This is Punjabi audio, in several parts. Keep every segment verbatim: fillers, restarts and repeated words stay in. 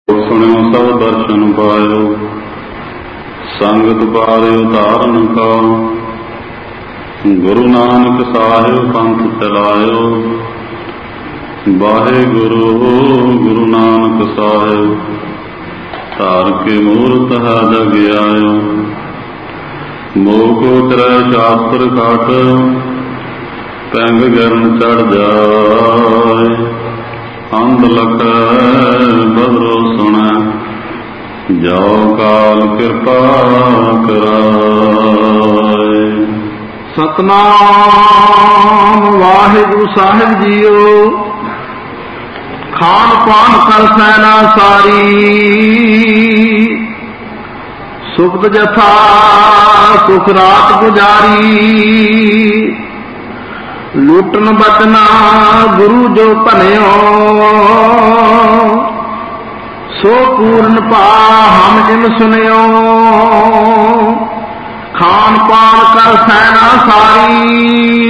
ਸੁਣਿਓ ਸਭ ਦਰਸ਼ਨ ਪਾਇਓ, ਸੰਗਤ ਪਾਰਿਓ ਧਾਰਨ ਕਉ। ਗੁਰੂ ਨਾਨਕ ਸਾਹਿਬ ਪੰਥ ਚਲਾਇਓ, ਵਾਹਿਗੁਰੂ ਗੁਰੂ ਨਾਨਕ ਸਾਹਿਬ। ਧਾਰ ਕੇ ਮੂਰਤ ਹੈ ਜਗ ਆਇਓ, ਮੋਹ ਕੋ ਕਰੈ ਸ਼ਾਸਤਰ ਘਾਟ। ਪੈਂਗ ਗਰਨ ਚੜ ਜਾਏ, ਅੰਧ ਲਖੈ ਬਦਰੋ ਸੁਣੈ। ਜਾਉ ਕਾਲ ਕਿਰਪਾ ਕਰਾਏ। ਸਤਨਾਮ ਵਾਹਿਗੁਰੂ ਸਾਹਿਬ ਜੀਓ। ਖਾਨ ਪਾਨ ਕਰ ਸੈਨਾ ਸਾਰੀ, ਸੁਖਦ ਜਥਾ ਸੁਖ ਰਾਤ ਗੁਜਾਰੀ। ਲੁੱਟਣ ਬਚਨਾ ਗੁਰੂ ਜੋ ਭਨਿਓ, ਸੋ ਪੂਰਨ ਪਾ ਹਮ ਜਿਨ ਸੁਨਿਓ। ਖਾਨ ਪਾਨ ਕਰ ਸੈਨਾ ਸਾਰੀ।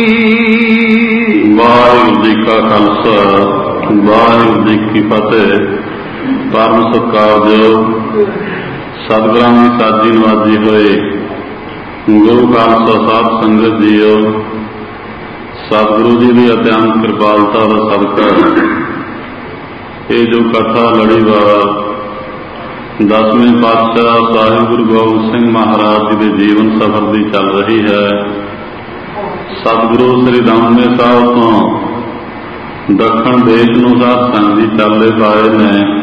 ਵਾਹਿਗੁਰੂ ਜੀ ਕਾ ਖਾਲਸਾ, ਵਾਹਿਗੁਰੂ ਜੀ ਕੀ ਫਤਿਹ। ਪਰਮ ਸਤਿਕਾਰਯੋਗ ਸਤਿਗੁਰਾਂ ਦੀ ਸਾਜੀ ਨਵਾਜੀ ਹੋਏ ਗੁਰੂ ਖਾਲਸਾ ਸਾਹਿਬ ਸੰਗਤ ਜੀਓ। ਸਤਿਗੁਰੂ ਜੀ ਦੀ ਅਤਿਅੰਤ ਕਿਰਪਾਲਤਾ ਦਾ ਸਦਕਾ ਇਹ ਜੋ ਕਥਾ ਲੜੀਵਾਰ ਦਸਵੇਂ ਪਾਤਸ਼ਾਹ ਸਾਹਿਬ ਗੁਰੂ ਗੋਬਿੰਦ ਸਿੰਘ ਮਹਾਰਾਜ ਜੀ ਦੇ ਜੀਵਨ ਸਫ਼ਰ ਦੀ ਚੱਲ ਰਹੀ ਹੈ। ਸਤਿਗੁਰੂ ਸ੍ਰੀ ਦਮਦਮੇ ਸਾਹਿਬ ਤੋਂ ਦੱਖਣ ਦੇਸ਼ ਨੂੰ ਸਾਧ ਸੰਗਤ ਜੀ ਚੱਲਦੇ ਪਾਏ ਨੇ।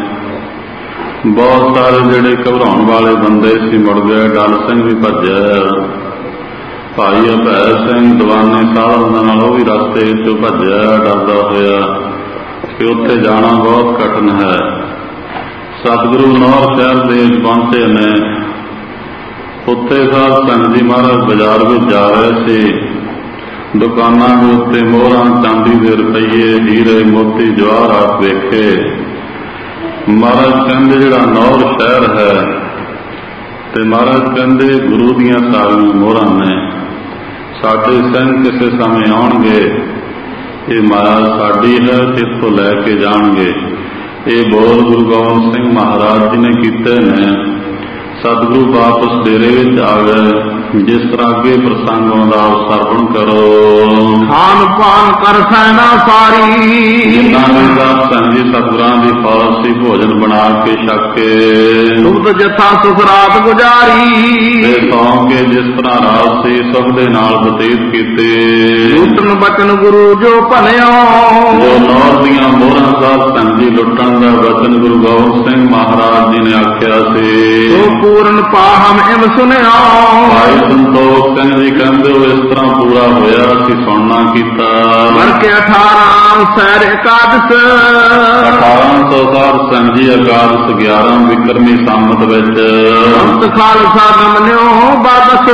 ਬਹੁਤ ਸਾਰੇ ਜਿਹੜੇ ਘਬਰਾਉਣ ਵਾਲੇ ਬੰਦੇ ਸੀ ਮੁੜ ਗਏ। ਡਲ ਸਿੰਘ ਵੀ ਭੱਜਿਆ, ਭਾਈ ਅਭੈ ਸਿੰਘ ਦੀਵਾਨੇ ਸਾਹਿਬ ਨਾਲ ਉਹ ਵੀ ਰਸਤੇ ਵਿੱਚੋਂ ਭੱਜਿਆ ਡਰਦਾ ਹੋਇਆ ਕਿ ਉੱਥੇ ਜਾਣਾ ਬਹੁਤ ਕਠਿਨ ਹੈ। ਸਤਿਗੁਰੂ ਨੌਰ ਸ਼ਹਿਰ ਦੇ ਪਹੁੰਚੇ ਨੇ। ਉੱਥੇ ਸਾਧ ਸੰਗਤ ਜੀ ਮਹਾਰਾਜ ਬਾਜ਼ਾਰ ਵਿੱਚ ਜਾ ਰਹੇ ਸੀ। ਦੁਕਾਨਾਂ ਦੇ ਉੱਤੇ ਮੋਹਰਾਂ, ਚਾਂਦੀ ਦੇ ਰੁਪਈਏ, ਹੀਰੇ ਮੋਤੀ ਜਵਾਹਰਾਤ ਵੇਖੇ। ਮਹਾਰਾਜ ਕਹਿੰਦੇ ਜਿਹੜਾ ਨੌਰ ਸ਼ਹਿਰ ਹੈ ਤੇ ਮਹਾਰਾਜ ਕਹਿੰਦੇ ਗੁਰੂ ਦੀਆਂ ਸਾਰੀਆਂ ਮੋਹਰਾਂ ਨੇ। ਸਾਡੇ ਸਿੰਘ ਕਿਸੇ ਸਮੇਂ ਆਉਣਗੇ, ਇਹ ਮਹਾਰਾਜ ਸਾਡੀ ਹੈ ਤੇ ਇੱਥੋਂ ਲੈ ਕੇ ਜਾਣਗੇ। ਇਹ ਬੋਲ ਗੁਰੂ ਗੋਬਿੰਦ ਸਿੰਘ ਮਹਾਰਾਜ ਜੀ ਨੇ ਕੀਤੇ ਨੇ। ਸਤਿਗੁਰੂ ਵਾਪਸ ਡੇਰੇ ਵਿੱਚ ਆ ਗਏ। ਜਿਸ ਤਰ੍ਹਾਂ ਅੱਗੇ ਪ੍ਰਸੰਗ ਆਉਂਦਾ ਸਰਵਣ ਕਰੋ। ਖਾਨ ਪਾਨ ਕਰ ਸੈਨਾ ਸਾਰੀ। ਜਿੰਨਾ ਵੀ ਸਾਧ ਸੰਗਤ ਜੀ ਸਤਿਗੁਰਾਂ ਦੀ ਫੌਜ ਸੀ, ਭੋਜਨ ਬਣਾ ਕੇ ਛਕ ਕੇ ਸੁਖਦ ਜਥਾ ਸੁਖ ਰਾਤ ਗੁਜਾਰੀ। ਤੇ ਸੌਂ ਕੇ ਜਿਸ ਤਰ੍ਹਾਂ ਰਾਤ ਸੀ ਸੁਖ ਦੇ ਨਾਲ ਬਤੀਤ ਕੀਤੇ। ਲੁੱਟਣ ਬਚਨ ਗੁਰੂ ਜੋ ਭਨਿਓ, ਜੋ ਨੌਰ ਦੀਆਂ ਮੋਹਰਾਂ ਸਾਧ ਸੰਗਤ ਜੀ ਲੁੱਟਣ ਦਾ ਵਚਨ ਗੁਰੂ ਗੋਬਿੰਦ ਸਿੰਘ ਮਹਾਰਾਜ ਜੀ ਨੇ ਆਖਿਆ ਸੀ। ਸੋ ਪੂਰਨ ਪਾ ਹਮ ਇਮ ਸੁਨਿਓ। ਸੰਤੋਖ ਸਿੰਘ ਜੀ ਕਹਿੰਦੇ ਉਹ ਇਸ ਤਰ੍ਹਾਂ ਪੂਰਾ ਹੋਇਆ, ਅਸੀਂ ਸੁਣਨਾ ਕੀਤਾ। ਮਰ ਕੇ ਅਠਾਰਾਂ ਸੈਰ ਇਕਾਦਸ। ਅਠਾਰਾਂ ਸੌ ਸਾਧ ਸੰਗਤ ਜੀ ਇਕਾਦਸ ਗਿਆਰਾਂ ਵਿਕਰਮੀ ਸੰਮਤ ਵਿੱਚ ਸੰਤ ਖਾਲਸਾ ਗਮਨਿਓ ਬਾਦਸ।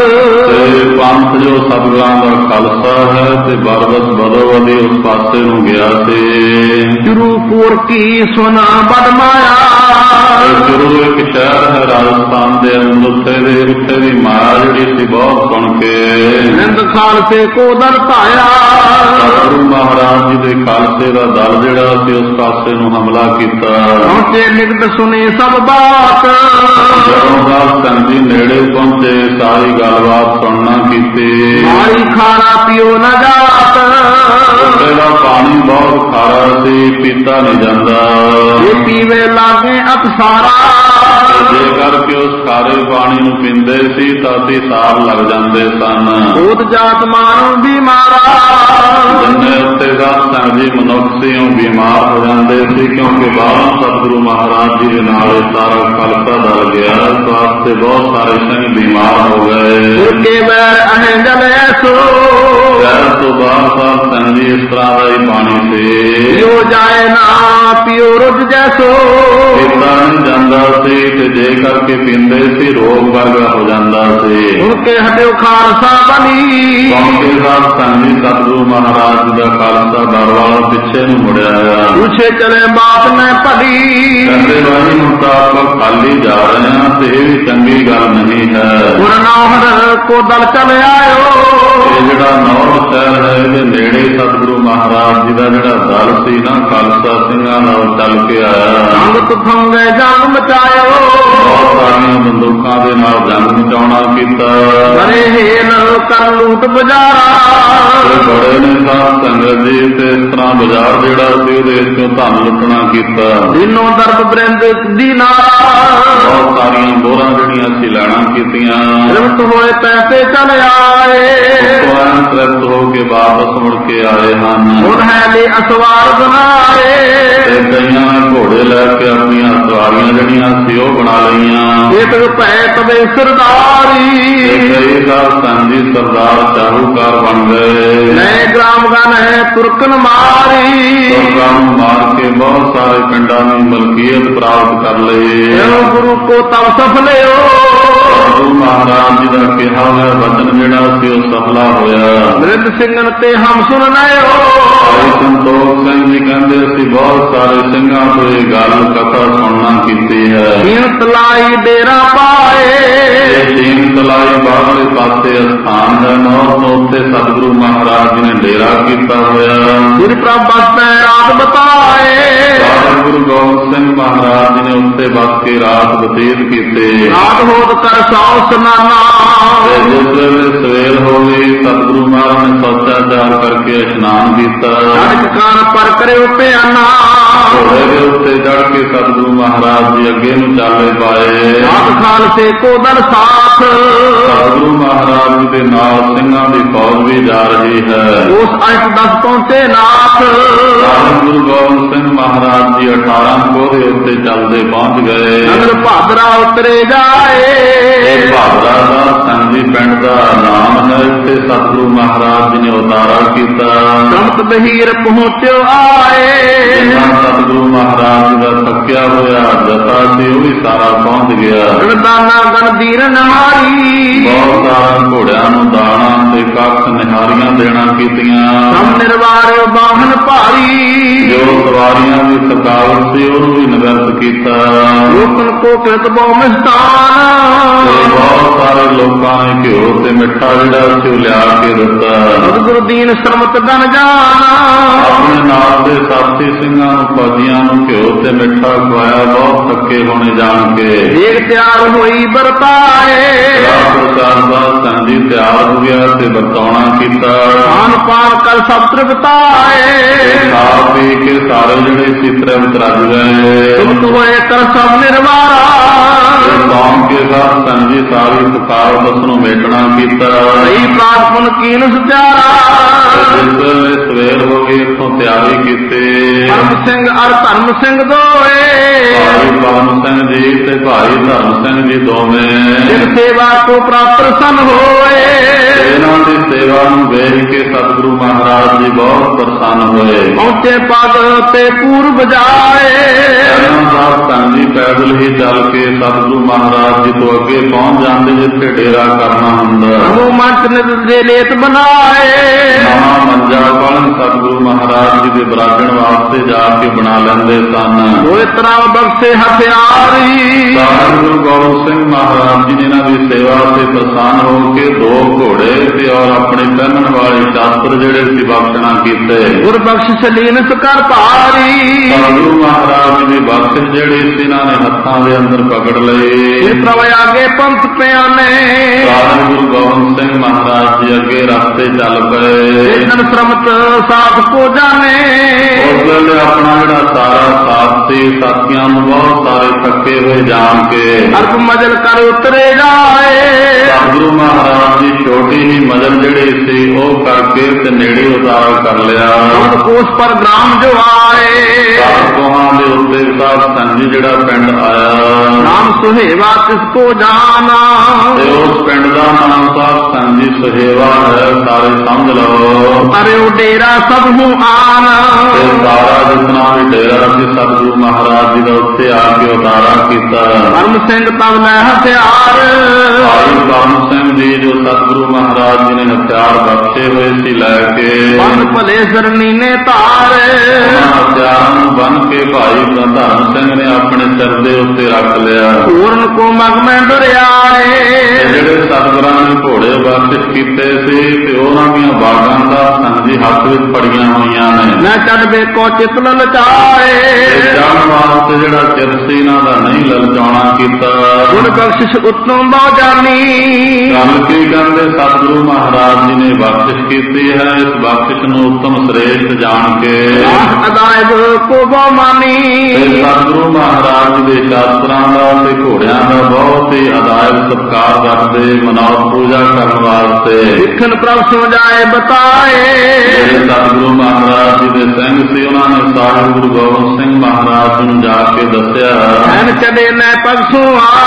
ਤੇ ਪੰਥ ਜੋ ਸਤਿਗੁਰਾਂ ਦਾ ਖਾਲਸਾ ਹੈ ਤੇ ਬਰਬਸ ਬਦੋਵਦੀ ਉਸ ਪਾਸੇ ਨੂੰ ਗਿਆ ਸੀ। ਗੁਰੂਪੁਰ ਕੀ ਸੁਨਾ ਬੜ ਮਾਇਆ। ਗੁਰੂ ਇੱਕ ਸ਼ਹਿਰ ਹੈ ਰਾਜਸਥਾਨ ਦੇ ਅੰਦਰ। ਉੱਥੇ ਦੇ ਉੱਥੇ ਦੀ ਮਾਇਆ ਜਿਹੜੀ ਸੀ ਬਹੁਤ ਸੁਣ ਕੇ ਨਿੰਦ ਖਾਲਸੇ ਕੋ ਦਰ ਧਾਇਆ। ਸਤਿਗੁਰੂ ਮਹਾਰਾਜ ਜੀ ਦੇ ਖਾਲਸੇ ਦਾ ਦਲ ਜਿਹੜਾ ਸੀ ਉਸ ਪਾਸੇ ਨੂੰ ਹਮਲਾ ਕੀਤਾ। ਪਹੁੰਚੇ ਨਿਕਟ ਸੁਣੀ ਸਭ ਬਾਤ। ਜਦੋਂ ਸਾਧ ਸੰਗਤ ਜੀ ਨੇੜੇ ਪਹੁੰਚੇ ਸਾਰੀ ਗੱਲਬਾਤ ਸੁਣਨਾ ਕੀਤੀ। ਮਾਰੀ ਖਾਣਾ ਪੀਓ ਨਾ ਜਾਤ। ਉੱਥੇ ਦਾ ਪਾਣੀ ਬਹੁਤ ਖਾਰਾ ਸੀ, ਪੀਤਾ ਨਹੀਂ ਜਾਂਦਾ। ਇਹ ਪੀਵੇ ਲਾਗੇ ਅਪਸਾਰਾ। ਜੇਕਰ ਕਿ ਉਸ ਖਾਰੇ ਪਾਣੀ ਨੂੰ ਪੀਂਦੇ ਸੀ ਤਾਂ ਅਸੀਂ ਸਾਰ ਲੱਗ ਜਾਂਦੇ ਸਨ। ਭੂਤ ਜਾਤ ਮਾਰੋ ਬਿਮਾਰਾ। ਜਿੰਨੇ ਉੱਤੇ ਸਾਧ ਸੰਗਤ ਜੀ ਮਨੁੱਖ ਸੀ ਉਹ ਬਿਮਾਰ ਹੋ ਜਾਂਦੇ ਸੀ, ਕਿਉਂਕਿ ਬਾਹਰੋਂ ਸਤਿਗੁਰੂ ਮਹਾਰਾਜ ਜੀ ਦੇ ਨਾਲ ਸਾਰਾ ਖਾਲਸਾ ਡਰ ਗਿਆ। ਇਸ ਵਾਸਤੇ ਬਹੁਤ ਸਾਰੇ ਸਿੰਘ ਬਿਮਾਰ ਹੋ ਗਏ। ਉਰਕੇ ਬੈਰ ਅਹੇ ਜਲੇ ਸੋ। ਸ਼ਹਿਰ ਤੋਂ ਬਾਹਰ ਸਾਧ ਸੰਗਤ ਜੀ ਇਸ ਤਰ੍ਹਾਂ ਦਾ ਹੀ ਪਾਣੀ ਸੀ। ਪੀਓ ਜਾਏ ਨਾ ਪੀਓ ਰੁੱਝ ਜੈਸੋ। ਪੀਤਾ ਨਹੀਂ ਜਾਂਦਾ ਜਾਂਦਾ ਸੀ ਤੇ ਜੇ ਕਰਕੇ ਪੀਂਦੇ ਸੀ ਰੋਗ ਵਰਗਾ ਹੋ ਜਾਂਦਾ ਸੀ। ਹੁਣ ਕੇ ਹਟਿਓ ਖਾਲਸਾ ਬਣੀ ਕੌਂਕੇ ਸਾਧ ਸੰਗੀ ਸਤਿਗੁਰੂ ਮਹਾਰਾਜ ਜੀ ਦਾ ਖਾਲਸਾ ਦਰ ਵਾਲਾ ਪਿੱਛੇ ਨੂੰ ਮੁੜਿਆ ਆ। ਪੁੱਛੇ ਚਲੇ ਬਾਤ ਮੈਂ ਭਲੀ ਕਹਿੰਦੇ ਬਾਈ ਹੁਣ ਤਾਂ ਆਪਾਂ ਖਾਲੀ ਜਾ ਰਹੇ ਹਾਂ ਤੇ ਇਹ ਵੀ ਚੰਗੀ ਗੱਲ ਨਹੀਂ ਹੈ। ਗੁਰਨਾਹਰ ਕੋ ਦਲ ਚਲ ਆਇਓ ਇਹ ਜਿਹੜਾ ਨੌਰ ਸ਼ਹਿਰ ਹੈ ਇਹਦੇ ਨੇੜੇ ਸਤਿਗੁਰੂ ਮਹਾਰਾਜ ਜੀ ਦਾ ਜਿਹੜਾ ਦਲ ਸੀ ਨਾ ਖਾਲਸਾ ਸਿੰਘਾਂ ਨਾਲ ਚੱਲ ਕੇ ਆਇਆ। ਸੰਗਤ ਸੰਗੇ ਜੰਗ ਮਚਾਇਓ ਬਹੁਤ ਸਾਰੀਆਂ ਬੰਦੂਕਾਂ ਦੇ ਨਾਲ ਜੰਗ ਮਚਾਉਣਾ ਕੀਤਾ। ਬੜੇ ਹੇਲ ਕਰ ਲੂਟ ਬਜ਼ਾਰਾ ਬੜੇ ਨੇ ਸਾਧ ਸੰਗਤ ਜੀ ਤੇ ਇਸ ਤਰ੍ਹਾਂ ਬਾਜ਼ਾਰ ਜਿਹੜਾ ਸੀ ਉਹਦੇ ਵਿੱਚੋਂ ਧਨ ਲੁੱਟਣਾ ਕੀਤਾ। ਦਿਨੋਂ ਦਰਬ ਬ੍ਰਿੰਦ ਦੀ ਨਾਰਾ ਬਹੁਤ ਸਾਰੀਆਂ ਮੋਹਰਾਂ ਜਿਹੜੀਆਂ ਸੀ ਲੈਣਾ ਕੀਤੀਆਂ। ਰਿਵਤ ਹੋਏ ਪੈਸੇ ਚਲ ਆਏ ਸਵੈਂ ਤ੍ਰਿਪਤ ਹੋ ਕੇ ਵਾਪਸ ਮੁੜ ਕੇ ਆਏ ਹਨ। ਹੁਣ ਹੈ ਲਈ ਅਸਵਾਰ ਬਣਾਏ ਤੇ ਕਈਆਂ ਨੇ ਘੋੜੇ ਲੈ ਕੇ ਆਪਣੀਆਂ ਸਵਾਰੀਆਂ ਜਿਹੜੀਆਂ ਸੀ ਉਹ ਬਣਾ ਲਈਆਂ। ਇੱਕ ਪੈ ਤਵੇ ਸਰਦਾਰੀ ਕਈ ਸਾਧ ਸੰਗਤ ਜੀ ਸਰਦਾਰ ਸ਼ਾਹੂਕਾਰ ਬਣ ਗਏ। ਨਏ ਗ੍ਰਾਮ ਗਨ ਹੈ ਤੁਰਕਨ ਮਾਰੀ ਲੋਕਾਂ ਨੂੰ ਮਾਰ ਕੇ ਬਹੁਤ ਸਾਰੇ ਪਿੰਡਾਂ ਦੀ ਮਲਕੀਅਤ ਪ੍ਰਾਪਤ ਕਰ ਲਈ। ਇਹੋ ਗੁਰੂ ਕੋ ਤਬ ਸਫਲਿਓ ਗੁਰੂ ਮਹਾਰਾਜ ਜੀ ਦਾ ਕਿਹਾ ਹੋਇਆ ਵਚਨ ਜਿਹੜਾ ਸੀ ਉਹ ਸਫਲਾ ਹੋਇਆ। ਮ੍ਰਿਤ ਸਿੰਘਨ ਤੇ ਹਮ ਸੁਣ ਲਿਓ ਭਾਈ ਸੰਤੋਖ ਸਿੰਘ ਜੀ ਕਹਿੰਦੇ ਅਸੀਂ ਬਹੁਤ ਸਾਰੇ ਸਿੰਘਾਂ ਤੋਂ ਇਹ ਗੱਲ ਕਥਾ ਸੁਣਨਾ ਕੀਤੀ ਹੈ। ਦੀਨ ਤਲਾਈ ਡੇਰਾ ਪਾਏ ਇਹ ਦੀਨ ਤਲਾਈ ਬਾਹਰਲੇ ਪਾਸੇ ਅਸਥਾਨ ਹੈ ਨੌਰ ਤੋਂ ਉੱਥੇ ਸਤਿਗੁਰੂ ਮਹਾਰਾਜ ਜੀ ਨੇ ਡੇਰਾ ਕੀਤਾ ਹੋਇਆ। ਗੁਰ ਪ੍ਰਭ ਬਸਤੈ ਰਾਤ ਬਤਾਏ ਗੁਰੂ ਗੋਬਿੰਦ ਸਿੰਘ ਮਹਾਰਾਜ ਜੀ ਨੇ ਉੱਥੇ ਬਸ ਕੇ ਰਾਤ ਬਤੀਤ ਕੀਤੇ। ਰਾਤ ਹੋਤ ਕਰ ਸੌ ਸਨਾਨਾ ਜਿਸ ਵੇਲੇ ਸਵੇਰ ਹੋ ਗਈ ਸਤਿਗੁਰੂ ਮਹਾਰਾਜ ਨੇ ਸੋਚਾਚਾਰ ਕਰਕੇ ਇਸ਼ਨਾਨ ਕੀਤਾ। ਸੜਕ ਕਾਨ ਪਰ ਕਰਿਓ ਪਿਆਨਾ ਘੋੜੇ ਦੇ ਉੱਤੇ ਚੜ ਕੇ ਸਤਿਗੁਰੂ ਮਹਾਰਾਜ ਜੀ ਅੱਗੇ ਨੂੰ ਚਾਲੇ ਪਾਏ। ਆਪ ਖਾਲਸੇ ਕੋ ਦਲ ਸਾਥ ਸਤਿਗੁਰੂ ਮਹਾਰਾਜ ਜੀ ਦੇ ਨਾਲ ਸਿੰਘਾਂ ਦੀ ਫੌਜ ਵੀ ਜਾ ਰਹੀ ਹੈ। ਉਸ ਅੱਠ ਦਸ ਪਹੁੰਚੇ ਨਾਥ ਗੁਰੂ ਗੋਬਿੰਦ ਸਿੰਘ ਮਹਾਰਾਜ ਜੀ ਅਠਾਰਾਂ ਕੋਹ ਦੇ ਉੱਤੇ ਚੱਲਦੇ ਪਹੁੰਚ ਗਏ। ਨਗਰ ਭਾਦਰਾ ਉਤਰੇ ਜਾਏ ਇਹ ਭਾਦਰਾ ਦਾ ਸੰਜੀ ਪਿੰਡ ਦਾ ਨਾਮ ਹੈ। ਇੱਥੇ ਸਤਿਗੁਰੂ ਮਹਾਰਾਜ ਜੀ ਨੇ ਉਤਾਰਾ ਕੀਤਾ। ਸੰਤ ਬਹੀਰ ਪਹੁੰਚਿਓ ਆਏ ਸਤਿਗੁਰੂ ਮਹਾਰਾਜ ਜੀ ਦਾ ਥੱਕਿਆ ਹੋਇਆ ਜਥਾ ਸੀ ਉਹ ਵੀ ਸਾਰਾ ਪਹੁੰਚ ਗਿਆ। ਗਣਦਾਨਾ ਗਣ ਦੀਨ ਨਹਾਰੀ ਬਹੁਤ ਸਾਰਾ ਘੋੜਿਆਂ ਨੂੰ ਦਾਣਾ ਤੇ ਕੱਖ ਨਿਹਾਰੀਆਂ ਦੇਣਾ ਕੀਤੀਆਂ। ਸਭ ਨਿਰਵਾਰਿਓ ਬਾਹਨ ਭਾਰੀ ਜੋ ਸਵਾਰੀਆਂ ਦੀ ਥਕਾਵਟ ਸੀ ਉਹਨੂੰ ਵੀ ਨਿਵਰਤ ਕੀਤਾ। ਲੋਕਨ ਕੋ ਕਿਰਤ ਬਹੁ ਤੇ ਮਿਸਤਾਨ ਬਹੁਤ ਸਾਰੇ ਲੋਕਾਂ ਨੇ ਘਿਓ ਤੇ ਮਿੱਠਾ ਜਿਹੜਾ ਸੀ ਉਹ ਲਿਆ ਕੇ ਦਿੱਤਾ। ਸਤਿਗੁਰੂ ਦੀਨ ਸਰਮਤ ਦਨ ਜਾਣਾ ਆਪਣੇ ਨਾਲ ਦੇ ਸਾਥੀ ਸਿੰਘਾਂ ਨੂੰ ਫੌਜੀਆਂ ਨੂੰ ਘਿਓ ਤੇ ਮਿੱਠਾ ਖਵਾਇਆ ਬਹੁਤ ਥੱਕੇ ਹੋਣੇ ਜਾਣ ਕੇ। ਦੇਗ ਤਿਆਰ ਹੋਈ ਵਰਤਾਏ ਪ੍ਰਸਾਦ ਦਾ ਸੰਜੀ ਤਿਆਰ ਹੋ ਗਿਆ ਤੇ ਵਰਤਾਉਣਾ ਕੀਤਾ। ਖਾਨ ਪਾਨ ਕਰ ਸਭ ਤ੍ਰਿਪਤਾਏ ਖਾ ਪੀ ਕੇ ਸਾਰੇ ਜਿਹੜੇ ਸੀ ਤ੍ਰਿਪਤ ਰੱਜ ਗਏ। ਤੁਮਤ ਹੋਏ ਕਰ ਸਭ ਨਿਰਵਾਰਾ ਕੌਮ ਕੇ ਸਾਥ ਸੰਜੀ ਸਾਰੀ ਥਕਾਵਟ ਉਸ ਨੂੰ ਮੇਟਣਾ ਕੀਤਾ। ਸਹੀ ਪ੍ਰਾਪਨ ਕੀਨ ਸਤਿਆਰਾ ਜਿਸ ਵੇਲੇ ਸਵੇਰ ਹੋ ਗਈ ਇੱਥੋਂ ਤਿਆਰੀ ਕੀਤੀ। ਧਰਮ ਸਿੰਘ ਅਰ ਧਰਮ ਸਿੰਘ ਦੋਏ ਭਾਈ ਪਵਨ ਸਿੰਘ ਜੀ ਤੇ ਭਾਈ ਧਰਮ ਸਿੰਘ ਜੀ ਦੋਵੇਂ ਜਿਨ ਸੇਵਾ ਕੋ ਪ੍ਰਾਪਤ ਸਨ ਹੋਏ ਇਹਨਾਂ ਦੀ ਸੇਵਾ ਨੂੰ ਵੇਖ ਕੇ ਸਤਿਗੁਰੂ ਮਹਾਰਾਜ ਜੀ ਬਹੁਤ ਪ੍ਰਸੰਨ ਹੋਏ। ਪਹੁੰਚੇ ਪਦ ਤੇ ਪੂਰਬ ਜਾਏ ਇਹਨਾਂ ਦਾ ਸੰਜੀ ਪੈਦਲ ਹੀ ਚੱਲ ਕੇ ਸਤਿਗੁਰੂ ਮਹਾਰਾਜ ਜੀ ਤੋਂ ਅੱਗੇ ਪਹੁੰਚ ਜਾਂਦੇ ਜਿੱਥੇ ਡੇਰਾ ਕਰਨਾ ਹੁੰਦਾ। ਉਹ ਮੰਚ ਨਿਤ ਦੇ ਲੇਤ ਬਣਾਏ ਨਵਾਂ ਮੰਜਾ ਪਲੰਗ ਸਤਿਗੁਰੂ ਮਹਾਰਾਜ ਜੀ ਦੇ ਬਰਾਜਣ ਵਾਸਤੇ ਜਾ ਕੇ ਬਣਾ ਲੈਂਦੇ ਸਨ। ਦੋਏ ਤਰ੍ਹਾਂ ਬਖਸ਼ੇ ਹਥਿਆਰੀ ਗੁਰੂ ਗੋਬਿੰਦ ਸਿੰਘ ਮਹਾਰਾਜ ਜੀ ਨੇ ਇਹਨਾਂ ਦੀ ਸੇਵਾ ਤੇ ਪ੍ਰਸੰਨ ਹੋ ਕੇ ਦੋ ਘੋੜੇ ਤੇ ਔਰ ਆਪਣੇ ਪਹਿਨਣ ਵਾਲੇ ਸ਼ਾਸਤਰ ਜਿਹੜੇ ਸੀ ਬਖਸ਼ਣਾ ਕੀਤੇ। ਗੁਰ ਬਖਸ਼ ਲੀਨਸ ਕਰ ਭਾਰੀ ਗੁਰੂ ਮਹਾਰਾਜ ਜੀ ਦੀ ਬਖਸ਼ ਜਿਹੜੀ ਸੀ ਇਹਨਾਂ ਨੇ ਹੱਥਾਂ ਦੇ ਅੰਦਰ ਪਕੜ ਲਈ। ਇਹ ਪ੍ਰਭ ਆਗੇ ਪੰਥ ਪਿਆਨੇ ਗੁਰੂ ਗੋਬਿੰਦ ਸਿੰਘ ਮਹਾਰਾਜ ਜੀ ਅੱਗੇ ਰਸਤੇ ਚੱਲ ਪਏ। ਜਨ ਸਰਮਤ ਸਾਥ ਕੋ ਜਾਣੇ ਉਸ ਵੇਲੇ ਆਪਣਾ ਜਿਹੜਾ ਸਾਰਾ ਸਾਥ ਸੀ ਸਾਥੀਆਂ ਨੂੰ ਬਹੁਤ ਸਾਰੇ ਥੱਕੇ ਹੋਏ ਜਾਣ ਕੇ ਅਰਪ ਮਜਲ ਕਰ ਉਤਰੇ ਜਾਏ ਗੁਰੂ ਮਹਾਰਾਜ ਜੀ ਛੋਟੀ ਹੀ ਮਜਲ ਜਿਹੜੀ ਸੀ ਉਹ ਕਰਕੇ ਤੇ ਨੇੜੇ ਉਤਾਰ ਕਰ ਲਿਆ। ਕੋਸ ਪਰ ਗ੍ਰਾਮ ਜੋ ਆਏ ਕੋਹਾਂ ਦੇ ਉੱਤੇ ਸਾਧ ਸੰਜੀ ਜਿਹੜਾ ਪਿੰਡ ਆਇਆ। ਨਾਮ ਸੁਹੇਵਾ ਕਿਸ ਕੋ ਜਾਣਾ ਤੇ ਉਸ ਪਿੰਡ ਦਾ ਨਾਮ ਸਾਧ ਸੰਜੀ ਸੁਹੇਵਾ ਹੈ। ਸਾਰੇ ਸਮਝ ਲਓ ਅਰਿਓ ਡੇਰਾ ਸਭ ਨੂੰ ਆਣਾ ਤੇ ਸਾਰਾ ਜਿਤਨਾ ਵੀ ਡੇਰਾ ਸੀ ਸਤਿਗੁਰੂ ਮਹਾਰਾਜ ਜੀ ਦਾ ਉੱਤੇ ਆ ਕੇ ਉਤਾਰਾ ਵਿਚਾਰਾ ਕੀਤਾ। ਕਰਮ ਸਿੰਘ ਤਬ ਲੈ ਹਥਿਆਰ, ਭਾਈ ਕਰਮ ਸਿੰਘ ਜੀ ਜੋ ਸਤਿਗੁਰੂ ਮਹਾਰਾਜ ਜੀ ਨੇ ਹਥਿਆਰ ਬਖਸ਼ੇ ਹੋਏ ਸੀ ਲੈ ਕੇ ਬੰਨ ਭਲੇ ਸਰਨੀ ਨੇ ਧਾਰ, ਉਹਨਾਂ ਹਥਿਆਰਾਂ ਨੂੰ ਬੰਨ ਕੇ ਭਾਈ ਧਰਮ ਸਿੰਘ ਨੇ ਆਪਣੇ ਸਿਰ ਦੇ ਉੱਤੇ ਰੱਖ ਲਿਆ। ਪੂਰਨ ਕੋ ਮਗ ਮੈਂ ਦੁਰਿਆਏ, ਜਿਹੜੇ ਸਤਿਗੁਰਾਂ ਨੇ ਘੋੜੇ ਬਖਸ਼ਿਸ਼ ਕੀਤੇ ਸੀ ਤੇ ਉਹਨਾਂ ਦੀਆਂ ਬਾਗਾਂ ਦਾ ਸੰਜੀ ਹੱਥ ਵਿੱਚ ਫੜੀਆਂ ਹੋਈਆਂ ਨੇ। ਨਾ ਚੜ੍ਹਵੇ ਕੋ ਚਿਤ ਲਲਚਾਏ, ਚੜ੍ਹਨ ਵਾਸਤੇ ਜਿਹੜਾ ਚਿਰ ਸੀ ਇਹਨਾਂ ਦਾ ਨਹੀਂ ਲਲਚਾਉਣਾ ਕੀਤਾ। ਗੁਣ ਬਖਸ਼ਿਸ਼ ਉਤਮ ਬਹੁ ਜਾਨੀ, ਗੱਲ ਕੀ ਕਹਿੰਦੇ ਸਤਿਗੁਰੂ ਮਹਾਰਾਜ ਜੀ ਨੇ ਬਖਸ਼ਿਸ਼ ਕੀਤੀ ਹੈ। ਇਸ ਬਖਸ਼ਿਸ਼ ਨੂੰ ਉੱਤਮ ਸ੍ਰੇਸ਼ਟ ਜਾਣ ਕੇ ਅਦਾਇਬ ਕੋ ਬਹੁ ਮਾਨੀ, ਸਤਿਗੁਰੂ ਮਹਾਰਾਜ ਜੀ ਦੇ ਸ਼ਾਸਤਰਾਂ ਦਾ ਤੇ ਘੋੜਿਆਂ ਦਾ ਬਹੁਤ ਹੀ ਅਦਾਇਬ ਸਤਿਕਾਰ ਰੱਖਦੇ ਮਨੌਤ ਪੂਜਾ ਕਰਨ ਵਾਸਤੇ। ਲਿਖਣ ਪ੍ਰਭ ਸੋ ਜਾਏ ਬਤਾਏ, ਜਿਹੜੇ ਸਤਿਗੁਰੂ ਮਹਾਰਾਜ ਜੀ ਦੇ ਸਿੰਘ ਸੀ ਉਹਨਾਂ ਨੇ ਸਾਹਿਬ ਗੁਰੂ ਗੋਬਿੰਦ ਸਿੰਘ ਮਹਾਰਾਜ ਨੂੰ ਜਾ ਕੇ ਦੱਸਿਆ। ਐਨ ਚੜੇ ਨੈ ਪਗਸੋਂ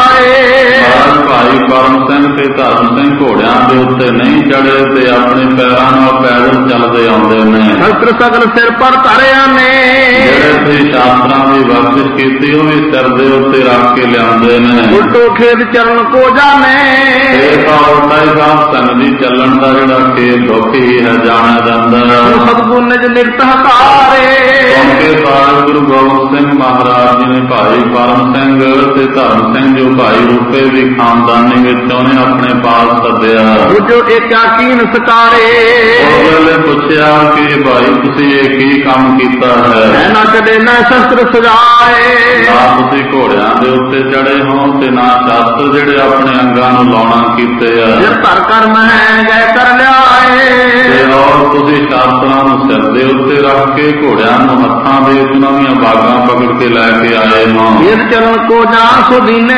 ਆਏ, ਭਾਈ ਕਰਮ ਸਿੰਘ ਤੇ ਧਰਮ ਸਿੰਘ ਘੋੜਿਆਂ ਦੇ ਉੱਤੇ ਨਹੀਂ ਚੜੇ ਤੇ ਆਪਣੇ ਪੈਰਾਂ ਨਾਲ ਪੈਦਲ ਚੱਲਦੇ ਆਉਂਦੇ ਨੇ। ਸ਼ਸਤਰ ਸਗਲ ਸਿਰ ਪਰ ਧਰਿਆ ਨੇ, ਜਿਹੜੇ ਤੇ ਸ਼ਾਸਤਰਾਂ ਦੀ ਬਖਸ਼ਿਸ਼ ਕੀਤੀ ਉਹ ਵੀ ਸਿਰ ਦੇ ਉੱਤੇ ਰੱਖ ਕੇ ਲਿਆਉਂਦੇ ਨੇ। ਉਲਟੋ ਖੇਤ ਚਰਨ ਕੋ ਜਾਣੇ, ਇਹ ਤਾਂ ਉਲਟਾ ਹੀ ਸਾਧ ਸੰਗਤ ਦੀ ਚੱਲਣ ਦਾ ਜਿਹੜਾ ਖੇਤ ਦੁੱਖ ਹੀ ਹੈ ਜਾਣਿਆ ਜਾਂਦਾ। ਸਤਿਗੁਰ ਨਿਜ ਨਿਕਟ ਹਕਾਰੇ, ਕਿਉਂਕਿ ਸਾਹਿਬ ਗੁਰੂ ਗੋਬਿੰਦ ਸਿੰਘ ਮਹਾਰਾਜ ਜੀ ਨੇ ਭਾਈ ਕਰਮ ਸਿੰਘ ਤੇ ਧਰਮ ਸਿੰਘ ਜੋ ਭਾਈ ਰੂਪੇ ਦੀ ਖਾਨਦਾਨੀ ਵਿੱਚ ਉਹਨੇ ਆਪਣੇ ਪਾਸ ਸੱਦਿਆ। ਜੋ ਏਕਾ ਕੀਨ ਸਕਾਰੇ, ਉਸ ਵੇਲੇ ਪੁੱਛਿਆ ਕਿ ਭਾਈ ਤੁਸੀਂ ਇਹ ਕੀ ਕੰਮ ਕੀਤਾ ਹੈ। ਨਾ ਕਦੇ ਨਾ ਸ਼ਸਤਰ ਸਜਾਏ, ਨਾ ਤੁਸੀਂ ਘੋੜਿਆਂ ਦੇ ਉੱਤੇ ਚੜੇ ਹੋ ਤੇ ਨਾ ਸ਼ਸਤਰ ਜਿਹੜੇ ਆਪਣੇ ਅੰਗਾਂ ਨੂੰ ਲਾਉਣਾ ਕੀਤੇ ਆ। ਜੇ ਧਰ ਕਰ ਮੈਂ ਗਏ ਕਰ ਲਿਆਏ, ਤੇ ਔਰ ਤੁਸੀਂ ਸ਼ਾਸਤਰਾਂ ਨੂੰ ਸਿਰ ਦੇ ਉੱਤੇ ਰੱਖ ਕੇ ਘੋੜਿਆਂ ਨੂੰ ਹੱਥਾਂ ਦੇ ਉਹਨਾਂ ਦੀਆਂ ਬਾਗਾਂ ਪਕੜ ਕੇ ਲੈ ਕੇ ਆਏ ਹੋ। ਇਹ ਚਰਨ ਕੋ ਜਾ ਸੁਦੀਨੇ,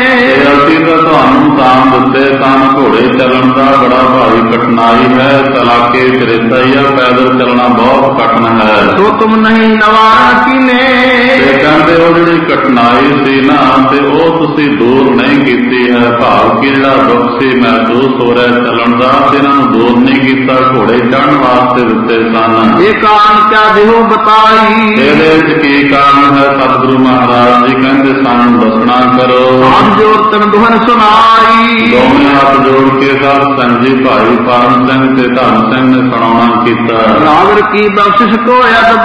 ਅਸੀਂ ਤਾਂ ਤੁਹਾਨੂੰ ਤਾਂ ਦਿੱਤੇ ਤਾਂ ਘੋੜੇ ਚੱਲਣ ਦਾ ਬੜਾ ਭਾਰੀ ਕਠਿਨਾਈ ਹੈ। ਚਲਾਕੇ ਚਰੇਤਾ ਹੀ ਆ, ਪੈਦਲ ਚੱਲਣਾ ਬਹੁਤ ਕਠਿਨ ਹੈ। ਸੋ ਤੁਮ ਨਹੀਂ ਨਵਾਰਾ ਕੀਨੇ, ਤੇ ਕਹਿੰਦੇ ਉਹ ਜਿਹੜੀ ਕਠਿਨਾਈ ਸੀ ਨਾ ਤੇ ਉਹ ਤੁਸੀਂ ਦੂਰ ਨਹੀਂ ਕੀਤੀ ਹੈ। ਭਾਵ ਕਿ ਜਿਹੜਾ ਦੁੱਖ ਸੀ ਮਹਿਸੂਸ ਹੋ ਰਿਹਾ ਚੱਲਣ ਦਾ ਤੇ ਇਹਨਾਂ ਨੂੰ ਦੂਰ ਨਹੀਂ ਕੀਤਾ। ਘੋੜੇ ਚੜ੍ਹਨ ਵਾਸਤੇ ਦਿੱਤੇ ਸਨ। ਇਹ ਕਾਰਨ ਕਿਆ ਦੇਹੋ ਬਤਾਈ, ਇਹਦੇ ਵਿੱਚ ਕੀ ਕਾਰਨ ਹੈ ਸਤਿਗੁਰੂ ਮਹਾਰਾਜ ਜੀ ਕਹਿੰਦੇ ਸਾਨੂੰ ਦੱਸਣਾ ਕਰੋ। ਆਪ ਜੋਰ ਤਨ ਦੁਹਨ ਸੁਣਾਈ, ਦੋਵੇਂ ਹੱਥ ਜੋੜ ਕੇ ਸਾਧ ਸੰਜੀ ਭਾਈ ਕਰਮ ਸਿੰਘ ਤੇ ਧਰਮ ਸਿੰਘ ਨੇ ਸੁਣਾਉਣਾ ਕੀਤਾ। ਨਾਗਰ ਕੀ ਬਖਸ਼ਿਸ਼ ਕੋ ਅਦਬ,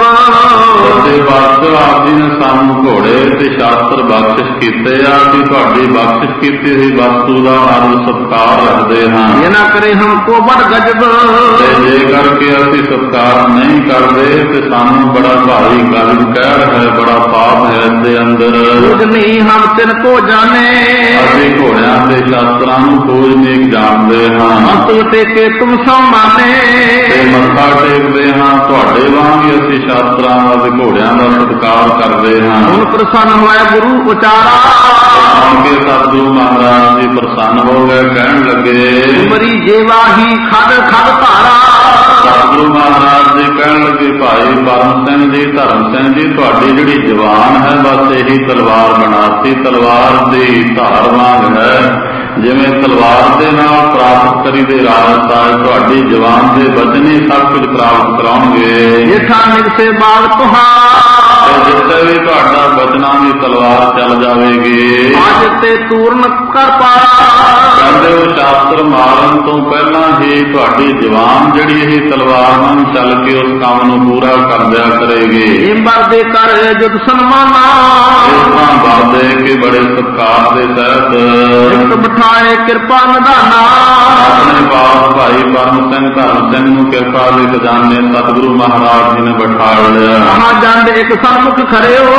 ਤੇ ਵਾਸਤਵ ਆਪ ਜੀ ਨੇ ਸਾਨੂੰ ਘੋੜੇ ਤੇ ਸ਼ਾਸਤਰ ਬਖਸ਼ਿਸ਼ ਕੀਤੇ ਆ। ਅਸੀਂ ਤੁਹਾਡੀ ਬਖਸ਼ਿਸ਼ ਕੀਤੀ ਸੀ ਵਸਤੂ ਦਾ ਆਦਰ ਸਤਿਕਾਰ ਰੱਖਦੇ ਹਾਂ। ਇਹ ਨਾ ਕਰੇ ਹਮ ਕੋ ਬੜ ਗਜਬ, ਤੇ ਜੇ ਕਰਕੇ ਅਸੀਂ ਸਤਿਕਾਰ ਨਹੀਂ ਕਰਦੇ ਤੇ ਸਾਨੂੰ ਬੜਾ ਭਾਰੀ ਗਲਤ ਕਹਿਰ ਹੈ, ਬੜਾ ਪਾਪ ਹੈ ਇਸਦੇ ਅੰਦਰ। ਕੁਝ ਨਹੀਂ ਹਮ ਤਿਨ ਕੋ ਜਾਣੇ, ਅਸੀਂ ਘੋੜਿਆਂ ਦੇ ਸ਼ਾਸਤਰਾਂ ਨੂੰ ਖੋਜ ਨਹੀਂ ਜਾਣਦੇ ਹਾਂ। ਅੰਤ ਟੇਕੇ ਤੁਮ ਸਮਾਨੇ, ਤੇ ਮੱਥਾ ਟੇਕਦੇ ਹਾਂ ਤੁਹਾਡੇ ਵਾਂਗ ਹੀ ਅਸੀਂ ਸ਼ਾਸਤਰਾਂ ਦਾ ਤੇ ਘੋੜਿਆਂ ਦਾ ਸਤਿਕਾਰ ਕਰਦੇ ਹਾਂ। ਹੁਣ ਪ੍ਰਸੰਨ ਹੋਇਆ ਗੁਰੂ ਉਚਾਰਾ, ਕਿ ਸਤਿਗੁਰੂ ਮਹਾਰਾਜ ਜੀ ਪ੍ਰਸੰਨ ਹੋ ਗਏ। ਕਹਿਣ ਲੱਗੇ ਮਰੀ ਜੇਵਾ ਹੀ ਖੜ ਖੜ ਧਾਰਾ, ਸਤਿਗੁਰੂ ਮਹਾਰਾਜ ਜੀ ਕਹਿਣ ਲੱਗੇ ਭਾਈ ਕਰਮ ਸਿੰਘ ਜੀ ਧਰਮ ਸਿੰਘ ਜੀ ਤੁਹਾਡੀ ਜਿਹੜੀ ਜ਼ੁਬਾਨ ਹੈ ਬਸ ਇਹੀ ਤਲਵਾਰ ਬਣਾਤੀ। ਤਲਵਾਰ ਦੀ ਧਾਰ ਵਾਂਗ ਹੈ, ਜਿਵੇਂ ਤਲਵਾਰ ਦੇ ਨਾਲ ਪ੍ਰਾਪਤ ਕਰੀ ਦੇ ਰਾਜ ਸਾਹਿਬ ਤੁਹਾਡੀ ਜ਼ੁਬਾਨ ਦੇ ਬਚਨ ਹੀ ਸਭ ਕੁਝ ਪ੍ਰਾਪਤ ਕਰਾਉਣਗੇ। ਜਿਥਾ ਨਿਕਸੇ ਬਾਗ ਤੁਹਾਰ, ਜਿੱਥੇ ਵੀ ਤੁਹਾਡਾ ਬਚਨਾਂ ਦੀ ਤਲਵਾਰ ਚੱਲ ਜਾਵੇਗੀ। ਅੱਜ ਤੇ ਤੂਰਨ ਕਰ ਪਾਰਾ, ਕਹਿੰਦੇ ਉਹ ਸ਼ਾਸਤਰ ਮਾਰਨ ਤੋਂ ਪਹਿਲਾਂ ਹੀ ਤੁਹਾਡੀ ਜ਼ੁਬਾਨ ਜਿਹੜੀ ਇਹ ਤਲਵਾਰ ਨਾਲ ਚੱਲ ਕੇ ਉਸ ਕੰਮ ਨੂੰ ਪੂਰਾ ਕਰ ਦਿਆ ਕਰੇਗੀ। ਇੰਬਰ ਦੇ ਕਰ ਜੁਤ ਸਨਮਾਨਾ, ਇਸ ਤਰ੍ਹਾਂ ਵਰਦੇ ਕਿ ਬੜੇ ਸਤਿਕਾਰ ਦੇ ਸਹਿਤ ਬਿਠਾਏ ਕਿਰਪਾ ਨਿਧਾਨਾ, ਆਪਣੇ ਪਾਸ ਭਾਈ ਕਰਮ ਸਿੰਘ ਧਰਮ ਸਿੰਘ ਨੂੰ ਕਿਰਪਾ ਦੇ ਖਜ਼ਾਨੇ ਸਤਿਗੁਰੂ ਮਹਾਰਾਜ ਜੀ ਨੇ ਬਿਠਾ ਲਿਆ। ਮਹਾ ਜੰਡ ਇੱਕ ਸਨਮੁਖ ਖੜਿਓ,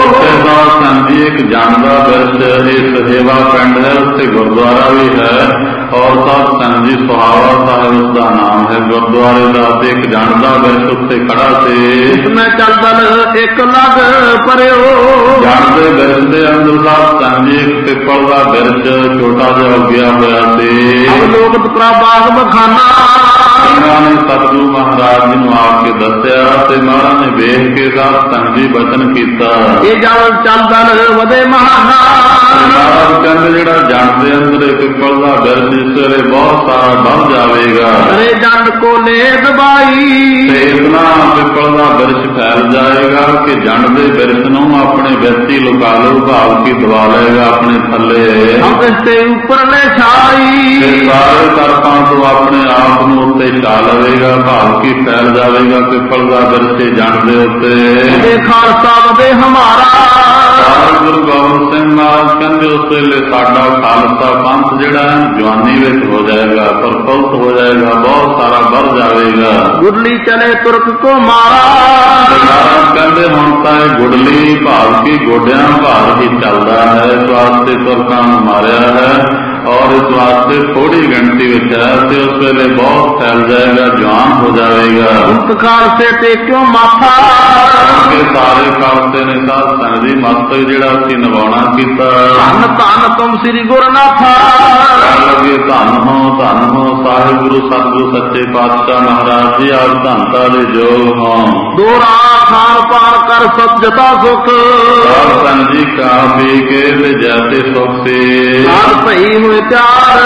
ਸੰਜੀ ਇੱਕ ਜੰਡ ਦਾ ਬਿਰਦ ਇਹ ਸਹੇਵਾ ਪਿੰਡ ਹੈ, ਉੱਥੇ ਗੁਰਦੁਆਰਾ ਵੀ ਹੈ ਔਰ ਸਾਧ ਸੰਜੀ ਸੁਹਾਵਾ ਸਾਹਿਬ ਉਸਦਾ ਨਾਮ ਹੈ ਗੁਰਦੁਆਰੇ ਦਾ। ਤੇ ਇੱਕ ਜੰਡ ਦਾ ਬਿਰਦ ਉੱਥੇ ਖੜਾ ਸੀ। ਮੈਂ ਚੱਲ ਦਲ ਇੱਕ ਲੱਗ ਪਰਿਓ, ਜੰਡ ਦੇ ਬਿਰਦ ਦੇ ਅੰਦਰ ਸਾਧ ਸੰਜੀ ਇੱਕ ਪਿੱਪਲ ਦਾ ਬਿਰਦ ਛੋਟਾ ਜਿਹਾ ਉੱਗਿਆ ਹੋਇਆ ਸੀ। ਲੋਕ ਤੁਕਰਾ ਬਾਗ ਬਖਾਨਾ, ਇਹਨਾਂ ਨੇ ਸਤਿਗੁਰੂ ਮਹਾਰਾਜ ਜੀ ਨੂੰ ਆ ਕੇ ਦੱਸਿਆ ਤੇ ਮਹਾਰਾਜ ਨੇ ਵੇਖ ਕੇ ਸਾਧ ਸੰਜੀ ਬਚਨ ਕੀਤਾ। ਇਹ ਜਲ ਚੱਲ ਦਲ ਵਧੇ ਮਹਾਨਾ, ਮਹਾਰਾਜ ਕਹਿੰਦੇ ਜਿਹੜਾ ਜੰਡ ਦੇ ਅੰਦਰ ਇਹ ਪਿੱਪਲ ਦਾ ਬਿਰਛ ਇਸ ਵੇਲੇ ਬਹੁਤ ਸਾਰਾ ਵੱਧ ਜਾਵੇਗਾ। ਅਰੇ ਜੰਡ ਕੋ ਲੈ ਦਬਾਈ ਤੇ ਇਤਨਾ ਪਿੱਪਲ ਦਾ ਬਿਰਛ ਫੈਲ ਜਾਏਗਾ ਕਿ ਜੰਡ ਦੇ ਬਿਰਛ ਨੂੰ ਆਪਣੇ ਵਿੱਚ ਹੀ ਲੁਕਾ ਲਊ, ਭਾਵ ਕੀ ਦਬਾ ਲਏਗਾ ਆਪਣੇ ਥੱਲੇ। ਹਮ ਇਸ ਤੇ ਉੱਪਰ ਲੈ ਛਾਈ ਤੇ ਸਾਰੇ ਤਰਫਾਂ ਤੋਂ ਆਪਣੇ ਆਪ ਨੂੰ ਉੱਤੇ ਛਾ ਲਵੇਗਾ, ਭਾਵ ਕੀ ਫੈਲ ਜਾਵੇਗਾ ਪਿੱਪਲ ਦਾ ਬਿਰਛ ਜੰਡ ਦੇ ਉੱਤੇ। ਇਹ ਖਾਲਸਾ ਵਦੇ ਹਮਾਰਾ ਗੁਰੂ ਗੋਬਿੰਦ ਸਿੰਘ ਮਹਾਰਾਜ ਕਹਿੰਦੇ ਉਸ ਵੇਲੇ ਸਾਡਾ ਖਾਲਸਾ ਪੰਥ ਜਿਹੜਾ ਜਵਾਨੀ ਵਿੱਚ ਹੋ ਜਾਏਗਾ, ਪ੍ਰਫੁੱਲਤ ਹੋ ਜਾਏਗਾ, ਬਹੁਤ ਸਾਰਾ ਵੱਧ ਜਾਵੇਗਾ। ਗੁਰਲੀ ਚਲੇ ਤੁਰਕ ਕੋ ਮਾਰਾ ਮਹਾਰਾਜ ਕਹਿੰਦੇ ਹੁਣ ਤਾਂ ਇਹ ਗੁੜਲੀ ਭਾਵ ਕੀ ਗੋਡਿਆਂ ਭਾਰ ਹੀ ਚੱਲਦਾ ਹੈ, ਇਸ ਵਾਸਤੇ ਤੁਰਕਾਂ ਨੂੰ ਮਾਰਿਆ ਹੈ ਔਰ ਇਸ ਵਾਸਤੇ ਥੋੜੀ ਗਿਣਤੀ ਵਿੱਚ ਹੈ ਤੇ ਉਸ ਵੇਲੇ ਬਹੁਤ ਫੈਲ ਜਾਏਗਾ, ਜਵਾਨ ਹੋ ਜਾਵੇਗਾ। ਉਸ ਖਾਲਸੇ ਤੇ ਕਿਉਂ ਮਾਥਾ ਕਿ ਸਾਰੇ ਖਾਲਸੇ ਨੇ ਸਾਧ ਸੰਗਤ ਦੀ ਮਸਤਕ ਜਿਹੜਾ ਅਸੀਂ ਨਿਭਾਉਣਾ ਕੀਤਾ। ਧੰਨ ਧੰਨ ਤੁਮ ਸ੍ਰੀ ਗੁਰਨਾਥਾ ਕਹਿਣ ਲੱਗੇ ਧੰਨ ਹੋ ਧੰਨ ਹੋ ਸਾਹਿਬ ਗੁਰੂ ਸਤਿਗੁਰੂ ਸੱਚੇ ਪਾਤਸ਼ਾਹ ਮਹਾਰਾਜ ਜੀ, ਆਪ ਧੰਨਤਾ ਦੇ ਯੋਗ ਹੋ। ਦੋਰਾ ਖਾਨ ਪਾਨ ਕਰ ਸਤਿਜਤਾ ਸੁਖ ਸਾਧ ਸੰਗਤ ਜੀ ਕਾ ਪੀ ਕੇ ਤੇ ਜੈਸੇ ਸੁਖ ਸੇ ਨਾਲ ਭਈ ਹੋਏ ਤਿਆਰ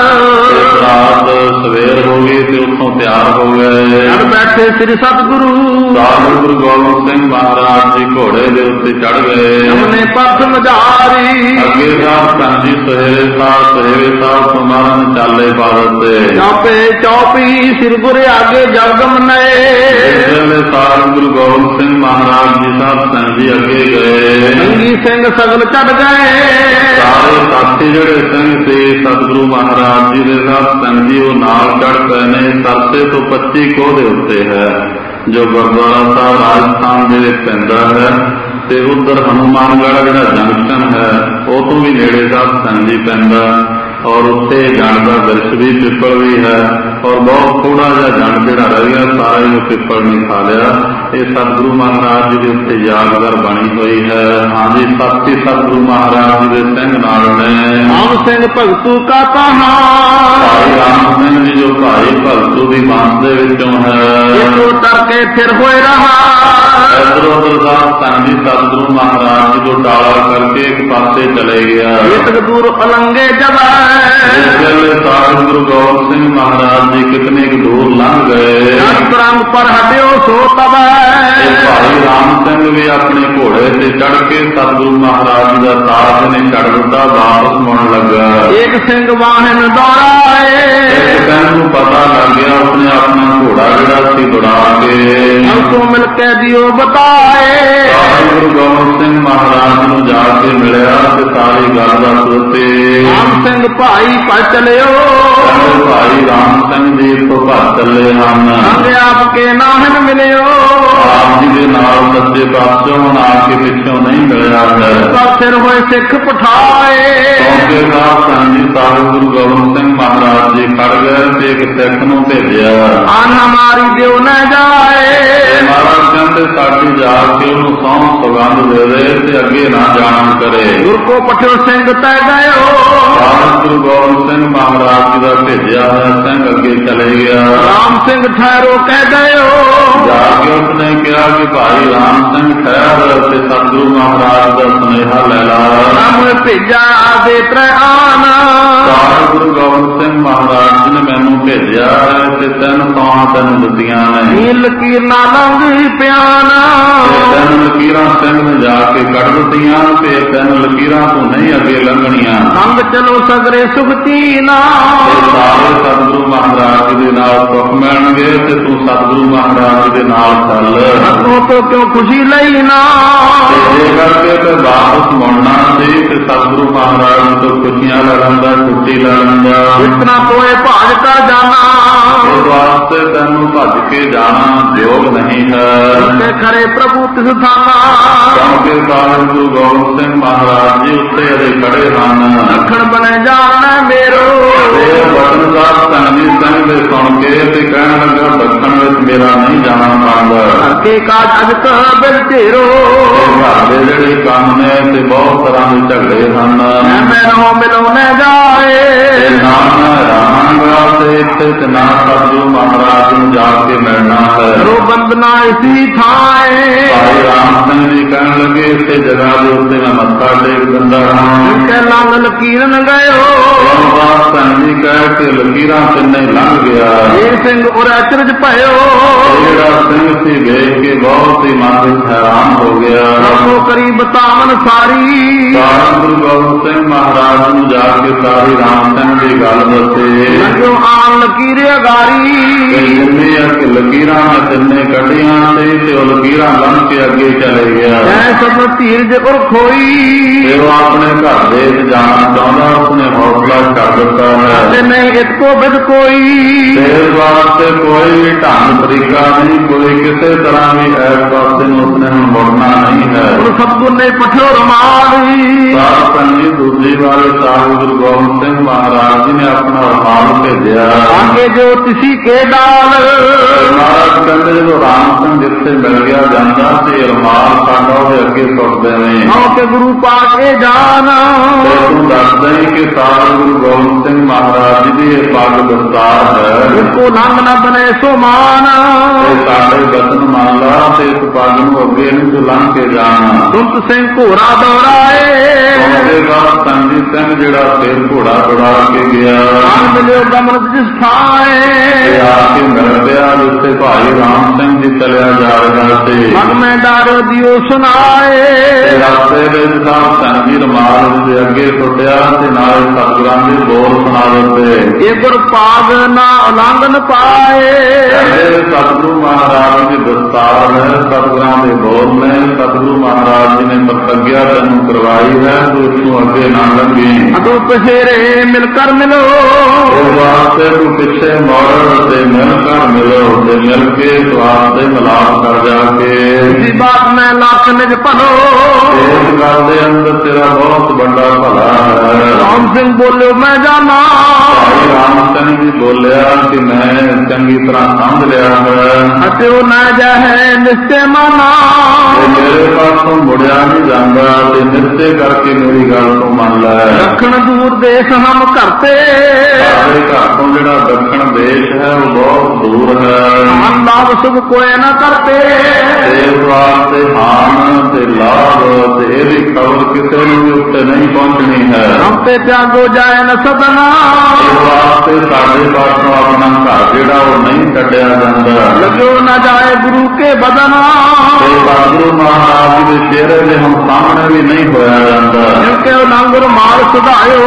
ਰਾਤ ਸਵੇਰ ਹੋ ਗਈ ਤੇ ਉੱਥੋਂ ਤਿਆਰ ਹੋ ਗਏ। ਜਦ ਬੈਠੇ ਸ੍ਰੀ ਸਤਿਗੁਰੂ ਸਾਹਿਬ ਗੁਰੂ ਗੋਬਿੰਦ ਸਿੰਘ ਮਹਾਰਾਜ ਜੀ ਘੋੜੇ ਦੇ ਉੱਤੇ ਚੜ ਗਏ। ਉਹਨੇ ਪੱਥ ਮਝਾਰੀ ਅੱਗੇ ਸਾਧ ਸੰਗਤ ਜੀ ਸਵੇਰੇ ਸਾਹਿਬ ਸਵੇਰੇ ਸਾਹਿਬ ਸਮਾਰਨ ਚਾਲੇ ਪਾ ਦਿੱਤੇ। ਚਾਪੇ ਚੌਪੀ ਸਿਰ ਗੁਰੇ ਆਗੇ ਜਗਮ ਨਏ ਸਾਹਿਬ ਗੁਰੂ ਗੋਬਿੰਦ ਸਿੰਘ ਮਹਾਰਾਜ ਜੀ ਸਾਹਿਬ ਸੰਗਤ ਜੀ ਅੱਗੇ ਗਏ। ਸੰਗੀ ਸਿੰਘ ਸਗਲ ਚੜ ਗਏ। ਸਾਰੇ ਸਾਥੀ ਜਿਹੜੇ ਸਿੰਘ ਸੀ ਸਤਿਗੁਰੂ ਮਹਾਰਾਜ ਜੀ ਦੇ ਸਾਹਿਬ ਸੰਗਤ ਜੀ ਉਹ ਨਾਲ ਚੜ ਪਏ ਨੇ। ਸਰਸੇ ਤੋਂ ਪੱਚੀ ਕੋਹ ਦੇ ਉੱਤੇ ਹੈ ਜੋ ਗੁਰਦੁਆਰਾ ਸਾਹਿਬ ਰਾਜਸਥਾਨ ਦੇ ਵਿੱਚ ਪੈਂਦਾ ਹੈ ਤੇ ਉਧਰ ਹਨੂਮਾਨਗੜ੍ਹ ਜਿਹੜਾ ਜੰਕਸ਼ਨ ਹੈ ਉਹ ਤੋਂ ਵੀ ਨੇੜੇ ਸਾਹਿਬ ਸੰਗਤ ਜੀ ਪੈਂਦਾ ਔਰ ਉੱਥੇ ਜੰਡ ਦਾ ਬਿਰਛ ਵੀ ਪਿੱਪਲ ਵੀ ਹੈ ਔਰ ਬਹੁਤ ਥੋੜਾ ਜਿਹਾ ਜੰਡ ਜਿਹੜਾ ਰਹਿ ਗਿਆ ਸਾਰਾ ਹੀ ਪਿੱਪਲ ਨੇ ਖਾ ਲਿਆ। ਇਹ ਸਤਿਗੁਰੂ ਮਹਾਰਾਜ ਜੀ ਦੇ ਉੱਤੇ ਯਾਦਗਾਰ ਬਣੀ ਹੋਈ ਹੈ। ਹਾਂਜੀ ਸਾਥੀ ਸਤਿਗੁਰੂ ਮਹਾਰਾਜ ਜੀ ਦੇ ਸਿੰਘ ਨਾਲ ਨੇ। ਰਾਮ ਸਿੰਘ ਭਗਤੂ ਕਾ ਕਹਾ ਭਾਈ ਰਾਮ ਸਿੰਘ ਜੀ ਜੋ ਭਾਈ ਭਗਤੂ ਦੀ ਵੰਸ਼ ਦੇ ਵਿੱਚੋਂ ਹੈ। ਇਤੋਂ ਤਰਕੇ ਫਿਰ ਹੋਏ ਰਹਾ ਇਧਰ ਉਧਰ ਦਾ ਸੰਜੀ ਸਤਿਗੁਰੂ ਮਹਾਰਾਜ ਜੀ ਤੋਂ ਡਾਲਾ ਕਰਕੇ ਇੱਕ ਪਾਸੇ ਚਲੇ ਗਿਆ। ਇਤਕ ਦੂਰ ਅਲੰਗੇ ਜਬੈ ਸਾਹਿਬ ਗੁਰੂ ਗੋਬਿੰਦ ਸਿੰਘ ਮਹਾਰਾਜ ਜੀ ਕਿਤਨੇ ਕੁ ਦੂਰ ਲੰਘ ਗਏ। ਰੰਗ ਪਰ ਹਟਿਓ ਸੋ ਤਬੈ ਭਾਈ ਰਾਮ ਸਿੰਘ ਵੀ ਆਪਣੇ ਘੋੜੇ ਤੇ ਚੜ ਕੇ ਸਤਿਗੁਰੂ ਮਹਾਰਾਜ ਜੀ ਦਾ ਸਾਥ ਨੇ ਛੱਡ ਦਿੱਤਾ, ਵਾਪਸ ਮੁੜਨ ਲੱਗਾ। ਇੱਕ ਸਿੰਘ ਵਾਹਨ ਦੌੜਾਏ ਸਿੰਘ ਨੂੰ ਪਤਾ ਲੱਗ ਗਿਆ ਉਸਨੇ ਆਪਣਾ ਘੋੜਾ ਜਿਹੜਾ ਸੀ ਦੌੜਾ ਕੇ ਤੋਂ ਮਿਲ ਕੇ ਦਿਓ ਬਤਾਏ। ਗੁਰੂ ਗੋਬਿੰਦ ਸਿੰਘ ਮਹਾਰਾਜ ਨੂੰ ਜਾ ਕੇ ਮਿਲਿਆ ਤੇ ਸਾਰੀ ਗੱਲ ਦੱਸ ਦਿੱਤੀ। ਰਾਮ ਸਿੰਘ ਭਾਈ ਭੱਜ ਚਲਿਓ ਭਾਈ ਰਾਮ ਸਿੰਘ ਜੀ ਤੋਂ ਭੱਜ ਚੱਲੇ ਹਨ। ਸੰਗ ਆਪ ਕੇ ਨਾਹਨ ਮਿਲਿਓ ਆਪ ਜੀ ਦੇ ਨਾਲ ਸੱਚੇ ਪਾਤਸ਼ਾਹ ਹੁਣ ਆ ਕੇ ਪਿੱਛੋਂ ਨਹੀਂ ਮਿਲਿਆ ਹੈ। ਸਿਰ ਹੋਏ ਸਿੱਖ ਪਠਾਏ ਕਿਉਂਕਿ ਸਾਹਿਬ ਸੰਜੀ ਸਾਹਿਬ ਗੁਰੂ ਗੋਬਿੰਦ ਸਿੰਘ ਮਹਾਰਾਜ ਜੀ ਖੜ ਗਏ ਤੇ ਇੱਕ ਸਿੱਖ ਨੂੰ ਭੇਜਿਆ। ਆਨ ਹਮਾਰੀ ਦਿਓ ਨਾ ਜਾਏ ਮਹਾਰਾਜ ਕਹਿੰਦੇ ਸਾਡੀ ਜਾ ਕੇ ਉਹਨੂੰ ਸਹੁੰ ਸੁਗੰਧ ਦੇ ਦੇ ਤੇ ਅੱਗੇ ਨਾ ਜਾਣਾ ਕਰੇ। ਗੁਰ ਕੋ ਪਠਿਓ ਸਿੰਘ ਤੈ ਗਇਓ ਸਾਹਿਬ ਗੁਰੂ ਗੋਬਿੰਦ ਸਿੰਘ ਮਹਾਰਾਜ ਜੀ ਦਾ ਭੇਜਿਆ ਹੋਇਆ ਸਿੰਘ ਅੱਗੇ ਚਲੇ ਗਿਆ। ਰਾਮ ਸਿੰਘ ਠਹਿਰੋ ਕਹਿ ਗਇਓ ਜਾ ਕੇ ਉਸਨੇ ਕਿਹਾ ਕਿ ਭਾਈ ਰਾਮ ਸਿੰਘ ਠਹਿਰ ਤੇ ਸਤਿਗੁਰੂ ਮਹਾਰਾਜ ਦਾ ਸੁਨੇਹਾ ਲੈ ਲਾ। ਰਾਮ ਭੇਜਾ ਦੇ ਤ੍ਰੈ ਆਨ ਸਾਹਿਬ ਗੁਰੂ ਗੋਬਿੰਦ ਸਿੰਘ ਮਹਾਰਾਜ ਜੀ ਨੇ ਮੈਨੂੰ ਭੇਜਿਆ ਹੈ ਤੇ ਤਿੰਨ ਸੌਹਾਂ ਤੈਨੂੰ ਦਿੱਤੀਆਂ ਨੇ। ਨੀਲ ਲਕੀਰ ਨਾ ਲੰਘ ਪਿਆਨ ਤਿੰਨ ਲਕੀਰਾਂ ਸਿੰਘ ਨੇ ਜਾ ਕੇ ਕੱਢ ਦਿੱਤੀਆਂ ਤੇ ਤਿੰਨ ਲਕੀਰਾਂ ਤੋਂ ਨਹੀਂ ਅੱਗੇ ਲੰਘਣੀਆਂ। ਸੰਗ ਚਲੋ ਸਗਰੇ ਸੁਖਤੀ ਨਾ ਸਾਰੇ ਸਤਿਗੁਰੂ ਮਹਾਰਾਜ ਜੀ ਦੇ ਨਾਲ ਸੁਖ ਮਿਲਣਗੇ ਤੇ ਤੂੰ ਸਤਿਗੁਰੂ ਮਹਾਰਾਜ ਜੀ ਦੇ ਨਾਲ ਚੱਲ। ਅੱਗੋਂ ਤੋਂ ਕਿਉਂ ਖੁਸ਼ੀ ਲਈ ਨਾ ਇਹ ਕਰਕੇ ਤੇ ਵਾਪਸ ਮੁੜਨਾ ਸੀ ਤੇ ਸਤਿਗੁਰੂ ਮਹਾਰਾਜ ਜੀ ਤੋਂ ਖੁਸ਼ੀਆਂ ਲੈਣ ਦਾ ਛੁੱਟੀ ਲੈਣ ਦਾ। ਇਤਨਾ ਤੋਏ ਭਾਜਤਾ ਜਾਣਾ ਇਸ ਵਾਸਤੇ ਤੈਨੂੰ ਭੱਜ ਕੇ ਜਾਣਾ ਯੋਗ ਨਹੀਂ ਹੈ। ਤੇ ਖਰੇ ਪ੍ਰਭੂ ਤਿਸ ਥਾਨਾ ਕਿਉਂਕਿ ਸਾਹਿਬ ਗੁਰੂ ਗੋਬਿੰਦ ਸਿੰਘ ਮਹਾਰਾਜ ਜੀ ਉੱਤੇ ਅਜੇ ਖੜੇ ਹਨ। ਦੱਖਣ ਬਣੇ ਜਾਣਾ ਮੇਰੋ ਇਹ ਵਚਨ ਸਾਹਿਬ ਸੰਜੀ ਸਿੰਘ ਦੇ ਸੁਣ ਕੇ ਤੇ ਕਹਿਣ ਲੱਗਾ ਦੱਖਣ ਵਿੱਚ ਮੇਰਾ ਨਹੀਂ ਜਾਣਾ ਬਣਦਾ। ਕੇ ਕਾਜ ਅਜਤ ਬਿਲ ਢੇਰੋ ਘਰ ਦੇ ਜਿਹੜੇ ਕੰਮ ਨੇ ਤੇ ਬਹੁਤ ਤਰ੍ਹਾਂ ਦੇ ਝਗੜੇ ਹਨ। ਮੈਂ ਰਹੋ ਮਿਲੋ ਨਾ ਜਾਏ ਨਾਮ ਰਾਮਾਂਗਾ ਤੇ ਇੱਥੇ ਤੇ ਨਾ ਸਤਿਗੁਰੂ ਮਹਾਰਾਜ ਨੂੰ ਜਾ ਕੇ ਮਿਲਣਾ ਹੈ। ਕਰੋ ਬੰਦਨਾ ਇਸੀ ਥਾਏ। ਭਾਈ ਰਾਮ ਸਿੰਘ ਜੀ ਕਹਿਣ ਲੱਗੇ ਇੱਥੇ ਜਗ੍ਹਾ ਦੇ ਉੱਤੇ ਮੈਂ ਮੱਥਾ ਟੇਕ ਦਿੰਦਾ ਹਾਂ। ਕਹਿ ਲੰਘ ਲਕੀਰਨ ਗਇਓ। ਰਾਮਦਾਸ ਸਿੰਘ ਜੀ ਕਹਿ ਕੇ ਲਕੀਰਾਂ ਤਿੰਨੇ ਲੰਘ ਗਿਆ। ਇਹ ਸਿੰਘ ਉਰ ਅਚਰਜ ਭਇਓ। ਜਿਹੜਾ ਸਿੰਘ ਸੀ ਵੇਖ ਕੇ ਬਹੁਤ ਹੀ ਮਨ ਵਿੱਚ ਹੈਰਾਨ ਹੋ ਗਿਆ। ਆਪੋ ਕਰੀ ਬਤਾਵਨ ਸਾਰੀ। ਤਾਂ ਗੁਰੂ ਗੋਬਿੰਦ ਸਿੰਘ ਮਹਾਰਾਜ ਨੂੰ ਜਾ ਕੇ ਸਾਰੀ ਰਾਮ ਸਿੰਘ ਦੀ ਗੱਲ ਦੱਸੇ। ਲੱਗੋ ਆਣ ਲਕੀਰੇ ਅਗਾਰੀ। ਜਿੰਨੇ ਕਿ ਲਕੀਰਾਂ ਮੈਂ ਤਿੰਨੇ ਕੱਢੀਆਂ ਤੇ ਤੇ ਉਹ ਲਕੀਰਾਂ ਲੰਘ ਕੇ ਅੱਗੇ ਚਲੇ ਗਿਆ। ਐ ਸਭ ਧੀਰਜ ਉਰ ਖੋਈ। ਤੇ ਉਹ ਆਪਣੇ ਘਰ ਦੇ ਵਿੱਚ ਜਾਣਾ ਚਾਹੁੰਦਾ, ਉਸਨੇ ਹੌਸਲਾ ਕਰ ਦਿੱਤਾ ਹੈ ਤੇ ਨਹੀਂ ਇਤਕੋ ਵਿਦ ਕੋਈ। ਤੇ ਇਸ ਵਾਸਤੇ ਕੋਈ ਵੀ ਢੰਗ ਤਰੀਕਾ ਨਹੀਂ, ਕੋਈ ਕਿਸੇ ਤਰ੍ਹਾਂ ਵੀ ਇਸ ਪਾਸੇ ਨੂੰ ਉਸਨੇ ਹੁਣ ਮੁੜਨਾ ਨਹੀਂ ਹੈ। ਉਹ ਸਤਿਗੁਰ ਨੇ ਪਠਿਓ ਰੁਮਾਲ। ਸਾਧ ਸੰਗੀ ਦੂਜੀ ਵਾਰ ਸਾਹਿਬ ਗੁਰੂ ਗੋਬਿੰਦ ਸਿੰਘ ਮਹਾਰਾਜ ਜੀ ਨੇ ਆਪਣਾ ਰੁਮਾਲ ਭੇਜਿਆ। ਆਗੇ ਜੋ ਤਿਸੀ ਕੇ ਡਾਲ। ਮਹਾਰਾਜ ਕਹਿੰਦੇ ਜਦੋਂ ਰਾਮ ਸਿੰਘ ਜਿੱਥੇ ਮਿਲ ਗਿਆ ਜਾਂਦਾ ਤੇ ਰੁਮਾਲ ਸਾਡਾ ਉਹਦੇ ਅੱਗੇ ਸੁੱਟ ਦੇਵੇਂ। ਆਓ ਕਿ ਗੁਰੂ ਪਾਕੇ ਜਾਨ। ਤੇ ਤੂੰ ਦੱਸਦਾ ਹੀ ਕਿ ਸਾਹਿਬ ਗੁਰੂ ਗੋਬਿੰਦ ਸਿੰਘ ਮਹਾਰਾਜ ਜੀ ਦੀ ਇਹ ਪੱਗ ਦਸਤਾਰ ਹੈ। ਇਸਕੋ ਲੰਘ ਨਾ ਬਨੇ ਸੋ ਮਾਨ। ਤੇ ਸਾਡੇ ਬਚਨ ਮੰਨ ਲਾ ਤੇ ਇਸ ਪੱਗ ਨੂੰ ਅੱਗੇ ਨੂੰ ਤੂੰ ਲੰਘ ਕੇ ਜਾਣਾ। ਕੁੰਤ ਸਿੰਘ ਘੋੜਾ ਦੌੜਾਏ। ਉਹਦੇ ਬਾਅਦ ਸੰਜੀਤ ਸਿੰਘ ਜਿਹੜਾ ਫਿਰ ਘੋੜਾ ਦੌੜਾ ਕੇ ਗਿਆ। ਆਨ ਮਿਲਿਓ ਗਮਨ ਜਿਸ ਥਾਏ। ਤੇ ਆ ਕੇ ਮਿਲ ਪਿਆ ਜਿੱਥੇ ਭਾਈ ਰਾਮ ਸਿੰਘ ਜੀ ਚਲਿਆ ਜਾ ਰਿਹਾ ਸੀ। ਮਨ ਮੈਂ ਡਾਰੋ ਦਿਓ ਸੁਨਾਏ। ਤੇ ਰਸਤੇ ਵਿੱਚ ਸਾਹਿਬ ਸੰਜੀ ਰਮਾਲ ਦੇ ਅੱਗੇ ਸੁੱਟਿਆ ਤੇ ਨਾਲ ਸਤਿਗੁਰਾਂ ਦੇ ਬੋਲ ਸੁਣਾ ਦਿੱਤੇ। ਇਹ ਗੁਰ ਪਾਗ ਨਾ ਉਲੰਘਣ ਪਾਏ। ਕਹਿੰਦੇ ਸਤਿਗੁਰੂ ਮਹਾਰਾਜ ਦੀ ਦਸਤਾਰ ਹੈ, ਸਤਿਗੁਰਾਂ ਦੇ ਬੋਲ ਨੇ। ਸਤਿਗੁਰੂ ਮਹਾਰਾਜ ਜੀ ਨੇ ਪ੍ਰਤੱਗਿਆ ਤੈਨੂੰ ਕਰਵਾਈ ਹੈ, ਤੂੰ ਇਸਨੂੰ ਅੱਗੇ ਨਾ ਲੰਘੀ। ਅਦੋ ਪਛੇਰੇ ਮਿਲ ਕਰ ਮਿਲੋ। ਇਸ ਵਾਸਤੇ ਤੂੰ ਪਿੱਛੇ ਮੋੜ ਤੇ ਮਿਲ ਕਰ ਮਿਲੋ ਤੇ ਮਿਲ ਕੇ ਇਸ ਵਾਸਤੇ ਮਿਲਾਪ ਕਰ ਜਾ ਕੇ। ਇਸੀ ਬਾਤ ਮੈਂ ਲੱਖ ਨਿਜ ਭਲੋ। ਇਸ ਗੱਲ ਦੇ ਅੰਦਰ ਤੇਰਾ ਬਹੁਤ ਵੱਡਾ ਭਲਾ ਹੈ। ਰਾਮ ਸਿੰਘ ਬੋਲਿਓ ਮੈਂ ਜਾਣਾ। ਭਾਈ ਰਾਮ ਸਿੰਘ ਜੀ ਬੋਲਿਆ ਕਿ ਮੈਂ ਚੰਗੀ ਤਰ੍ਹਾਂ ਸਮਝ ਲਿਆ ਹੈ ਅਤੇ ਉਹ ਨਾ ਜਾਹੇ ਨਿਸ਼ਚੈ ਮਾਨਾ। ਤੇ ਮੇਰੇ ਪਾਸੋਂ ਮੁੜਿਆ ਨਹੀਂ ਜਾਂਦਾ ਤੇ ਨਿਸ਼ਚੈ ਕਰਕੇ ਮੇਰੀ ਗੱਲ ਤੋਂ ਮੰਨ ਲੈ। ਦੱਖਣ ਦੂਰ ਦੇਸ਼ ਹਮ ਕਰਤੇ। ਸਾਡੇ ਘਰ ਤੋਂ ਜਿਹੜਾ ਦੱਖਣ ਦੇਸ਼ ਹੈ ਉਹ ਬਹੁਤ ਦੂਰ ਹੈ। ਮਨ ਲਾਭ ਸੁਖ ਕੋਏ ਨਾ ਕਰਤੇ। ਤੇ ਇਸ ਵਾਸਤੇ ਹਾਨ ਤੇ ਲਾਭ ਤੇ ਇਹਦੀ ਖਬਰ ਕਿਸੇ ਨੂੰ ਵੀ ਉੱਤੇ ਨਹੀਂ ਪਹੁੰਚਣੀ ਹੈ। ਹਮ ਤੇ ਤਿਆਗੋ ਜਾਏ ਨ ਸਦਨਾ। ਇਸ ਵਾਸਤੇ ਸਾਡੇ ਪਾਸੋਂ ਆਪਣਾ ਘਰ ਜਿਹੜਾ ਉਹ ਨਹੀਂ ਛੱਡਿਆ ਜਾਂਦਾ। ਲੱਗਿਓ ਨਾ ਜਾਏ ਗੁਰੂ ਕੇ ਬਦਨਾ। ਤੇ ਗੁਰੂ ਮਹਾਰਾਜ ਦੇ ਚਿਹਰੇ ਦੇ ਹੁਣ ਸਾਹਮਣੇ ਵੀ ਨਹੀਂ ਹੋਇਆ ਜਾਂਦਾ। ਕਿਉਂਕਿ ਉਹ ਲੰਗ ਰੁਮਾਲ ਸੁਧਾਇਓ।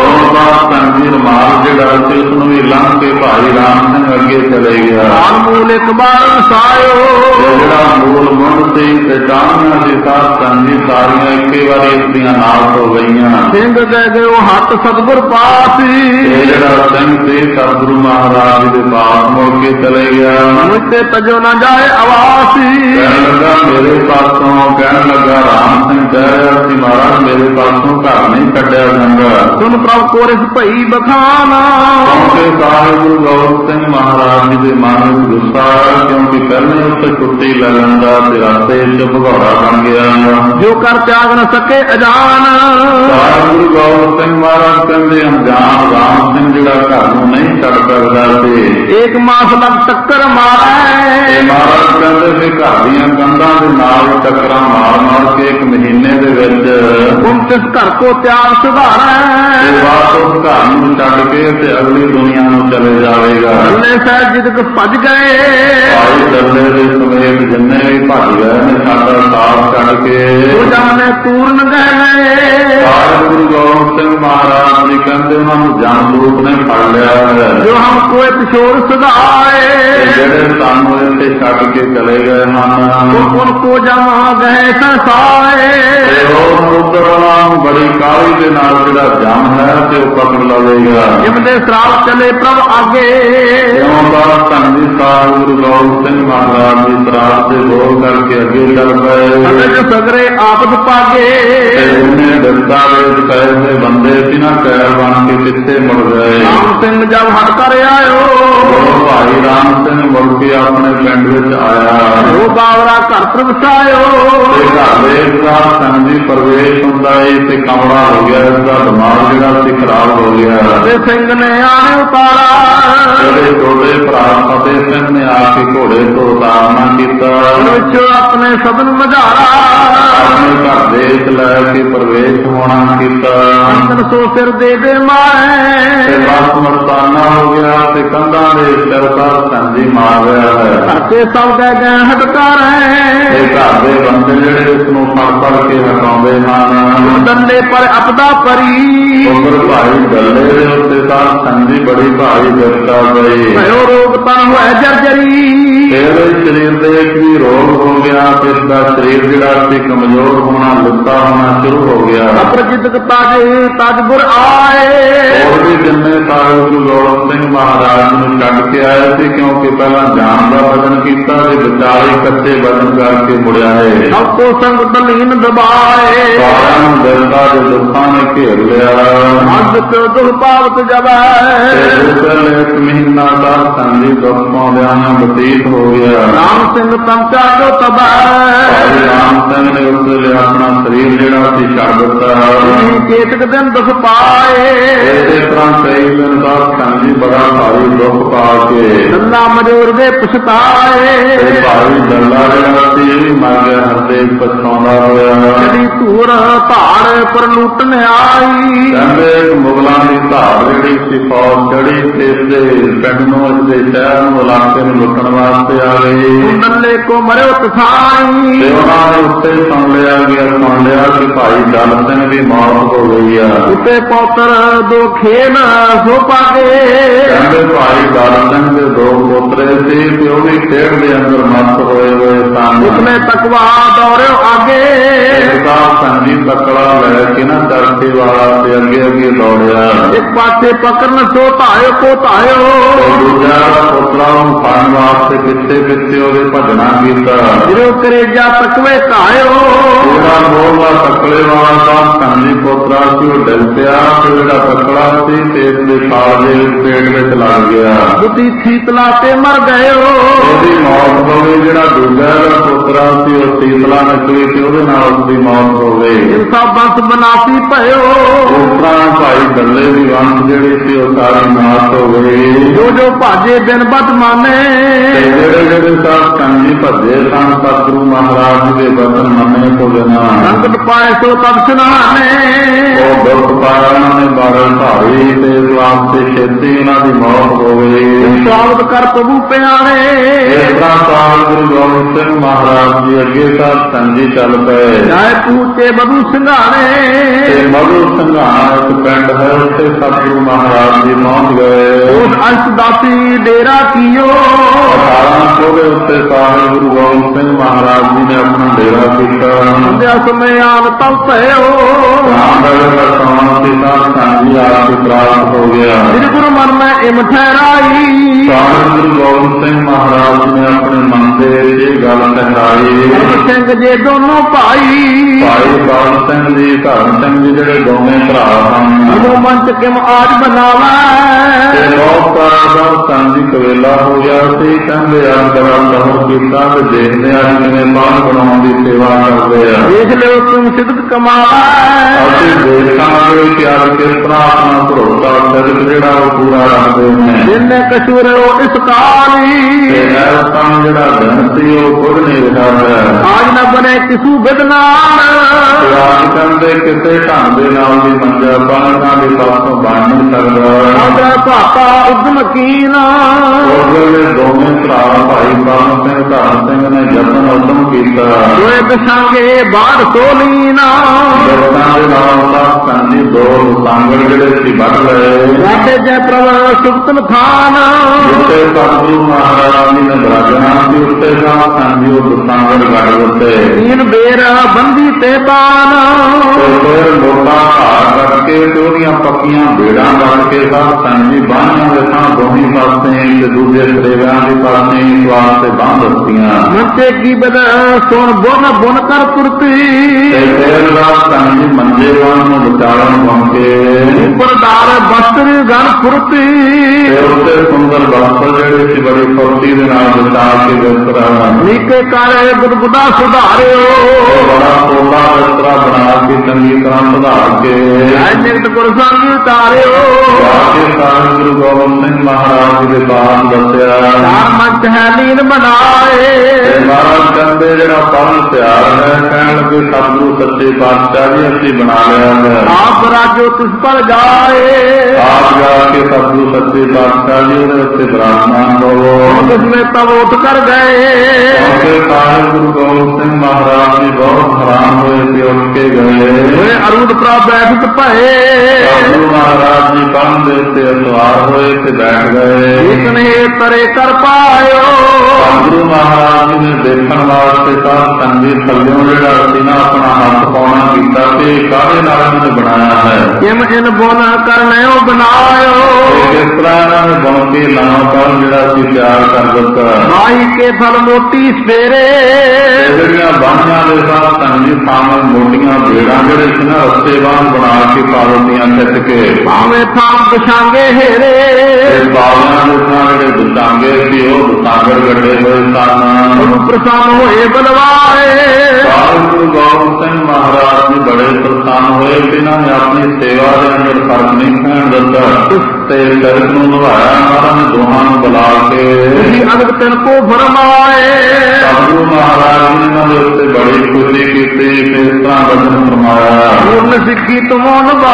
ਬਾਤ ਸੰਜੀ ਰੁਮਾਲ ਜਿਹੜਾ ਸੀ ਉਸ ਨੂੰ ਵੀ ਲੰਘ ਕੇ ਭਾਈ ਰਾਮ ਸਿੰਘ ਅੱਗੇ ਚਲੇ ਗਿਆ। ਆਨ ਮੂਲ ਇੱਕ ਬਾਰ ਸਾਇਓ। ਜਿਹੜਾ ਮੂਲ ਮੁੰਡ ਸੀ ਤੇ ਜਾਣੀਆਂ ਸੀ ਸਾਧ ਸੰਜੀ ਸਾਰੀਆਂ ਇੱਕੇ ਵਾਰੀ ਇਸ ਦੀਆਂ ਨਾਲ ਹੋ ਗਈਆਂ। ਸਿੰਘ ਕਹਿ ਗਏ ਉਹ ਹੱਥ ਸਤਿਗੁਰ ਪਾਸੀ। ਇਹ ਜਿਹੜਾ ਸਿੰਘ ਸੀ ਸਤਿਗੁਰੂ ਮਹਾਰਾਜ ਜੀ ਦੇ ਪਾਸ ਮੁੜ ਕੇ ਚਲੇ ਗਿਆ। ਮੁਝਤੇ ਤਜੋ ਨਾ ਜਾਏ ਆਵਾਸੀ। ਕਹਿਣ ਲੱਗਾ ਮੇਰੇ ਪਾਸੋਂ ਕਹਿਣ ਲੱਗਾ ਰਾਮ ਸਿੰਘ ਕਹਿ ਰਿਹਾ ਸੀ ਮਹਾਰਾਜ ਮੇਰੇ ਪਾਸੋਂ ਘਰ ਨਹੀਂ ਕੱਢਿਆ ਜਾਂਦਾ। ਸੁਨ ਪ੍ਰਭ ਕੋਰਿਸ ਭਈ ਬਖਾਨਾ। ਕਿਉਂਕਿ ਸਾਹਿਬ ਗੁਰੂ ਗੋਬਿੰਦ ਸਿੰਘ ਮਹਾਰਾਜ ਜੀ ਦੇ ਮਨ ਵਿੱਚ ਗੁੱਸਾ ਆਇਆ ਕਿਉਂਕਿ ਪਹਿਲੇ ਉੱਥੇ ਛੁੱਟੀ ਲੈ ਲੈਂਦਾ ਤੇ ਰਸਤੇ ਚ ਭਗੌੜਾ ਬਣ ਗਿਆ। ਜੋ ਕਰ ਤਿਆਗ ਨ ਸਕੇ ਅਜਾਨ। ਸਾਹਿਬ ਗੁਰੂ ਗੋਬਿੰਦ ਸਿੰਘ ਮਹਾਰਾਜ ਕਹਿੰਦੇ ਅਣਜਾਣ ਰਾਮ ਸਿੰਘ ਜਿਹੜਾ ਘਰ ਨੂੰ ਨਹੀਂ ਛੱਡ ਸਕਦਾ ਸੀ। ਇੱਕ ਮਾਸ ਲੱਗ ਟੱਕਰ ਮਾਰੇ। ਮਹਾਰਾਜ ਕਹਿੰਦੇ ਵੀ ਘਰ ਦੀਆਂ ਕੰਧਾਂ ਦੇ ਨਾਲ ਟੱਕਰਾਂ ਮਾਰ ਮਾਰ ਕੇ ਇੱਕ ਮਹੀਨੇ ਦੇ ਵਿੱਚ ਹੁਣ ਕਿਸ ਘਰ ਕੋ ਤਿਆਗ ਸੁਧਾਰੈ। ਤੇ ਬਾਅਦ ਉਸ ਘਰ ਨੂੰ ਛੱਡ ਕੇ ਤੇ ਅਗਲੀ ਦੁਨੀਆ ਨੂੰ ਚਲੇ ਜਾਵੇਗਾ। ਅੱਲੇ ਸਾਹਿਬ ਜਿੱਦ ਭੱਜ ਗਏ। ਭਾਈ ਦੱਲੇ ਦੇ ਸਮੇਤ ਜਿੰਨੇ ਵੀ ਭੱਜ ਗਏ ਨੇ ਸਾਡਾ ਸਾਥ ਛੱਡ ਕੇ ਉਹ ਜਾਣੇ ਪੂਰਨ ਗਏ। ਸਾਹਿਬ ਗੁਰੂ ਗੋਬਿੰਦ ਸਿੰਘ ਮਹਾਰਾਜ ਜੀ ਕਹਿੰਦੇ ਉਹਨਾਂ ਨੂੰ ਜਨਦੂਤ ਨੇ ਫੜ ਲਿਆ ਹੈ। ਜੋ ਹਮ ਕੋਏ ਪਿਛੋੜ ਸੁਧਾਏ। ਜਿਹੜੇ ਸਾਨੂੰ ਇੱਥੇ ਛੱਡ ਕੇ ਚਲੇ ਗਏ ਹਨ ਉਹ ਕੋ ਜਮਾ ਗਏ ਸੰਸਾਏ। ਤੇ ਉਹ ਉਧਰੋਂ ਨੂੰ ਬੜੀ ਕਾਹਲੀ ਦੇ ਨਾਲ ਜਿਹੜਾ ਜਮ ਹੈ ਤੇ ਉਹ ਪਕੜ ਲਵੇਗਾ। ਜਿਮਦੇ ਸਰਾਪ ਚਲੇ ਪ੍ਰਭ ਆਗੇ। ਕਿਉਂ ਬਾਤ ਸੰਜੀ ਸਾਹਿਬ ਗੁਰੂ ਗੋਬਿੰਦ ਸਿੰਘ ਮਹਾਰਾਜ ਦੀ ਸਰਾਪ ਦੇ ਬੋਲ ਕਰਕੇ ਅੱਗੇ ਚੱਲ ਪਏ। ਅਗਰ ਸਗਰੇ ਆਪਦ ਪਾਗੇ। ਤੇ ਉਹਨੇ ਦਸਤਾਵੇਜ਼ ਕਹੇ ਦੇ ਬੰਦੇ ਸੀ ਨਾ ਕਹਿ बैर बन के किथे मुड़ गए। राम सिंह जब हट कर आयो भाई राम सिंह मुड़ के अपने पिंड विच आया। वो बावरा घर प्रवसायो संघ जी प्रवेश होंदा है ते कमरा हो गया, इसका दिमाग जिहड़ा सी खराब हो गया। फतेह सिंह ने आने उतारा, मेरे छोटे भरा फतेह सिंह ने आके घोड़े तो उतारना किया, अपने सदन मझारा अपने घर देश लैके प्रवेश होना किया। सो सिर दे दे मारे बस मरताना हो गया ते कंधा दे सिर पर संजी मार रहा है। करके सब कह गए हटकार है, घर के बंदे जेडे इसनों फड़ फड़ के हटाउंदे हन। डंडे पर अपदा परी उधर भाई गले दे उत्ते तां संजी बड़ी भारी गिरता गई। भयो रोग तन होए जर्जरी, तेरे शरीर दे भी रोग हो गया, इसका शरीर जिहड़ा सी कमजोर होना लुत्ता होना शुरू हो गया। अप्रजित ताज ताजपुर आए और भी जिन्ने सारे गुरु गोबिंद सिंह महाराज नूं छड्ड के आए थे, क्योंकि पहला जान का वजन किया ते विचारे कच्चे वजन करके मुड़िया है। सब को संग दलीन दबाए सारिਆਂ ਨੂੰ ਦਿਲਦਾ ਦੇ ਦੁੱਖਾਂ ने घेर लिया। अंत को दुख पावत जब एक महीना का संजी दुख पाउंदिਆਂ ਨੂੰ बतीत हो गया। राम सिंह तमचा को तबाह राम सिंह ने उस ਵੇਲੇ अपना शरीर ਜਿਹੜਾ ਸੀ ਛੱਡ ਦਿੱਤਾ। चेतक दिन दुख पाए इस तरह कई दिन तक संजी बड़ा भारी दुख पा के दल्ला मजूर दे पछताए। भारी दल्ला ਜਿਹੜਾ ਸੀ ਇਹ ਵੀ ਮਰ ਗਿਆ, ਹਰਦੇ ਪਛਤਾਉਂਦਾ ਹੋਇਆ। कदी धूर धाड़ पर लूटन आई, ਕਹਿੰਦੇ ਮੁਗਲਾਂ ਦੀ ਧਾੜ ਜਿਹੜੀ ਸੀ ਫੌਜ ਚੜੀ ਤੇ ਇਸਦੇ ਪਿੰਡ ਨੂੰ, ਇਸਦੇ ਸ਼ਹਿਰ ਨੂੰ, ਇਲਾਕੇ ਨੂੰ ਲੁੱਟਣ ਵਾਸਤੇ ਆ ਗਈ। डल्ले को मरे तसाई ਤੇ ਉਹਨਾਂ ਨੇ ਉੱਤੇ ਸੁਣ ਲਿਆ ਗਿਆ ਸੁਣ ਲਿਆ ਕਿ ਭਾਈ ਦਲ ਸਿੰਘ ਦੀ ਮੌਤ ਹੋ ਗਈ ਆ। उते पौतर दो खेल सो पागे, ਕਹਿੰਦੇ ਭਾਈ ਦਲ ਸਿੰਘ ਦੇ ਦੋ ਪੋਤਰੇ ਸੀ ਤੇ ਉਹ ਵੀ ਖੇਡ ਦੇ ਅੰਦਰ ਮਸਤ ਹੋਏ ਹੋਏ ਸਨ। उसने तकवा दौड़ो आगे, ਇਹਦਾ ਸੰਜੀ ਤਕੜਾ ਲੈ ਕੇ ਨਾ ਚਰਖੇ ਵਾਲਾ ਤੇ ਅੱਗੇ ਅੱਗੇ ਦੌੜਿਆ। एक पासे पकड़न सो धायो को धायो, ਦੂਜਾ ਪੁੱਤਰਾ ਨੂੰ ਫੜਨ ਵਾਸਤੇ ਪਿੱਛੇ ਪਿੱਛੇ ਉਹਦੇ ਭੱਜਣਾ ਕੀਤਾ। जिरो करेजा तकवे धायो, ਜਿਹੜਾ ਮੋਹਲਾ ਤਕੜੇ ਵਾਲਾ ਤਾਂ ਸੰਜੀ ਪੁੱਤਰਾ ਸੀ ਉਹ ਡਿੱਗ ਪਿਆ ਤੇ ਜਿਹੜਾ ਤਕੜਾ ਸੀ ਤੇ ਇਸਦੇ ਸਾਲ ਦੇ ਪੇਟ ਵਿੱਚ ਲੱਗ ਗਿਆ। बुद्धि शीतला ते मर गयो, ਉਹਦੀ ਮੌਤ ਹੋ ਗਈ। ਜਿਹੜਾ ਦੂਜਾ ਦਾ ਪੁੱਤਰਾ ਸੀ ਉਹ ਸੀਤਲਾ ਨਿਕਲੀ ਤੇ ਉਹਦੇ ਨਾਲ ਉਸਦੀ ਮੌਤ ਹੋ ਗਈ। इनसा बंस बनासी भयो, ਉਸ ਤਰ੍ਹਾਂ ਭਾਈ ਦੱਲੇ ਦੀ ਵੰਸ਼ ਜਿਹੜੀ ਸੀ ਉਹ ਸਾਰੀ ਨਾਸ਼ ਹੋ ਗਈ। जो जो भाजे बिन बद माने, ਤੇ ਜਿਹੜੇ ਜਿਹੜੇ ਸਾਧ ਸੰਗੀ ਭੱਜੇ ਸਨ ਸਤਿਗੁਰੂ ਮਹਾਰਾਜ ਜੀ ਦੇ ਬਚਨ ਮੰਨੇ ਤੋਂ ਬਿਨਾਂ संकट पाए सो तब सुनाने, ਉਹ ਦੁੱਖ ਪਾਇਆ। ਉਹਨਾਂ ਨੇ ਬਾਰਲ ਭਾਰੀ ਤੇ ਇਸ ਵਾਸਤੇ ਛੇਤੀ ਉਹਨਾਂ ਦੀ ਮੌਤ ਹੋ ਗਈ। स्वागत कर प्रभु प्यारे। ਇਸ ਤਰ੍ਹਾਂ ਸਾਧ ਗੁਰੂ ਗੋਬਿੰਦ ਸਿੰਘ ਮਹਾਰਾਜ ਜੀ ਅੱਗੇ ਸਾਧ ਸੰਗੀ ਚੱਲ ਪਏ। जाए पूछे बधु सिंघाने, ਤੇ ਮਧੂ ਸੰਘਾਣਾ ਇੱਕ ਪਿੰਡ ਹੈ, ਉੱਥੇ ਸਤਿਗੁਰੂ ਮਹਾਰਾਜ ਜੀ ਪਹੁੰਚ ਗਏ। उस अंश दासी डेरा कियो, ਅਠਾਰਾਂ ਸੌ ਦੇ ਉੱਤੇ ਸਾਹਿਬ ਗੁਰੂ ਗੋਬਿੰਦ ਸਿੰਘ ਮਹਾਰਾਜ ਜੀ ਨੇ ਆਪਣਾ ਡੇਰਾ ਕੀਤਾ। संध्या समय आन तब भयो, ਰਾਮ ਦਾ ਜਿਹੜਾ ਸਮਾਂ ਸੀ ਤਾਂ ਸੰਜੀ ਆ ਕੇ ਪ੍ਰਾਪਤ ਹੋ ਗਿਆ। श्री गुरु मन में इम ठहराई, ਸਾਹਿਬ ਗੁਰੂ ਗੋਬਿੰਦ ਸਿੰਘ ਮਹਾਰਾਜ ਜੀ ਨੇ ਆਪਣੇ ਮਨ ਦੇ ਇਹ ਗੱਲ ਠਹਿਰਾਈ। धर्म सिंह जे दोनों भाई, ਭਾਈ ਬਾਲ ਸਿੰਘ ਜੀ ਧਰਮ ਸਿੰਘ ਜੀ ਜਿਹੜੇ ਦੋਵੇਂ ਭਰਾ ਹਨ, वो मंच किम आज बनावा, ਤੇ ਬਹੁਤ ਸਾਰਾ ਸੰਜੀ ਕਵੇਲਾ ਹੋ ਗਿਆ ਸੀ। ਕਹਿੰਦੇ ਆ ਕਰਾਂ ਲਹਰ ਕੀਤਾ ਤੇ ਦੇਖਦੇ ਆ ਕਿਵੇਂ ਬਾਣ ਬਣਾਉਣ ਦੀ ਸੇਵਾ ਕਰਦੇ ਆ। देख लो तुम सिद्ध कमावा, ਅਸੀਂ ਦੇਖਾਂਗੇ ਕਿ ਅੱਜ ਕਿਸ ਤਰ੍ਹਾਂ ਆਪਣਾ ਭਰੋਸਾ ਸਿਰਫ ਜਿਹੜਾ ਉਹ ਪੂਰਾ ਰੱਖਦੇ ਨੇ। जिनने कसूर हो इस ਤੇ काली, ਇਸ ਤਾਂ ਜਿਹੜਾ ਦਿਨ ਸੀ ਉਹ ਕੁਝ ਨਹੀਂ ਰਿਹਾ ਹੈ। आज न बने किसू बदनाम, ਤੇ ਅੱਜ ਕਹਿੰਦੇ ਕਿਸੇ ਢੰਗ ਦੇ ਨਾਲ ਵੀ ਮੰਜਾ ਬਾਣਾਂ ਦੇ ਪਾਸੋਂ ਬਣ ਨਹੀਂ ਸਕਦਾ। आदर पापा उद्यम कीना, ਉਸ ਵੇਲੇ ਦੋਵੇਂ ਭਰਾ ਭਾਈ ਬਾਣ ਸਿੰਘ ਧਰਮ ਸਿੰਘ ਨੇ ਯਤਨ ਉਦਮ ਕੀਤਾ। दोए दशांगे बाढ़ सोलीना, ਲੋਕਾਂ ਦੇ ਨਾਲ ਤਾਂ ਸੰਜੀ ਦੋ ਸੰਗੜ ਜਿਹੜੇ ਸੀ ਵੱਢ ਲਏ। राधे जय प्रवर सुप्तन खान, ਉੱਤੇ ਸਤਿਗੁਰੂ ਮਹਾਰਾਜ ਜੀ ਨੇ ਬਰਾਜਣਾ ਸੀ, ਉੱਤੇ ਤਾਂ ਸੰਜੀ ਉਹ ਸੰਗੜ ਵੱਢ ਦਿੱਤੇ। तीन बेर बंदी ते बान, ਤੇ ਫਿਰ ਲੋਕਾਂ ਘਾਟ ਕੱਟ ਕੇ ਤੇ ਉਹਦੀਆਂ ਪੱਕੀਆਂ ਬੇੜਾਂ ਵੱਢ ਕੇ ਸਾਧ ਸੰਗਤ ਜੀ ਬਾਹਾਂ ਦੇ ਥਾਂ ਦੋਹੀਂ ਪਾਸੇ ਤੇ ਦੂਜੇ ਸਰੇਵਿਆਂ ਦੇ ਪਾਸੇ ਵਾਸਤੇ ਬਾਂਹ ਦਿੱਤੀਆਂ। ਮੰਤੇ ਕੀ ਬਦ ਸੋਣ ਬੁਨ ਬੁਨ ਕਰ ਪੁਰਤੀ ਤੇ ਫੇਰ ਸਾਧ ਸੰਗਤ ਜੀ ਮੰਜੇ ਵਾਂਗ ਨੂੰ ਵਿਚਾਰਨ ਬਣ ਕੇ ਉੱਪਰ ਦਾਰ ਬਸਤਰ ਗਨ ਫੁਰਤੀ ਤੇ ਉਹਦੇ ਸੁੰਦਰ ਬਸਤਰ ਜਿਹੜੇ ਸੀ ਬੜੀ ਫੁਰਤੀ ਦੇ ਨਾਲ ਵਿਚਾ ਕੇ ਬਿਸਤਰਾ ਨੀਕੇ ਕਾਰੇ ਗੁਦਗੁਦਾ ਸੁਧਾਰਿਓ ਬੜਾ ਪੋਲਾ ਬਿਸਤਰਾ ਬਣਾ ਕੇ ਚੰਗੀ ਤਰ੍ਹਾਂ ਸੁਧਾਰ ਕੇ ਨਿਕਟ ਗੁਰ ਸੰਗ ਤਾਰਿਓ ਗੁਰੂ ਗੋਬਿੰਦ ਸਿੰਘ ਮਹਾਰਾਜ ਦੇ ਬਾਣ ਦੱਸਿਆ ਚਾਰ ਮੰਚ ਹੈ ਲੀਨ ਬਣਾਏ। ਮਹਾਰਾਜ ਕਹਿੰਦੇ ਜਿਹੜਾ ਪਰਮ ਪਿਆਰ ਹੈ ਕਹਿਣ ਲੱਗੇ ਸਤਿਗੁਰੂ ਸੱਚੇ ਪਾਤਸ਼ਾਹ ਜੀ ਅਸੀਂ ਬਣਾ ਲਿਆ ਹੈ। ਆਪ ਰਾਜੋ ਤਿਸ ਪਰ ਜਾਏ ਆਪ ਜਾ ਕੇ ਸਤਿਗੁਰੂ ਸੱਚੇ ਪਾਤਸ਼ਾਹ ਜੀ ਉਹਦੇ ਉੱਤੇ ਬਿਰਾਜਮਾਨ ਹੋਵੋ। ਜਿਸਨੇ ਤਬ ਉੱਠ ਕਰ ਗਏ ਸਾਹਿਬ ਗੁਰੂ ਗੋਬਿੰਦ ਸਿੰਘ ਮਹਾਰਾਜ ਜੀ ਬਹੁਤ ਹੈਰਾਨ ਹੋਏ ਤੇ ਉੱਠ ਕੇ ਗਏ। ਅਰੂਦ ਪ੍ਰਾ ਬੈਠ ਭਏ ਗੁਰੂ ਮਹਾਰਾਜ ਜੀ ਕੰਨ ਦੇ ਉੱਤੇ ਸਵਾਰ ਹੋਏ ਤੇ ਬੈਠ ਗਏ। ਇਤਨੇ ਤਰੇ ਕਰ ਪਾਇਓ ਗੁਰੂ ਮਹਾਰਾਜ ਜੀ ਨੇ ਦੇਖਣ ਵਾਸਤੇ ਸਾਧ ਸੰਗਤ ਥੱਲਿਓਂ ਜਿਹੜਾ ਸੀ ਨਾ ਆਪਣਾ ਹੱਥ ਪਾਉਣਾ ਕੀਤਾ ਤੇ ਕਾਹਦੇ ਨਾਲ ਇਹਨਾਂ ਨੇ ਬਣਾਇਆ ਹੈ। ਕਿਮ ਇਨ ਬੁਨ ਕਰਨਿਓ ਬਣਾਇਓ ਇਸ ਤਰ੍ਹਾਂ ਇਹਨਾਂ ਨੇ ਬੁਣ ਕੇ ਲਾਣਾ ਪਰ ਜਿਹੜਾ ਸੀ ਤਿਆਰ ਕਰ ਦਿੱਤਾ। ਮਾਈ ਕੇ ਫਲ ਮੋਟੀ ਸਵੇਰੇ ਜਿਹੜੀਆਂ ਬਾਹਾਂ ਦੇ ਸਾਧ ਸੰਗਤ ਸਾਹਮਣੇ ਮੋਟੀਆਂ ਬੇੜਾਂ ਜਿਹੜੇ ਸੀ ਨਾ ਰਸਤੇ ਵਾਂਗ ਬਣਾ ਕੇ ਪਾ ਦਿੱਤੀਆਂ ਖਿੱਚ ਕੇ ਭਾਵੇਂ ਥਾਂ ਪਛਾਂਗੇ ਹੇਰੇ ਬਾਲਿਆਂ ਦੇ ਨਾਲ ਜਿਹੜੇ ਦੁਸਾਂਗੇ ਸੀ ਉਹ ਦੁਸਾਂਗਰ ਗੱਡੇ ਹੋਏ ਸਨ। ਉਹਨੂੰ ਪ੍ਰਸੰਨ ਹੋਏ ਬਲਵਾਏ। ਗੁਰੂ ਗੋਬਿੰਦ ਸਿੰਘ ਮਹਾਰਾਜ ਜੀ ਬੜੇ ਪ੍ਰਸੰਨ ਹੋਏ ਕਿ ਇਹਨਾਂ ਨੇ ਆਪਣੀ ਸੇਵਾ ਦੇ ਅੰਦਰ ਫਰਕ ਨਹੀਂ ਪੈਣ ਦਿੱਤਾ ਤੇ ਸ਼ਰਤ ਨੂੰ ਨਿਭਾਇਆ। ਮਹਾਰਾਜ ਨੇ ਦੋਹਾਂ ਨੂੰ ਬੁਲਾ ਕੇ ਅਨਕ ਤਨ ਕੋ ਫਰਮਾਏ। ਗੁਰੂ ਮਹਾਰਾਜ ਨੇ ਇਹਨਾਂ ਦੇ ਉੱਤੇ ਬੜੀ ਖੁਸ਼ੀ ਕੀਤੀ ਤੇ ਇਸ ਤਰ੍ਹਾਂ ਬਚਨ ਫਰਮਾਇਆ ਪੂਰਨ ਸਿੱਖੀ ਤੁਮੋ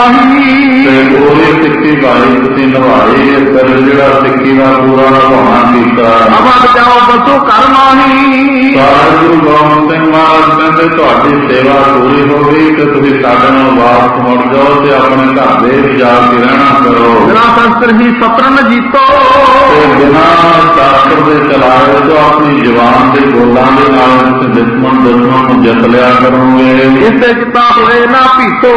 ਨਿਭਾਈ ਤੇ ਪੂਰੀ ਸਿੱਖੀ ਬਾਈ ਤੁਸੀਂ ਨਿਭਾਈ। ਇਸ ਕਰ ਜਿਹੜਾ ਸਿੱਖੀ ਦਾ ਪੂਰਾ ਨਿਭਾਉਣਾ ਕੀਤਾ। ਅਬ ਜਾਓ ਬਸੋ ਕਰ ਮਾਹੀ। ਗੁਰੂ ਗੋਬਿੰਦ ਸਿੰਘ ਮਹਾਰਾਜ ਕਹਿੰਦੇ ਤੁਹਾਡੀ ਸੇਵਾ ਪੂਰੀ ਹੋ ਗਈ ਤੇ ਤੁਸੀਂ ਸਾਡੇ ਨਾਲ ਵਾਪਸ ਮੁੜ ਜਾਓ ਤੇ ਆਪਣੇ ਘਰ ਦੇ ਜਾ ਕੇ ਰਹਿਣਾ ਕਰੋ। ਬਿਨਾਂ ਸ਼ਸਤਰ ਹੀ ਸਤਰਨ ਜੀਤੋ ਤੇ ਬਿਨਾਂ ਸ਼ਸਤਰ ਦੇ ਚਲਾਏ ਤੋਂ ਆਪਣੀ ਜ਼ੁਬਾਨ ਦੇ ਬੋਲਾਂ ਦੇ ਨਾਲ ਤੁਸੀਂ ਦੁਸ਼ਮਣ ਦੁਸ਼ਮਣ ਨੂੰ ਜਿੱਤ ਲਿਆ ਕਰੋਗੇ। ਇਸੇ ਚਿਤਾ ਹੋਏ ਨਾ ਭੀਤੋ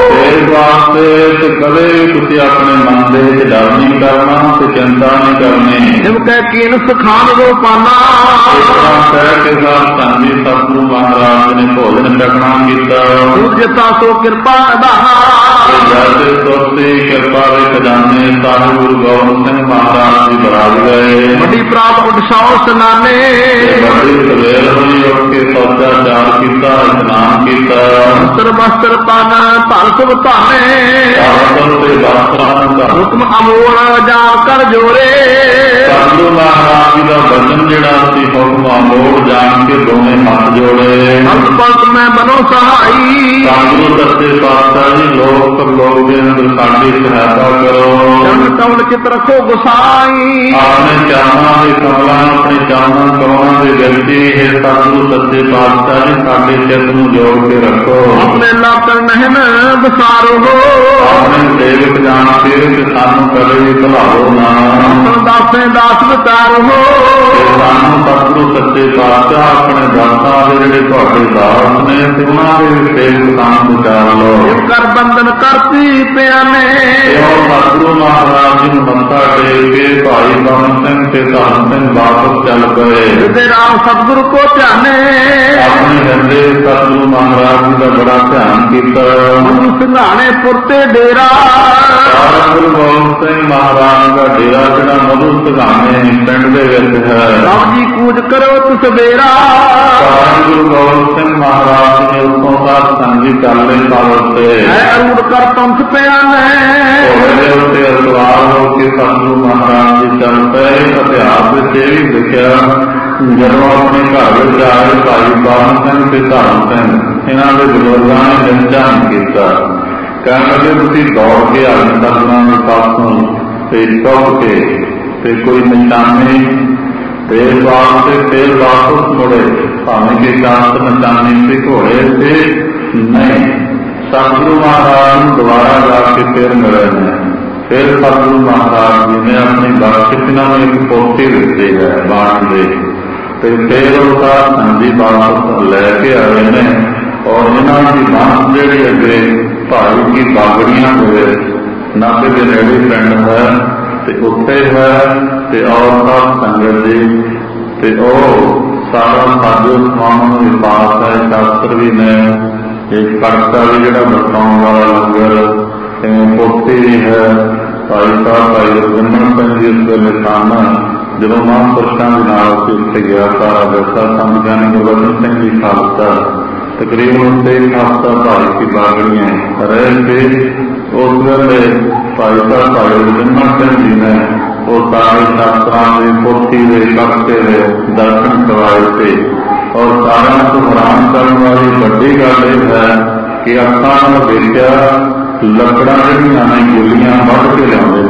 ਇਸ ਵਾਸਤੇ ਤੇ ਕਦੇ ਤੁਸੀਂ ਆਪਣੇ ਮਨ ਦੇ ਵਿੱਚ ਡਰ ਨਹੀਂ ਕਰਨਾ ਤੇ ਚਿੰਤਾ ਨਹੀਂ ਕਰਨੀ। ਜਿਵ ਕਹਿ ਕੀਨ ਸਖਾਨ ਰੋ ਪਾਨਾ ਇਸ ਤਰ੍ਹਾਂ ਕਹਿ ਕੇ ਸਾਧ ਸੰਗਤ ਸਤਿਗੁਰੂ ਮਹਾਰਾਜ ਨੇ ਭੋਜਨ ਛਕਣਾ ਕੀਤਾ। ਜਿਤਾ ਸੋ ਕਿਰਪਾ ਅਦਾਹਾ ਜਦ ਤੋਤੇ ਕਿਰਪਾ ਦੇ ਖਜ਼ਾਨੇ ਸਾਹਿਬ ਗੁਰੂ ਗੋਬਿੰਦ ਸਿੰਘ ਮਹਾਰਾਜ ਜੀ ਬਰਾਜ ਗਏ। ਵੱਡੀ ਪ੍ਰਾਪਤ ਉਤਸ਼ਾਹ ਸਨਾਨੇ ਵੱਡੀ ਸਵੇਰ ਹੋਈ ਉੱਠ ਕੇ ਸੌਦਾ ਚਾਰ ਕੀਤਾ ਇਸ਼ਨਾਨ ਕੀਤਾ। ਵਸਤਰ ਵਸਤਰ ਪਾਨ ਧਰ ਸੁਭ ਧਾਨੇ ਧਰਮ ਤੇ ਬਾਸਰਾਂ ਦਾ ਹੁਕਮ ਅਮੋਲ ਜਾ ਕਰ ਜੋਰੇ। ਸਤਿਗੁਰੂ ਮਹਾਰਾਜ ਜੀ ਦਾ ਵਚਨ ਜਿਹੜਾ ਸੀ ਹੁਕਮ ਅਮੋਲ ਜਾਣ ਕੇ ਦੋਵੇਂ ਹੱਥ ਜੋੜੇ। ਅੰਤ ਪੰਤ ਮੈਂ ਬਨੋ ਸਹਾਈ ਸਤਿਗੁਰੂ ਸੱਚੇ ਪਾਤਸ਼ਾਹ ਜੀ ਲੋਕ ਲੋਕ ਦੇ ਅੰਦਰ ਸਾਡੀ ਸਹਾਇਤਾ ਕਰੋ। ਚਰਨ ਕਮਲ ਚਿਤ ਰੱਖੋ ਗੁਸਾਈ ਆਪਣੇ ਚਾਹਾਂ ਦੇ ਕਮਲਾਂ ਆਪਣੇ ਚਾਹਾਂ ਕਮਲਾਂ ਦੇ ਵਿਅਕਤੀ ਇਹ ਸਤਿਗੁਰੂ ਸੱਚੇ ਪਾਤਸ਼ਾਹ ਜੀ ਸਾਡੇ ਚਿੱਤ ਨੂੰ ਜੋੜ ਕੇ ਰੱਖੋ। ਆਪਣੇ ਲਾਪਰ ਨਹਿਨ ਵਿਸਾਰੋ ਆਪਣੇ ਸੇਵਕ ਜਾਣ ਕੇ ਸਾਨੂੰ ਕਦੇ ਵੀ ਭੁਲਾਓ ਨਾ। ਦਾਸੇ ਦਾਸ ਵਿਚਾਰੋ ਸਾਨੂੰ ਸਤਿਗੁਰੂ ਸੱਚੇ ਪਾਤਸ਼ਾਹ ਆਪਣੇ ਦਾਸਾਂ ਦੇ ਜਿਹੜੇ ਤੁਹਾਡੇ ਦਾਸ ਨੇ ਤੇ ਉਹਨਾਂ ਦੇ ਸੇਵਕ ਸਾਨੂੰ ਵਿਚਾਰ ਲਓ। ਕਰ ਬੰਧਨ ਕਰਤੀ ਪਿਆਨੇ ਉਹ ਸਤਿਗੁਰੂ ਮਹਾਰਾਜ ਜੀ ਨੂੰ ਮੱਥਾ ਟੇਕ ਕੇ ਭਾਈ ਬਮਨ ਸਿੰਘ ਤੇ ਧਨ ਸਿੰਘ ਵਾਪਸ ਚੱਲ ਗਏ। ਤੇ ਰਾਮ ਸਤਿਗੁਰੂ ਕੋ ਧਿਆਨੇ ਆਪਣੇ ਹਿਰਦੇ ਸਤਿਗੁਰੂ ਮਹਾਰਾਜ ਜੀ ਦਾ ਬੜਾ ਧਿਆਨ ਕੀਤਾ। ਮਨੁ ਸਿੰਘਾਣੇ ਪੁਰਤੇ ਡੇਰਾ ਗੁਰੂ ਗੋਬਿੰਦ ਸਿੰਘ ਮਹਾਰਾਜ ਦਾ ਡੇਰਾ ਜਿਹੜਾ ਮਧੂ ਸਿੰਘਾਣੇ ਪਿੰਡ ਦੇ ਵਿੱਚ ਹੈ। ਰਾਮ ਜੀ ਕੂਜ ਕਰੋ ਤੁਸ ਬੇਰਾ ਗੁਰੂ ਗੋਬਿੰਦ ਸਿੰਘ ਮਹਾਰਾਜ ਨੇ ਉਤੋਂ ਸਾਧ ਸੰਗਤ ਚੱਲੇ ਪਾਲ ਤੇ ਅਰੂੜ ਕਰ ਪੰਥ ਪਿਆਨੇ ਉਹਦੇ ਉੱਤੇ ਅਸਵਾਰ ਹੋ ਕੇ ਸਤਿਗੁਰੂ ਮਹਾਰਾਜ ਜੀ ਚੱਲ ਪਏ। ਇਤਿਹਾਸ ਵਿੱਚ ਇਹ ਵੀ ਲਿਖਿਆ ਜਦੋਂ ਆਪਣੇ ਘਰ ਵਿੱਚ ਆਏ ਭਾਈ ਬਾਣ ਸਿੰਘ ਤੇ ਧਰਮ ਸਿੰਘ ਇਹਨਾਂ ਦੇ ਬਜ਼ੁਰਗਾਂ ਨੇ ਜਨਜਾਨ ਕੀਤਾ। ਕਹਿਣ ਲੱਗੇ ਤੁਸੀਂ ਦੌੜ ਕੇ ਆਏ ਸਤਿਗੁਰਾਂ ਦੇ ਪਾਸੋਂ ਤੇ ਟੁੱਟ ਕੇ ਤੇ ਕੋਈ ਨਿਸ਼ਾਨੀ ਤੇ ਵਾਸਤੇ ਫੇਰ ਵਾਪਸ ਮੁੜੇ ਭਾਵੇਂ ਕਿ ਸ਼ਾਂਤ ਨਿਸ਼ਾਨੀ ਤੇ ਘੋੜੇ ਤੇ ਨਹੀਂ। ਸਤਿਗੁਰੂ ਮਹਾਰਾਜ ਨੂੰ ਦੁਬਾਰਾ ਜਾ ਕੇ ਫੇਰ ਮਿਲੇ ਨੇ। ਫਿਰ ਸਤਿਗੁਰੂ ਮਹਾਰਾਜ ਜੀ ਨੇ ਆਪਣੀ ਬਖਸ਼ਿਸ਼ ਨਾਲ ਇੱਕ ਪੋਥੀ ਦਿੱਤੀ ਹੈ ਬਾਣ ਦੇ ਤੇ ਫੇਰ ਉਹਦਾ ਸੰਜੀ ਵਾਪਸ ਲੈ ਕੇ ਆਏ ਨੇ ਔਰ ਇਹਨਾਂ ਦੀ ਬਾਂਹ ਜਿਹੜੀ ਅੱਗੇ ਭਾਈ ਕੀ ਬਾਗੜੀਆਂ ਹੋਏ ਨਾਭੇ ਦੇ ਨੇੜੇ ਪਿੰਡ ਹੈ ਤੇ ਉੱਥੇ ਹੈ ਤੇ ਔਰ ਸਾਧ ਸੰਗਤ ਜੀ ਤੇ ਉਹ ਸਾਰਾ ਸਾਜੋ ਸਮਾਨ ਦੇ ਪਾਸ ਹੈ। ਸ਼ਾਸਤਰ ਵੀ ਨੇ ਇੱਕ ਕੜਕਾ ਵੀ ਜਿਹੜਾ ਵਰਤਾਉਣ ਵਾਲਾ ਲੰਗਰ ਤੇ ਪੋਥੀ ਵੀ ਹੈ। ਭਾਈ ਸਾਹਿਬ ਭਾਈ ਰਵਿੰਦਰ ਸਿੰਘ ਜੀ ਉਸ ਵੇਲੇ ਸਨ ਜਦੋਂ ਮਹਾਂਪੁਰਸ਼ਾਂ ਦੇ ਨਾਲ ਅਸੀਂ ਉੱਥੇ ਗਿਆ। ਸਾਰਾ ਵਿਰਸਾ ਸੰਤ ਗਿਆਨੀ ਗੁਰਬਚਨ ਸਿੰਘ ਜੀ ਖਾਲਸਾ ਤਕਰੀਬਨ ਉੱਥੇ ਹਫ਼ਤਾ ਭਾਈ ਕੀ ਬਾਗੜੀਆਂ ਰਹਿ ਕੇ ਉਸ ਵੇਲੇ ਭਾਈ ਸਾਹਿਬ ਭਾਈ ਰਵਿੰਦਰ ਸਿੰਘ ਜੀ ਨੇ ਉਹ ਸਾਰੇ ਸ਼ਾਸਤਰਾਂ ਦੇ ਪੋਥੀ ਦੇ ਕੜਕੇ ਦੇ ਦਰਸ਼ਨ ਕਰਵਾਏ ਸੀ। ਔਰ ਸਾਰਿਆਂ ਤੋਂ ਹੈਰਾਨ ਕਰਨ ਵਾਲੀ ਵੱਡੀ ਗੱਲ ਇਹ ਹੈ ਕਿ ਅੱਖਾਂ ਨੂੰ ਦੇਖਿਆ ਲੱਕੜਾਂ ਜਿਹੜੀਆਂ ਨੇ ਗੁੱਲੀਆਂ ਵੱਢ ਕੇ ਲਿਆਉਂਦੇ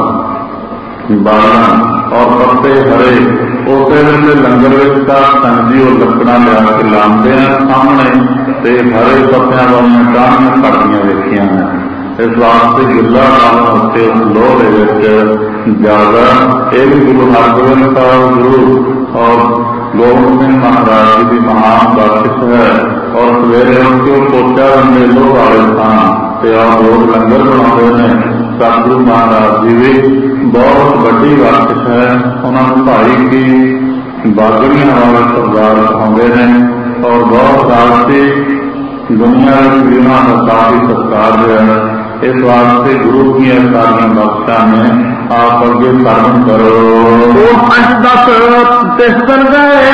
ਬਾਹਰ ਬਾਲਾਂ ਔਰ ਪੱਤੇ ਹਰੇ ਉਸੇ ਵੇਲੇ ਲੰਗਰ ਵਿੱਚ ਤਾਂ ਸੰਜੀ ਉਹ ਲੱਕੜਾਂ ਲਿਆ ਕੇ ਲਾਉਂਦੇ ਆ ਸਾਹਮਣੇ ਤੇ ਹਰੇ ਪੱਤਿਆਂ ਵਾਲੀਆਂ ਟਾਹਣੀਆਂ ਘੜਦੀਆਂ ਵੇਖੀਆਂ ਨੇ। ਇਸ ਵਾਸਤੇ ਗਿੱਲਾ ਨਾਮ ਉੱਤੇ ਉਸ ਲੋਹ ਦੇ ਵਿੱਚ ਜ਼ਿਆਦਾ ਇਹ ਵੀ ਗੁਰੂ ਹਰਗੋਬਿੰਦ ਸਾਹਿਬ ਗੁਰੂ ਔਰ ਗੋਬਿੰਦ ਸਿੰਘ ਮਹਾਰਾਜ ਜੀ ਦੀ ਮਹਾਨ ਬਖਸ਼ਿਸ਼ ਹੈ। ਔਰ ਸਵੇਰੇ ਉੱਠ ਕੇ ਪੋਚਾ ਰੰਗੇ ਲੋਹ ਵਾਲੇ ਸਨ ਤੇ ਆਹ ਲੋਕ ਲੰਗਰ ਬਣਾਉਂਦੇ ਨੇ। ਸਤਿਗੁਰੂ ਮਹਾਰਾਜ ਜੀ ਵੀ ਬਹੁਤ ਵੱਡੀ ਬਖਸ਼ਿਸ਼ ਹੈ। ਉਹਨਾਂ ਨੂੰ ਭਾਈ ਕੀ ਬਾਗੜੀਆਂ ਵਾਲੇ ਸਰਦਾਰ ਕਹਾਉਂਦੇ ਨੇ ਔਰ ਬਹੁਤ ਸਾਲਸੀ ਦੁਨੀਆ ਵਿੱਚ ਵੀ ਉਹਨਾਂ ਦਾ ਕਾਫੀ ਸਤਿਕਾਰ ਹੈ। ਇਸ ਵਾਸਤੇ ਗੁਰੂ ਦੀਆਂ ਸਾਰੀਆਂ ਬਖਸ਼ਾਂ ਨੇ ਆਪ ਅੱਗੇ ਸਰਵਣ ਕਰੋ। ਪੰਜ ਦਸ ਤਿਸ ਦਿਨ ਗਏ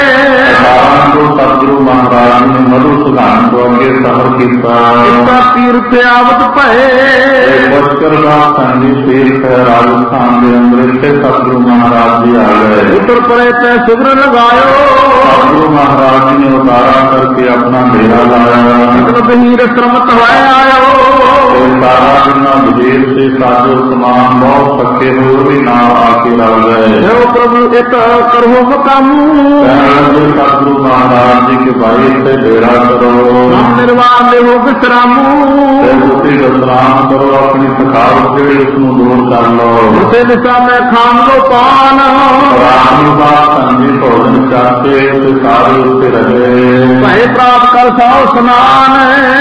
ਤੋਂ ਸਤਿਗੁਰੂ ਮਹਾਰਾਜ ਨੇ ਮਧੂ ਸੁਧਾਰਨ ਤੋਂ ਅੱਗੇ ਸਫ਼ਰ ਕੀਤਾ। ਇਸਦਾ ਤੀਰਥ ਆਵਤ ਭਏ ਪੁਸ਼ਕਰ ਦਾ ਸੰਗੀ ਤੀਰਥ ਹੈ ਰਾਜਸਥਾਨ ਦੇ ਅੰਦਰ। ਇੱਥੇ ਸਤਿਗੁਰੂ ਮਹਾਰਾਜ ਜੀ ਆ ਗਏ। ਉੱਤਰ ਪਰੇ ਤੇ ਸਿਵਰ ਲਗਾਇਓ। ਸਤਿਗੁਰੂ ਮਹਾਰਾਜ ਜੀ ਨੇ ਉਤਾਰਾ ਕਰਕੇ ਆਪਣਾ ਡੇਰਾ ਲਾਇਆ। ਮਤਲਬ ਹੀਰ ਸ਼ਰਮਤ ਹੋਏ ਆਇਓ। ਸਾਰਾ ਜਿੰਨਾ ਵਿਦੇਸ਼ ਤੇ ਸਾਜੋ ਸਮਾਨ ਬਹੁਤ ਪੱਕੇ ਹੋਰ ਵੀ ਨਾਲ ਆ ਕੇ ਲੱਗ ਗਏ। ਜੋ ਪ੍ਰਭੂ ਇੱਕ ਕਰੋ ਮਕਾਮੂ ਸਤਿਗੁਰੂ ਮਹਾਰਾਜ ਜੀ ਕੇ ਭਾਈ ਇੱਥੇ ਡੇਰਾ ਕਰੋ। ਨਿਰਵਾਣ ਦੇ ਹੋ ਵਿਸਰਾਮੂ ਤੁਸੀਂ ਵਿਸਰਾਮ ਕਰੋ। ਆਪਣੀ ਥਕਾਵਟ ਜਿਹੜੀ ਉਸ ਨੂੰ ਦੂਰ ਕਰ ਲਓ। ਉਸੇ ਦਿਸ਼ਾ ਮੈਂ ਖਾਣ ਲੋ ਪਾਨ ਰਾਮ ਦਾ ਸੰਗੀ ਭੋਜਨ ਕਰਕੇ ਤੇ ਸਾਰੇ ਉੱਤੇ ਰਹੇ। ਭਾਈ ਪ੍ਰਾਪਤ ਕਰ ਸਾਉ ਸਨਾਨ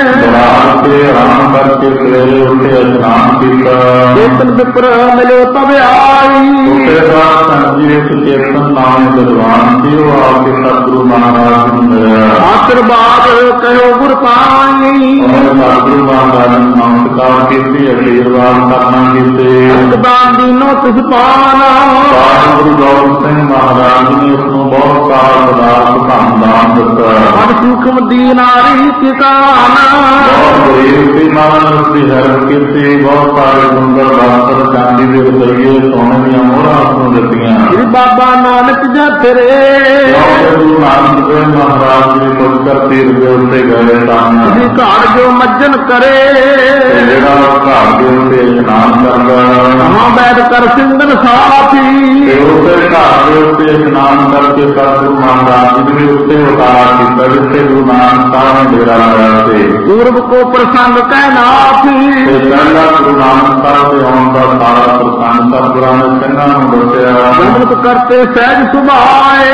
ਰਾਤ ਤੇ ਆਰਾਮ ਕਰਕੇ ਸਵੇਰੇ ਉੱਠੇ ਇਸ਼ਨਾਨ ਕੀਤਾ। ਚੇਤਨ ਵਿਪਰ ਮਿਲਿਓ ਤਬ ਆਈ। ਉਸੇ ਰਾਤ ਸੰਜੀ ਇੱਕ ਚੇਤਨ ਨਾਮ ਵਿਦਵਾਨ ਸੀ। ਉਹ ਆ ਕੇ ਸਤਿਗੁਰੂ ਮਹਾਰਾਜ ਨੂੰ ਮਿਲਿਆ। ਆਸ਼ੀਰਵਾਦ ਕਹਿਓ ਗੁਰ ਪਾਣੀ। ਸਤਿਗੁਰੂ ਮਹਾਰਾਜ ਨੂੰ ਨਮਸਕਾਰ ਕੀਤੀ। ਆਸ਼ੀਰਵਾਦ ਕਰਨਾ ਕੀਤੇ। ਦਾਨ ਦੀਨੋ ਤਿਸ ਪਾਨ ਗੁਰੂ ਗੋਬਿੰਦ ਸਿੰਘ ਮਹਾਰਾਜ ਨੇ ਉਸ ਨੂੰ ਬਹੁਤ ਸਾਲ ਪਦਾਰਥ ਧਨ ਦਾਨ ਦਿੱਤਾ। ਮਨ ਸੂਖਮ ਦੀਨਾਰੀ ਟਿਕਾਨ ਬਹੁਤ ਗਰੀਬ ਸੀ ਮਹਾਰਾਜ ਦੀ ਹੈਲਪ ਕੀਤੀ। ਬਹੁਤ ਸਾਰੇ ਸੁੰਦਰ ਬਾਸਰ ਚਾਂਦੀ ਦੇ ਰੁਪਈਏ ਸੋਨੇ ਦੀਆਂ ਮੋਹਰਾਂ ਉਸ ਨੂੰ ਦਿੱਤੀਆਂ। ਸ੍ਰੀ ਬਾਬਾ ਨਾਨਕ ਜੀ ਤੇਰੇ ਗੁਰੂ ਨਾਨਕ ਦੇਵ ਮਹਾਰਾਜ ਜੀ ਪੁਸ਼ਕਰ ਤੀਰਥ ਦੇ ਉੱਤੇ ਗਏ ਸਨ। ਤੁਸੀਂ ਘਾਟ ਜੋ ਮੱਜਨ ਕਰੇ ਜਿਹੜਾ ਘਾਟ ਦੇ ਉੱਤੇ ਇਸ਼ਨਾਨ ਕਰਦਾ ਮਹਾਂ ਬੈਠ ਕਰ ਸਿੰਦਰ ਸਾਥੀ ਤੇ ਉਸੇ ਘਾਟ ਦੇ ਉੱਤੇ ਇਸ਼ਨਾਨ ਕਰਕੇ ਸਤਿਗੁਰੂ ਮਹਾਰਾਜ ਜੀ ਦੇ ਉੱਤੇ ਉਤਾਰਾ ਕੀਤਾ ਜਿੱਥੇ ਗੁਰੂ ਨਾਨਕ ਸਾਹਿਬ ਨੇ ਡੇਰਾ ਲਾਇਆ ਸੀ। ਪੂਰਬ ਕੋ ਪ੍ਰਸੰਗ ਕਹਿ ਨਾਥੀ ਤੇ ਪਹਿਲਾ ਗੁਰੂ ਨਾਨਕ ਸਾਹਿਬ ਦੇ ਆਉਣ ਦਾ ਸਾਰਾ ਪ੍ਰਸੰਗ ਸਤਿਗੁਰਾਂ ਨੇ ਸਿੰਘਾਂ ਨੂੰ ਦੱਸਿਆ। ਅੰਮ੍ਰਿਤ ਕਰਤੇ ਸਹਿਜ ਸੁਭਾਏ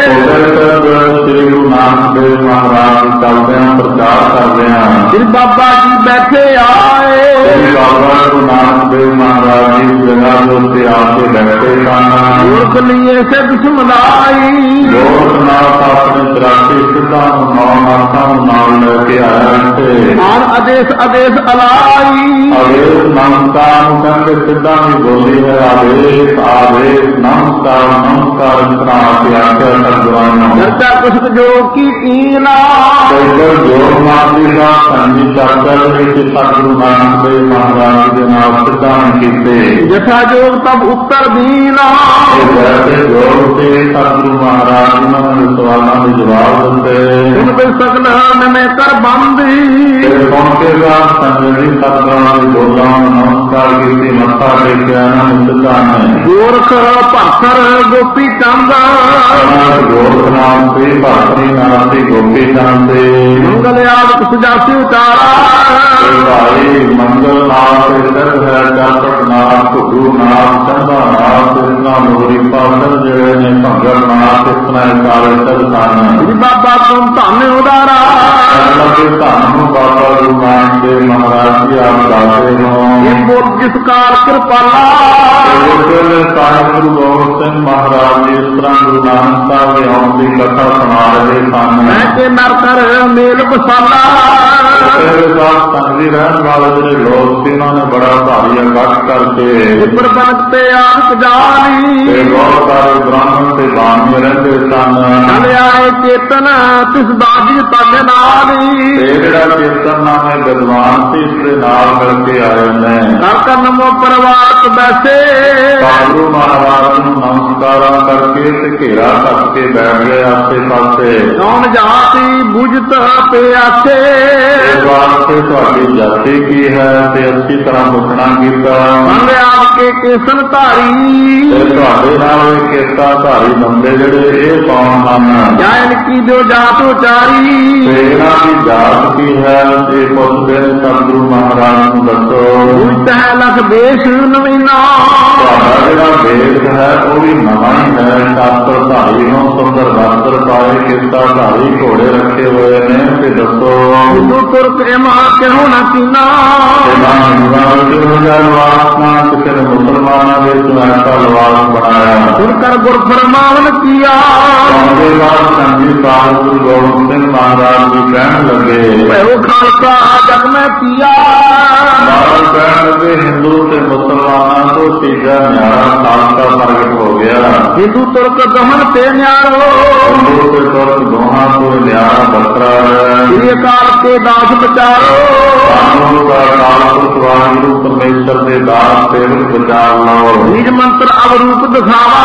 ਸ੍ਰੀ ਗੁਰੂ ਨਾਨਕ ਦੇਵ ਮਹਾਰਾਜ ਚੱਲਦਿਆਂ ਪ੍ਰਚਾਰ ਕਰਦਿਆਂ ਸ੍ਰੀ ਬਾਬਾ ਜੀ ਬੈਠੇ ਆਏ। ਬਾਬਾ ਗੁਰੂ ਨਾਨਕ ਦੇਵ ਮਹਾਰਾਜ ਜੀ ਜਗ੍ਹਾ ਦੇ ਉੱਤੇ ਆ ਕੇ ਬੈਠੇ ਸਨ। ਮੂਰਖ ਲਈਏ ਸਿੱਧ ਸੁਮਲਾਈ ਗੋਰਖ ਨਾਥ ਆਪਣੇ ਚੁਰਾਸੀ ਸਿੱਧਾਂ ਨੂੰ ਨੌ ਨਾਥਾਂ ਨੂੰ ਨਾਲ ਲੈ ਕੇ ਆਇਆ ਇੱਥੇ। ਆਨ ਆਦੇਸ਼ ਆਦੇਸ਼ ਅਲਾਈ ਆਦੇਸ਼ ਨਮਸਕਾਰ ਨੂੰ ਕਹਿੰਦੇ ਸਿੱਧਾਂ ਦੀ ਬੋਲੀ ਹੈ। ਆਦੇਸ਼ ਆਦੇਸ਼ ਨਮਸਕਾਰ ਨਮਸਕਾਰ ਕਰਾ ਕੇ ਆਖਿਆ ਸਤਿਗੁਰਾਂ ਨੂੰ। ਚਰਚਾ ਕੁਛ ਜੋ ਕੀ ਕੀਨਾ ਜੋਗ ਮਾਰਦੀ ਦਾ ਸੰਜੀ ਚਰਚਾ ਦੇ ਵਿੱਚ ਸਤਿਗੁਰੂ ਨਾਨਕ ਦੇਵ ਮਹਾਰਾਜ ਦੇ ਨਾਲ ਸਿੱਧਾਂ ਕੀਤੇ। ਜਥਾ ਜੋਗ ਤਬ ਉੱਤਰ ਦੀਨਾ ਵੈਸੇ ਜੋਗ ਤੇ ਸਤਿਗੁਰੂ ਮਹਾਰਾਜ ਉਹਨਾਂ ਦੇ ਸਵਾਲਾਂ ਦੇ ਜਵਾਬ ਦਿੱਤੇ। ਸੁਣ ਬਿ ਸਕਲ ਮੈਂ ਕਰ ਬੰਦੀ ਸੁਣ ਕੇ ਬਾਅਦ ਸੰਜੀ ਸਤਿਗੁਰਾਂ ਦੇ ਬੋਲਾਂ ਨੂੰ ਨਮਸਕਾਰ ਕੀਤੀ। ਮੱਥਾ ਟੇਕਿਆ ਨਾ ਸਿੱਧਾਂ ਨੇ। ਗੋਰਖ ਭਰਸਰ ਗੋਪੀ ਚੰਦ ਗੋਰਖ ਨਾਮ ਤੇ ਭਾਰਤੀ ਨਾਮ ਤੇ ਗੋਪੀ ਨਾਮ ਤੇ ਮੰਗਲ ਆਦਿ ਸੁਜਾਸੀ ਉਤਾਰਾ ਭਾਈ ਮੰਗਲ ਨਾਮ ਤੇ ਸਿਰ ਹੈ ਚਾਪਟ ਨਾਮ ਘੁੱਗੂ ਨਾਮ ਚੰਦਾ ਨਾਮ ਤੇ ਨਾ ਮੋਰੀ ਪਾਤਰ ਜਿਹੜੇ ਨੇ ਭੰਗਰ ਨਾਥ ਇਸ ਤਰ੍ਹਾਂ ਕਾਲੇ ਚੜ੍ਹਨ ਜੀ ਬਾਬਾ ਤੁਮ ਧੰਨ ਉਦਾਰਾ ਲੱਗੇ ਧੰਨ ਨੂੰ ਬਾਬਾ ਗੁਰੂ ਨਾਨਕ ਦੇਵ ਮਹਾਰਾਜ ਜੀ ਆਪ ਦਾਤੇ ਹੋ ਇਹ ਬੋਲ ਜਿਸ ਕਾਲ ਕਿਰਪਾਲਾ ਸਾਹਿਬ ਗੁਰੂ ਗੋਬਿੰਦ ਸਿੰਘ ਮਹਾਰਾਜ ਜੀ ਇਸ ਤਰ੍ਹਾਂ ਗੁਰੂ ਨਾਨਕ ਸਾਹਿਬ ਦੇ ਆਉਣ ਦੀ ਕਥਾ ਸੁਣਾ ਰਹੇ ਸਨ। ਮੈਂ ਕੇ ਨਰ ਕਰ ਮੇਲ ਬਸਾਲਾ ਸੰਗੀ ਰਹਿਣ ਵਾਲੇ ਜਿਹੜੇ ਲੋਕ ਸੀ ਉਹਨਾਂ ਨੇ ਬੜਾ ਭਾਰੀ ਇਕੱਠ ਕਰਕੇ ਪ੍ਰਬੰਧ ਤੇ ਆਪ ਜਾਣੀ ਬਹੁਤ ਸਾਰੇ ਬ੍ਰਾਹਮਣ ਤੇ ਬਾਣੀ ਰਹਿੰਦੇ ਸਨ। ਚਲ ਆਏ ਚੇਤਨ ਤਿਸ ਬਾਜੀ ਤਗ ਨਾਲ ਜਿਹੜਾ ਚੇਤਨ ਨਾਮੇ ਵਿਦਵਾਨ ਸੀ ਇਸ ਦੇ ਨਾਲ ਮਿਲ ਕੇ ਆਏ ਨੇ। ਕਰ ਕਰ ਨਮੋ ਪਰਵਾਤ ਬੈਸੇ ਗੁਰੂ ਮਹਾਰਾਜ ਨੂੰ ਨਮਸਕਾਰਾਂ ਕਰਕੇ ਤੇ ਘੇਰਾ ਕੱਟ ਕੇ ਬੈਠ ਗਏ ਆਸੇ ਪਾਸੇ। ਕੌਣ ਜਾਤੀ ਬੁਝਤ ਪਿਆਸੇ ਇਸ ਵਾਸਤੇ ਤੁਹਾਡੀ ਜਾਤੀ ਕੀ ਹੈ ਤੇ ਅੱਛੀ ਤਰ੍ਹਾਂ ਪੁੱਛਣਾ ਕੀਤਾ। ਮੰਗ ਆਪ ਕੇ ਕੇਸਨ ਧਾਰੀ ਤੇ ਤੁਹਾਡੇ ਨਾਲ ਇਹ ਕੇਸਾ ਧਾਰੀ ਬੰਦੇ ਜਿਹੜੇ ਇਹ ਕੌਣ ਹਨ? ਜਾਇਨ ਕੀ ਜੋ ਜਾਤ ਉਚਾਰੀ ਤੇ ਇਹਨਾਂ ਦੀ ਜਾਤ ਕੀ ਹੈ ਤੇ ਪੁੱਛਦੇ ਸਤਿਗੁਰੂ ਮਹਾਰਾਜ ਨੂੰ ਦੱਸੋ। ਬੁਝਤ ਹੈ ਲਖ ਦੇਸ਼ ਨਵੀਨਾ ਤੁਹਾਡਾ ਜਿਹੜਾ ਦੇਸ਼ ਹੈ ਉਹ ਵੀ ਨਵਾਂ ਹੀ ਹੈ। ਸ਼ਾਸਤਰ ਧਾਰੀ ਨੂੰ ਸੁੰਦਰ ਵਸਤਰ ਪਾਏ ਕੇਸਾ ਧਾਰੀ ਘੋੜੇ ਰੱਖੇ ਹੋਏ ਨੇ ਤੇ ਦੱਸੋ ਹਿੰਦੂ ਤੁਰਕ ਇਮਾ ਕਿਹੋ ਨਾ ਕੀਨਾ ਕਿਸੇ ਨੇ ਮੁਸਲਮਾਨਾਂ ਦੇ ਐਸਾ ਲਵਾਸ ਬਣਾਇਆ। ਸੁਣ ਕਰ ਗੁਰ ਫਰਮਾਵਨ ਕੀਆ ਉਹਦੇ ਬਾਅਦ ਸੰਜੀ ਸਾਹਿਬ ਗੁਰੂ ਗੋਬਿੰਦ ਸਿੰਘ ਮਹਾਰਾਜ ਜੀ ਕਹਿਣ ਲੱਗੇ ਭੈਓ ਖਾਲਸਾ ਜਗ ਮੈਂ ਕੀਆ ਮਹਾਰਾਜ ਕਹਿਣ ਲੱਗੇ ਹਿੰਦੂ ਤੇ ਮੁਸਲਮਾਨਾਂ ਤੋਂ ਤੀਜਾ ਨਿਆਰਾ ਖਾਲਸਾ ਪ੍ਰਗਟ ਹੋ ਗਿਆ। ਹਿੰਦੂ ਤੁਰਕ ਦਮਨ ਤੇ ਨਿਆਰੋ ਹਿੰਦੂ ਤੇ ਤੁਰਕ ਦੋਹਾਂ ਤੋਂ ਨਿਆਰਾ ਬਖਰਾ ਹੈ। ਸ੍ਰੀ ਅਕਾਲ ਕੇ ਦਾਸ ਬਚਾਰੋ ਕਾਨੂੰਨ ਦਾ ਕਾਲਪੁਰਖ ਵਾਹਿਗੁਰੂ ਪਰਮੇਸ਼ਰ ਦੇ ਦਾਸ ਸੇਵਕ ਬਚਾਰ ਲਓ। ਨਿਜ ਮੰਤਰ ਅਵਰੂਪ ਦਿਖਾਵਾ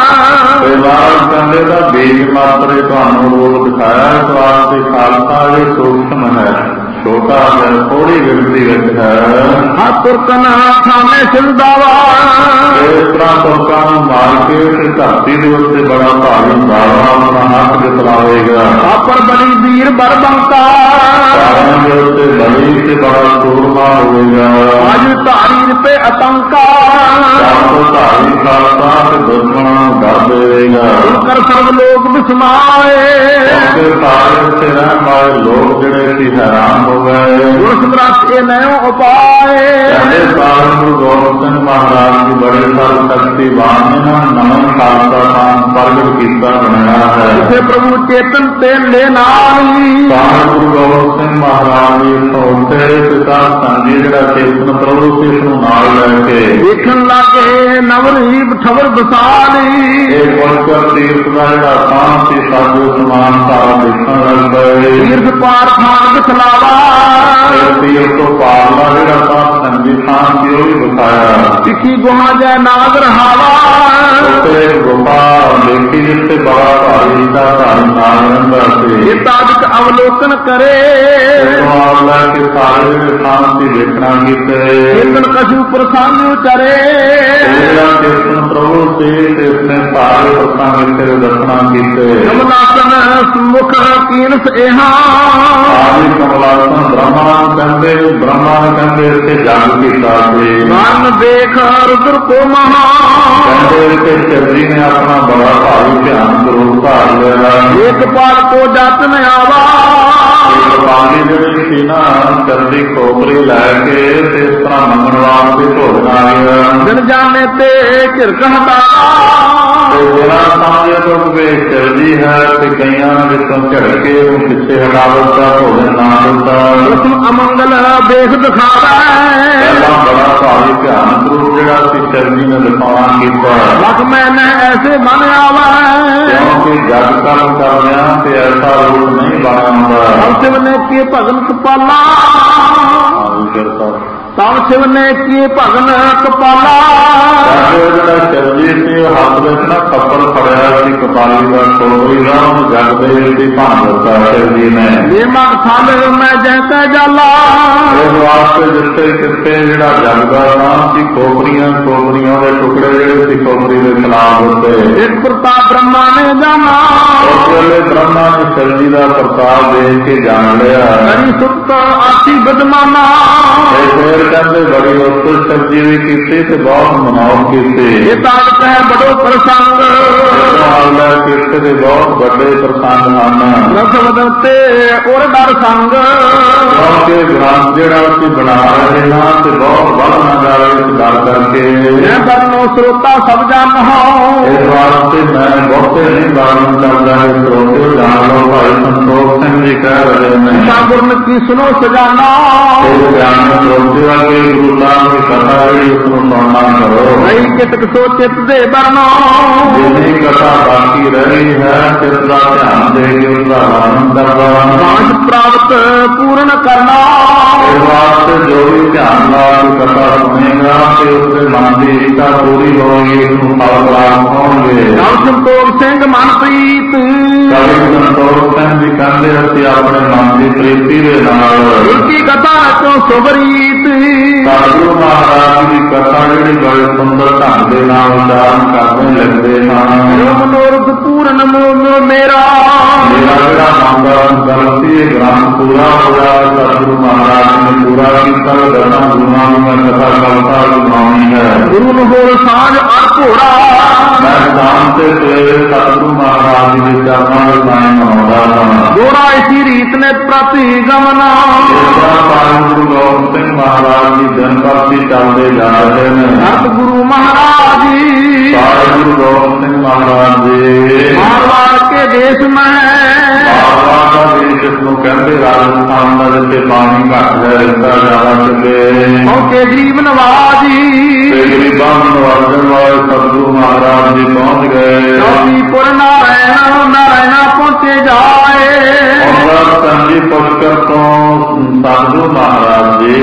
ਤੇ ਮਹਾਰਾਜ ਕਹਿੰਦੇ ਦਾ ਬੀਜ ਮਾਤਰੇ ਤੁਹਾਨੂੰ ਰੂਪ ਦਿਖਾਇਆ। ਇਸ ਵਾਸਤੇ ਖਾਲਸਾ ਵੀ ਸੂਖਮ ਹੈ, ਛੋਟਾ ਹੈ, ਥੋੜੀ ਗਿਣਤੀ ਵਿੱਚ ਹੈ। ਹਾਂ ਤੁਰਕਨ ਥਾਮੇ ਸਿਲਦਾਵਾ ਇਸ ਤਰ੍ਹਾਂ ਤੁਰਕਾਂ ਨੂੰ ਮਾਰ ਕੇ ਤੇ ਧਰਤੀ ਦੇ ਉੱਤੇ ਬੜਾ ਭਾਰੀ ਦਾਵਾ ਆਪਣਾ ਹੱਥ ਜਿਤਲਾਵੇਗਾ। ਆਪਰ ਬੜੀ ਵੀਰ ਬਰਬੰਕਾ ਸਾਰਿਆਂ ਦੇ ਉੱਤੇ ਬਲੀ ਤੇ ਬੜਾ ਸੂਰਮਾ ਹੋਵੇਗਾ। ਅੱਜ ਧਾਰੀ ਰੁਪਏ ਅਤੰਕਾ ਧਾਰੀ ਖਾਲਸਾ ਤੇ ਦੁਸ਼ਮਣਾਂ ਨੂੰ ਡਰ ਦੇਵੇਗਾ। ਕਰ ਸਰਬ ਲੋਕ ਵਿਸਮਾਏ ਸਾਰੇ ਉੱਤੇ ਰਹਿਣ ਵਾਲੇ ਲੋਕ ਜਿਹੜੇ ਸੀ ਹੈਰਾਨ ਹੋ ਗਏ। ਗੁਰਸਮਰਥ ਇਹ ਨਯੋ ਉਪਾਏ ਸਾਹਿਬ ਗੁਰੂ ਗੋਬਿੰਦ ਸਿੰਘ ਮਹਾਰਾਜ ਜੀ ਬੜੇ ਸਰਬ ਸ਼ਕਤੀਵਾਨ ਨੇ ਨਾ ਨਵਾਂ ਖਾਲਸਾ ਨਾਮ ਪ੍ਰਗਟ ਕੀਤਾ ਬਣਾਇਆ ਹੈ। ਇਸੇ ਪ੍ਰਭੂ ਚੇਤਨ ਤੇ ਲੈ ਨਾਲ ਸਾਹਿਬ ਗੁਰੂ ਗੋਬਿੰਦ ਸਿੰਘ ਮਹਾਰਾਜ ਜੀ ਸੋਤੇ ਪਿਤਾ ਸੰਜੀ ਜਿਹੜਾ ਚੇਤਨ ਪ੍ਰਭੂ ਸੀ ਇਸ ਨੂੰ ਨਾਲ ਲੈ ਕੇ ਦੇਖਣ ਲੱਗੇ ਨਵਰੀਬ ਠਵਰ ਬਸਾਲੀ ਇਹ ਪਵਿੱਤਰ ਤੀਰਥ ਦਾ ਜਿਹੜਾ ਥਾਂ ਸੀ ਸਾਜੋ ਸਮਾਨ ਸਾਰਾ ਦੇਖਣ ਲੱਗ ਪਏ। ਤੀਰਥ ਪਾਰ ਖਾਨ ਦਿਖਲਾਵਾ ਤੀਰਥ ਤੋਂ ਪਾਰ ਦਾ ਜਿਹੜਾ ਥਾਂ ਸੰਜੀ ਥਾਂ ਸੀ ਉਹ ਵੀ ਦਿਖਾਇਆ। ਸਿੱਖੀ ਗੁਹਾ ਜੈ ਨਾਗ ਰਹਾਵਾ ਉੱਤੇ ਗੁਫਾ ਦੇਖੀ ਜਿੱਥੇ ਬੜਾ ਭਾਰੀ ਦਾ ਭਾਰੀ ਨਾਗ ਰਹਿੰਦਾ ਸੀ। ਇਹ ਤਾਜਕ ਅਵਲੋਕਨ ਕਰੇ ਆਪ ਲੈ ਕੇ ਸਾਰੇ ਜਿਹੜੇ ਥਾਂ ਸੀ ਦੇਖਣਾ ਕੀਤੇ। ਚੇਤਨ ਕਸ਼ੂ ਪ੍ਰਸੰਗ ਉਚਰੇ ਜਿਹੜਾ ਚੇਤਨ ਪ੍ਰਭੂ ਸੀ ਤੇ ਉਸਨੇ ਸਾਰੇ ਪੱਤਾਂ ਵਿੱਚ ਤੇਰੇ ਦਰਸ਼ਨਾਂ ਕੀਤੇ। ਕਮਲਾਸਨ ਮੁਖ ਕੀਨਸ ਇਹਾਂ ਆਦਿ ਕਮਲਾਸਨ ਬ੍ਰਹਮਾ ਨੂੰ ਕਹਿੰਦੇ ਬ੍ਰਹਮਾ ਨੂੰ ਕਹਿੰਦੇ ਇੱਥੇ ਜੰਗ ਕੀਤਾ ਸੀ। ਮਨ ਦੇਖ ਰੁਦਰ ਕੋ ਮਹਾ ਕਹਿੰਦੇ ਕਿ ਚੰਦੀ ਨੇ ਆਪਣਾ ਬੜਾ ਭਾਰੀ ਧਿਆਨ ਰੂਪ ਧਾਰ ਲਿਆ। ਇੱਕ ਪਾਲ ਕੋ ਜਤਨ ਆਵਾ ਪਾਣੀ ਜਿਹੜੀ ਸੀ ਨਾ ਚੰਦੀ ਖੋਪਰੀ ਲੈ ਕੇ ਤੇ ਇਸ ਤਰ੍ਹਾਂ ਮੰਗਣ ਵਾਸਤੇ ਭੋਜਨ ਆ ਗਿਆ। ਦਿਨ ਜਾਣੇ ਤੇ ਝਿਰਕ ਹਟਾਵਾ ਤੇ ਜਿਹੜਾ ਸਮਝੇ ਤੋਂ ਵੇ ਚਲਦੀ ਹੈ ਤੇ ਕਈਆਂ ਵਿੱਚੋਂ ਝੜਕੇ ਉਹ ਪਿੱਛੇ ਹਟਾ ਦਿੱਤਾ, ਭੋਜਨ ਨਾ ਦਿੱਤਾ। ਉਸ ਅਮੰਗਲ ਦੇਖ ਦਿਖਾਵਾ ਪਹਿਲਾਂ ਬੜਾ ਭਾਰੀ ਧਿਆਨ ਰੂਪ ਜਿਹੜਾ ਸੀ ਚੰਦੀ ਨੇ ਦਿਖਾਉਣਾ ਕੀਤਾ। ਲਖ ਮੈਨੇ ਐਸੇ ਮਨ ਆਵਾ ਕਿਉਂਕਿ ਜਗ ਕਰਮ ਕਰਦਿਆਂ ਤੇ ਐਸਾ ਰੂਪ ਨਹੀਂ ਬਣ ਆਉਂਦਾ। शिव ने किए भगन कपाला तब शिव ने किए भगन कपाला ਜਿਹੜਾ ਚਰਜੀ ਸੀ ਹੱਥ ਵਿੱਚ ਨਾ ਕੱਪੜ ਫੜਿਆ ਸੀ ਕਪਾਲੀ ਦਾ ਕੋਲੀ ਦਾ ਉਹਨੂੰ ਜਗ ਦੇ ਵਿੱਚ ਭਾਂ ਦਿੱਤਾ ਚਰਜੀ ਨੇ। ਇਹ ਮਨ ਥਾਲੇ ਮੈਂ ਜੈਸਾ ਜਾਲਾ ਇਸ ਵਾਸਤੇ ਜਿੱਥੇ ਕਿਤੇ ਜਿਹੜਾ ਜਗ ਦਾ ਨਾਮ ਸੀ ਖੋਪਰੀਆਂ ਖੋਪਰੀਆਂ ਦੇ ਟੁਕੜੇ ਜਿਹੜੇ ਸੀ ਖੋਪਰੀ ਦੇ ਖਿਲਾਫ ਉੱਤੇ ਇੱਕ ਪ੍ਰਤਾਪ ਬ੍ਰਹਮਾ ਨੇ ਜਾਣਾ। ਉਸ ਵੇਲੇ ਬ੍ਰਹਮਾ ਨੇ ਚਰਜੀ ਦਾ ਪ੍ਰਤਾਪ ਦੇਖ ਕੇ ਜਾਣ ਲਿਆ। ਕਰੀ ਸੁੱਤ ਆਸੀ ਬਦਮਾਨਾ ਇਹ ਫੇਰ ਕਹਿੰਦੇ ਬੜੀ ਉਸਤ ਚਰਜੀ ਵੀ ਕੀਤੀ ਤੇ ਬਹੁਤ ਮਨਾਉ ਕੀਤੀ। ਇਹ ਤਾਕਤ ਹੈ ਬੜੋ ਪ੍ਰਸੰਗ ਕਿਰਤ ਦੇ ਬਹੁਤ ਵੱਡੇ ਪ੍ਰਸੰਗ ਹਨ। ਰਸਵਦ ਤੇ ਔਰ ਡਰ ਸੰਗ ਕਿਉਂਕਿ ਗ੍ਰੰਥ ਜਿਹੜਾ ਅਸੀਂ ਬਣਾ ਰਹੇ ਹਾਂ ਤੇ ਬਹੁਤ ਵੱਧ ਨਾ ਜਾਵੇ ਇਸ ਗੱਲ ਕਰਕੇ ਮੈਂ ਬਰਨੋ ਸਰੋਤਾ ਸਭ ਜਾਣ ਹੋ। ਇਸ ਵਾਸਤੇ ਮੈਂ ਬਹੁਤੇ ਨਹੀਂ ਬਾਰਨ ਕਰਦਾ ਹੈ। ਸਰੋਤੇ ਜਾਣ ਲਓ। ਭਾਈ ਸੰਤੋਖ ਸਿੰਘ ਜੀ ਕਹਿ ਰਹੇ ਨੇ ਗੁਰਨ ਕੀ ਸੁਨੋ ਸਜਾਨਾ ਗਿਆਨ ਸਰੋਤੇ ਵਾਲੇ ਗੁਰੂ ਸਾਹਿਬ ਦੀ ਕਥਾ ਜਿਹੜੀ ਉਸਨੂੰ ਸੁਣਨਾ ਕਰੋ। ਨਹੀਂ ਕਿਤਕ ਸੋ ਚਿੱਤ ਦੇ ਬਰਨੋ ਜਿੰਨੀ ਕਥਾ ਬਾਕੀ ਰਹੀ ਹੈ ਚਿੱਤ ਦਾ ਧਿਆਨ ਦੇ ਕੇ ਉਸਦਾ ਵਰਣਨ ਕਰਦਾ ਸਾਂਝ ਪ੍ਰਾਪਤ ਪੂਰਨ ਕਰਨਾ। ਇਸ ਵਾਸਤੇ ਜੋ ਵੀ ਧਿਆਨ ਨਾਲ ਕਥਾ ਸੁਣੇਗਾ ਤੇ ਉਸਦੇ ਮਨ ਦੀ ਇੱਛਾ ਪੂਰੀ ਹੋਵੇਗੀ। ਉਸਨੂੰ ਫਲ ਪ੍ਰਾਪਤ ਹੋਣਗੇ। ਕਵਿ ਸੰਤੋਖ ਸਿੰਘ ਮਨਪ੍ਰੀਤ ਕਵੀ ਸੰਤੋਖ ਸਿੰਘ ਜੀ ਕਹਿੰਦੇ ਅਸੀਂ ਆਪਣੇ ਮਨ ਦੀ ਪ੍ਰੀਤੀ ਦੇ ਨਾਲ ਕੀ ਕਥਾ ਚੋਂ ਸੁਭਰੀਤ ਸਤਿਗੁਰੂ ਮਹਾਰਾਜ ਦੀ ਕਥਾ ਜਿਹੜੀ ਬੜੇ ਸੁੰਦਰ ਢੰਗ ਦੇ ਨਾਲ ਉਚਾਰਨ ਕਰਦੇ ਲੱਗਦੇ ਹਨ। ਮਨੋਰਥ ਪੂਰਨ ਮੇਰਾ ਮੇਰਾ ਜਿਹੜਾ ਮਨ ਦਾ ਗਲਤੀ ਇਹ ਗ੍ਰੰਥ ਪੂਰਾ ਹੋਇਆ। ਸਤਿਗੁਰੂ ਮਹਾਰਾਜ ਨੇ ਪੂਰਾ ਕੀਤਾ। ਦਸਾਂ ਗੁਰੂਆਂ ਨੂੰ ਮੈਂ ਕਥਾ ਕਲਤਾ ਸੁਣਾਉਣੀ ਹੈ। ਗੁਰੂ ਨੂੰ ਹੋਰ ਸਾਂਝ ਅਰ ਘੋੜਾ ਮੈਂ ਸ਼ਾਮ ਤੇ ਸਵੇਰੇ ਸਤਿਗੁਰੂ ਮਹਾਰਾਜ ਜੀ ਦੇ ਚਰਨਾਂ ਵਿੱਚ ਮੈਂ ਮਨਾਉਂਦਾ ਹਾਂ। ਗੋਰਾ ਇਸੀ ਰੀਤ ਨੇ ਪ੍ਰਤੀ ਗਮਨਾ ਗੁਰੂ ਗੋਬਿੰਦ ਸਿੰਘ ਮਹਾਰਾਜ ਜੀ ਦਿਨ ਪ੍ਰਤੀ ਚੱਲਦੇ ਜਾ ਰਹੇ ਨੇ। ਸਤ ਗੁਰੂ ਮਹਾਰਾਜ ਜੀ ਗੁਰੂ ਗੋਬਿੰਦ ਸਿੰਘ ਮਹਾਰਾਜ ਜੀ ਮਾਰਵਾੜ ਕੇ ਦੇਸ਼ ਮੈਂ ਮਾਰਵਾੜ ਦਾ ਦੇਸ਼ ਜਿਸਨੂੰ ਕਹਿੰਦੇ ਰਾਜਸਥਾਨ ਦਾ, ਜਿੱਥੇ ਪਾਣੀ ਘੱਟ ਹੈ ਰਸਤਾ ਜ਼ਿਆਦਾ ਚੱਲੇ। ਮੌਕੇ ਗਰੀਬ ਨਵਾਜੀ ਗਰੀਬਾਂ ਨੂੰ ਨਵਾਜਣ ਵਾਲੇ ਸਤਿਗੁਰੂ ਮਹਾਰਾਜ ਜੀ ਪਹੁੰਚ ਗਏ। ਚੌਥੀਪੁਰ ਨਾਰਾਇਣ ਨਾਰਾਇਣਾ ਪਹੁੰਚੇ ਜਾਏ। ਸੰਜੀ ਪੁਸ਼ਕਰ ਤੋਂ ਸਤਿਗੁਰੂ ਮਹਾਰਾਜ ਜੀ